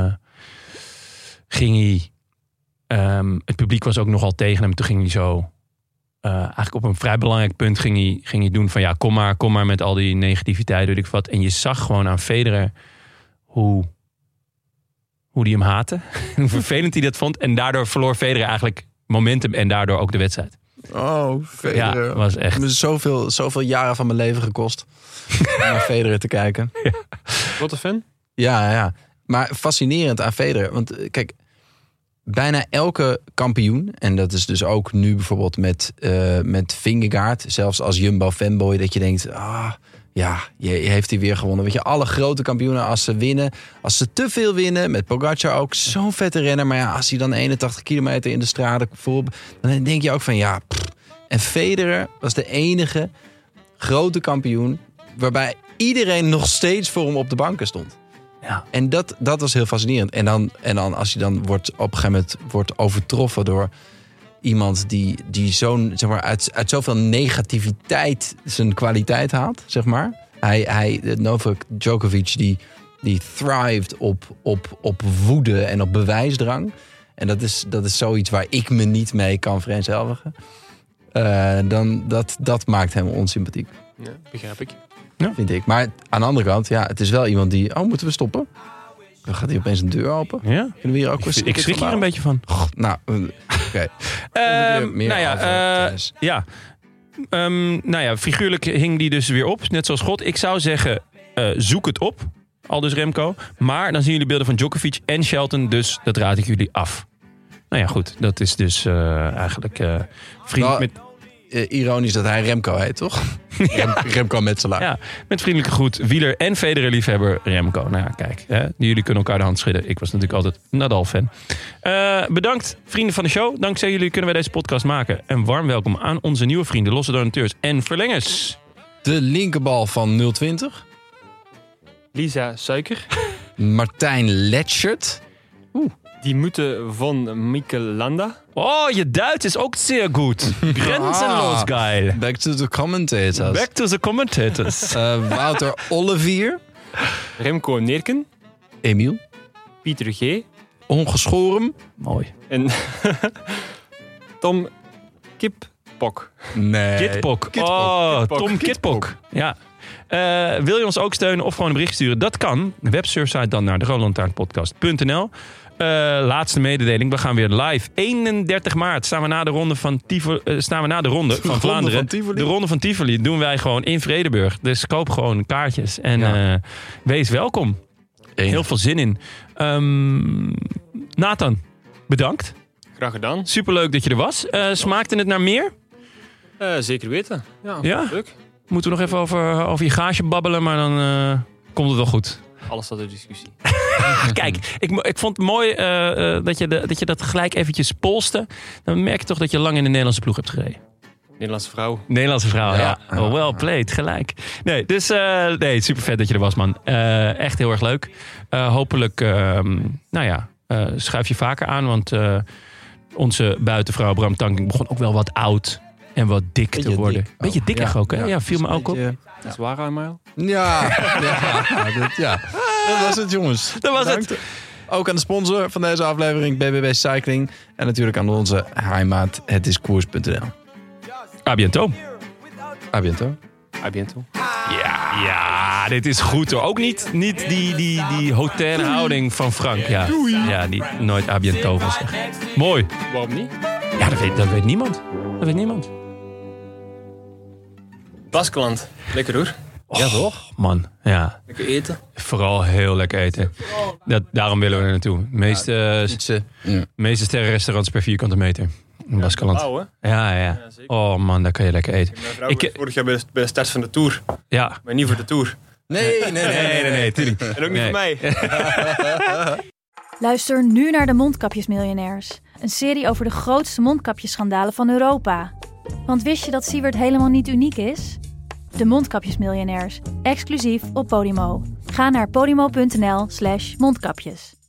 Speaker 4: ging hij... het publiek was ook nogal tegen hem. Toen ging hij zo... eigenlijk op een vrij belangrijk punt ging hij doen van... ja, kom maar met al die negativiteit, weet ik wat. En je zag gewoon aan Federer hoe hij hem haatte. Hoe vervelend hij dat vond. En daardoor verloor Federer eigenlijk momentum en daardoor ook de wedstrijd.
Speaker 5: Oh, Federer.
Speaker 4: Ja, was echt...
Speaker 5: Het heeft zoveel jaren van mijn leven gekost om naar Federer te kijken.
Speaker 3: Ja. Wat een fan?
Speaker 5: Ja. Maar fascinerend aan Federer. Want kijk, bijna elke kampioen, en dat is dus ook nu bijvoorbeeld met Vingegaard, zelfs als Jumbo fanboy, dat je denkt, je heeft hij weer gewonnen. Weet je, alle grote kampioenen, als ze winnen, als ze te veel winnen, met Pogacar ook, zo'n vette renner. Maar ja, als hij dan 81 kilometer in de straten bijvoorbeeld, dan denk je ook van En Federer was de enige grote kampioen waarbij iedereen nog steeds voor hem op de banken stond.
Speaker 4: Ja.
Speaker 5: En dat was heel fascinerend. En dan als je dan op een gegeven moment wordt overtroffen door iemand die zo'n, zeg maar, uit zoveel negativiteit zijn kwaliteit haalt, zeg maar. Novak Djokovic die thrived op woede en op bewijsdrang. En dat is zoiets waar ik me niet mee kan vereenzelvigen. Dan dat maakt hem onsympathiek.
Speaker 3: Ja, begrijp ik.
Speaker 5: Ja. Vind ik. Maar aan de andere kant, het is wel iemand die... Oh, moeten we stoppen? Dan gaat hij opeens een deur open.
Speaker 4: Ja.
Speaker 5: Kunnen we hier ook
Speaker 4: ik schrik hier een beetje van.
Speaker 5: Oké.
Speaker 4: Figuurlijk hing die dus weer op. Net zoals God. Ik zou zeggen, zoek het op. Aldus Remco. Maar dan zien jullie beelden van Djokovic en Shelton. Dus dat raad ik jullie af. Nou ja, goed. Dat is dus eigenlijk vriend met...
Speaker 5: ironisch dat hij Remco heet, toch? Ja. Remco Metselaar.
Speaker 4: Ja, met vriendelijke groet. Wieler en Federer-liefhebber Remco. Nou ja, kijk. Jullie kunnen elkaar de hand schudden. Ik was natuurlijk altijd Nadal-fan. Bedankt, vrienden van de show. Dankzij jullie kunnen wij deze podcast maken. En warm welkom aan onze nieuwe vrienden, losse donateurs en verlengers.
Speaker 5: De linkerbal van 020.
Speaker 3: Lisa Suiker.
Speaker 5: Martijn Letschert.
Speaker 3: Die moeten van Mikel Landa.
Speaker 4: Oh, je Duits is ook zeer goed. Grenzenloos geil.
Speaker 5: Back to the commentators. Wouter Olivier.
Speaker 3: Remco Neerken.
Speaker 5: Emiel.
Speaker 3: Pieter G.
Speaker 5: Ongeschoren.
Speaker 4: Mooi.
Speaker 3: En Tom Kippok.
Speaker 5: Nee.
Speaker 4: Kitpok. Oh, Tom Kitpok. Ja. Wil je ons ook steunen of gewoon een bericht sturen? Dat kan. Websurfsite dan naar de rodelantaarnpodcast.nl. Laatste mededeling. We gaan weer live. 31 maart staan we na de ronde van Vlaanderen. De ronde van Tivoli doen wij gewoon in Vredenburg. Dus koop gewoon kaartjes. En wees welkom. Heel veel zin in. Nathan, bedankt.
Speaker 3: Graag gedaan.
Speaker 4: Superleuk dat je er was. Smaakte het naar meer?
Speaker 3: Zeker weten.
Speaker 4: Ja?
Speaker 3: Leuk.
Speaker 4: Moeten we nog even over je gaasje babbelen, maar dan komt het wel goed.
Speaker 3: Alles staat in discussie.
Speaker 4: Kijk, ik vond het mooi dat je dat gelijk eventjes polste. Dan merk je toch dat je lang in de Nederlandse ploeg hebt gereden. Nederlandse vrouw, ja. Oh, well played, gelijk. Nee, dus super vet dat je er was, man. Echt heel erg leuk. Hopelijk, schuif je vaker aan, want onze buitenvrouw Bram Tankink begon ook wel wat oud en wat dik te worden. Beetje dikker ook, hè? Ja, viel me ook op.
Speaker 3: Zwaar aan mij.
Speaker 5: Ja. Dat was het, jongens.
Speaker 4: Dat was het.
Speaker 5: Ook aan de sponsor van deze aflevering, BBB Cycling. En natuurlijk aan onze heimaat, hetiskoers.nl.
Speaker 4: A bientôt.
Speaker 5: A bientôt.
Speaker 3: A bientôt.
Speaker 4: Ja, dit is goed hoor. Ook niet die hautaine houding van Frank. Ja, die nooit a bientôt wil zeggen. Mooi.
Speaker 3: Waarom niet?
Speaker 4: Ja, dat weet niemand.
Speaker 3: Baskeland. Lekker hoor.
Speaker 4: Ja, toch? Man, ja.
Speaker 3: Lekker eten.
Speaker 4: Vooral heel lekker eten. Daarom willen we er naartoe. Meeste sterrenrestaurants per vierkante meter. In Baskeland. Ja. Oh man, daar kan je lekker eten.
Speaker 3: Mijn vrouw vorig jaar bij de start van de Tour.
Speaker 4: Ja.
Speaker 3: Maar niet voor de Tour.
Speaker 5: Nee,
Speaker 4: tuurlijk.
Speaker 3: En ook niet voor mij.
Speaker 7: Luister nu naar de Mondkapjesmiljonairs. Een serie over de grootste mondkapjesschandalen van Europa. Want wist je dat Siewert helemaal niet uniek is? De Mondkapjesmiljonairs, exclusief op Podimo. Ga naar podimo.nl/mondkapjes.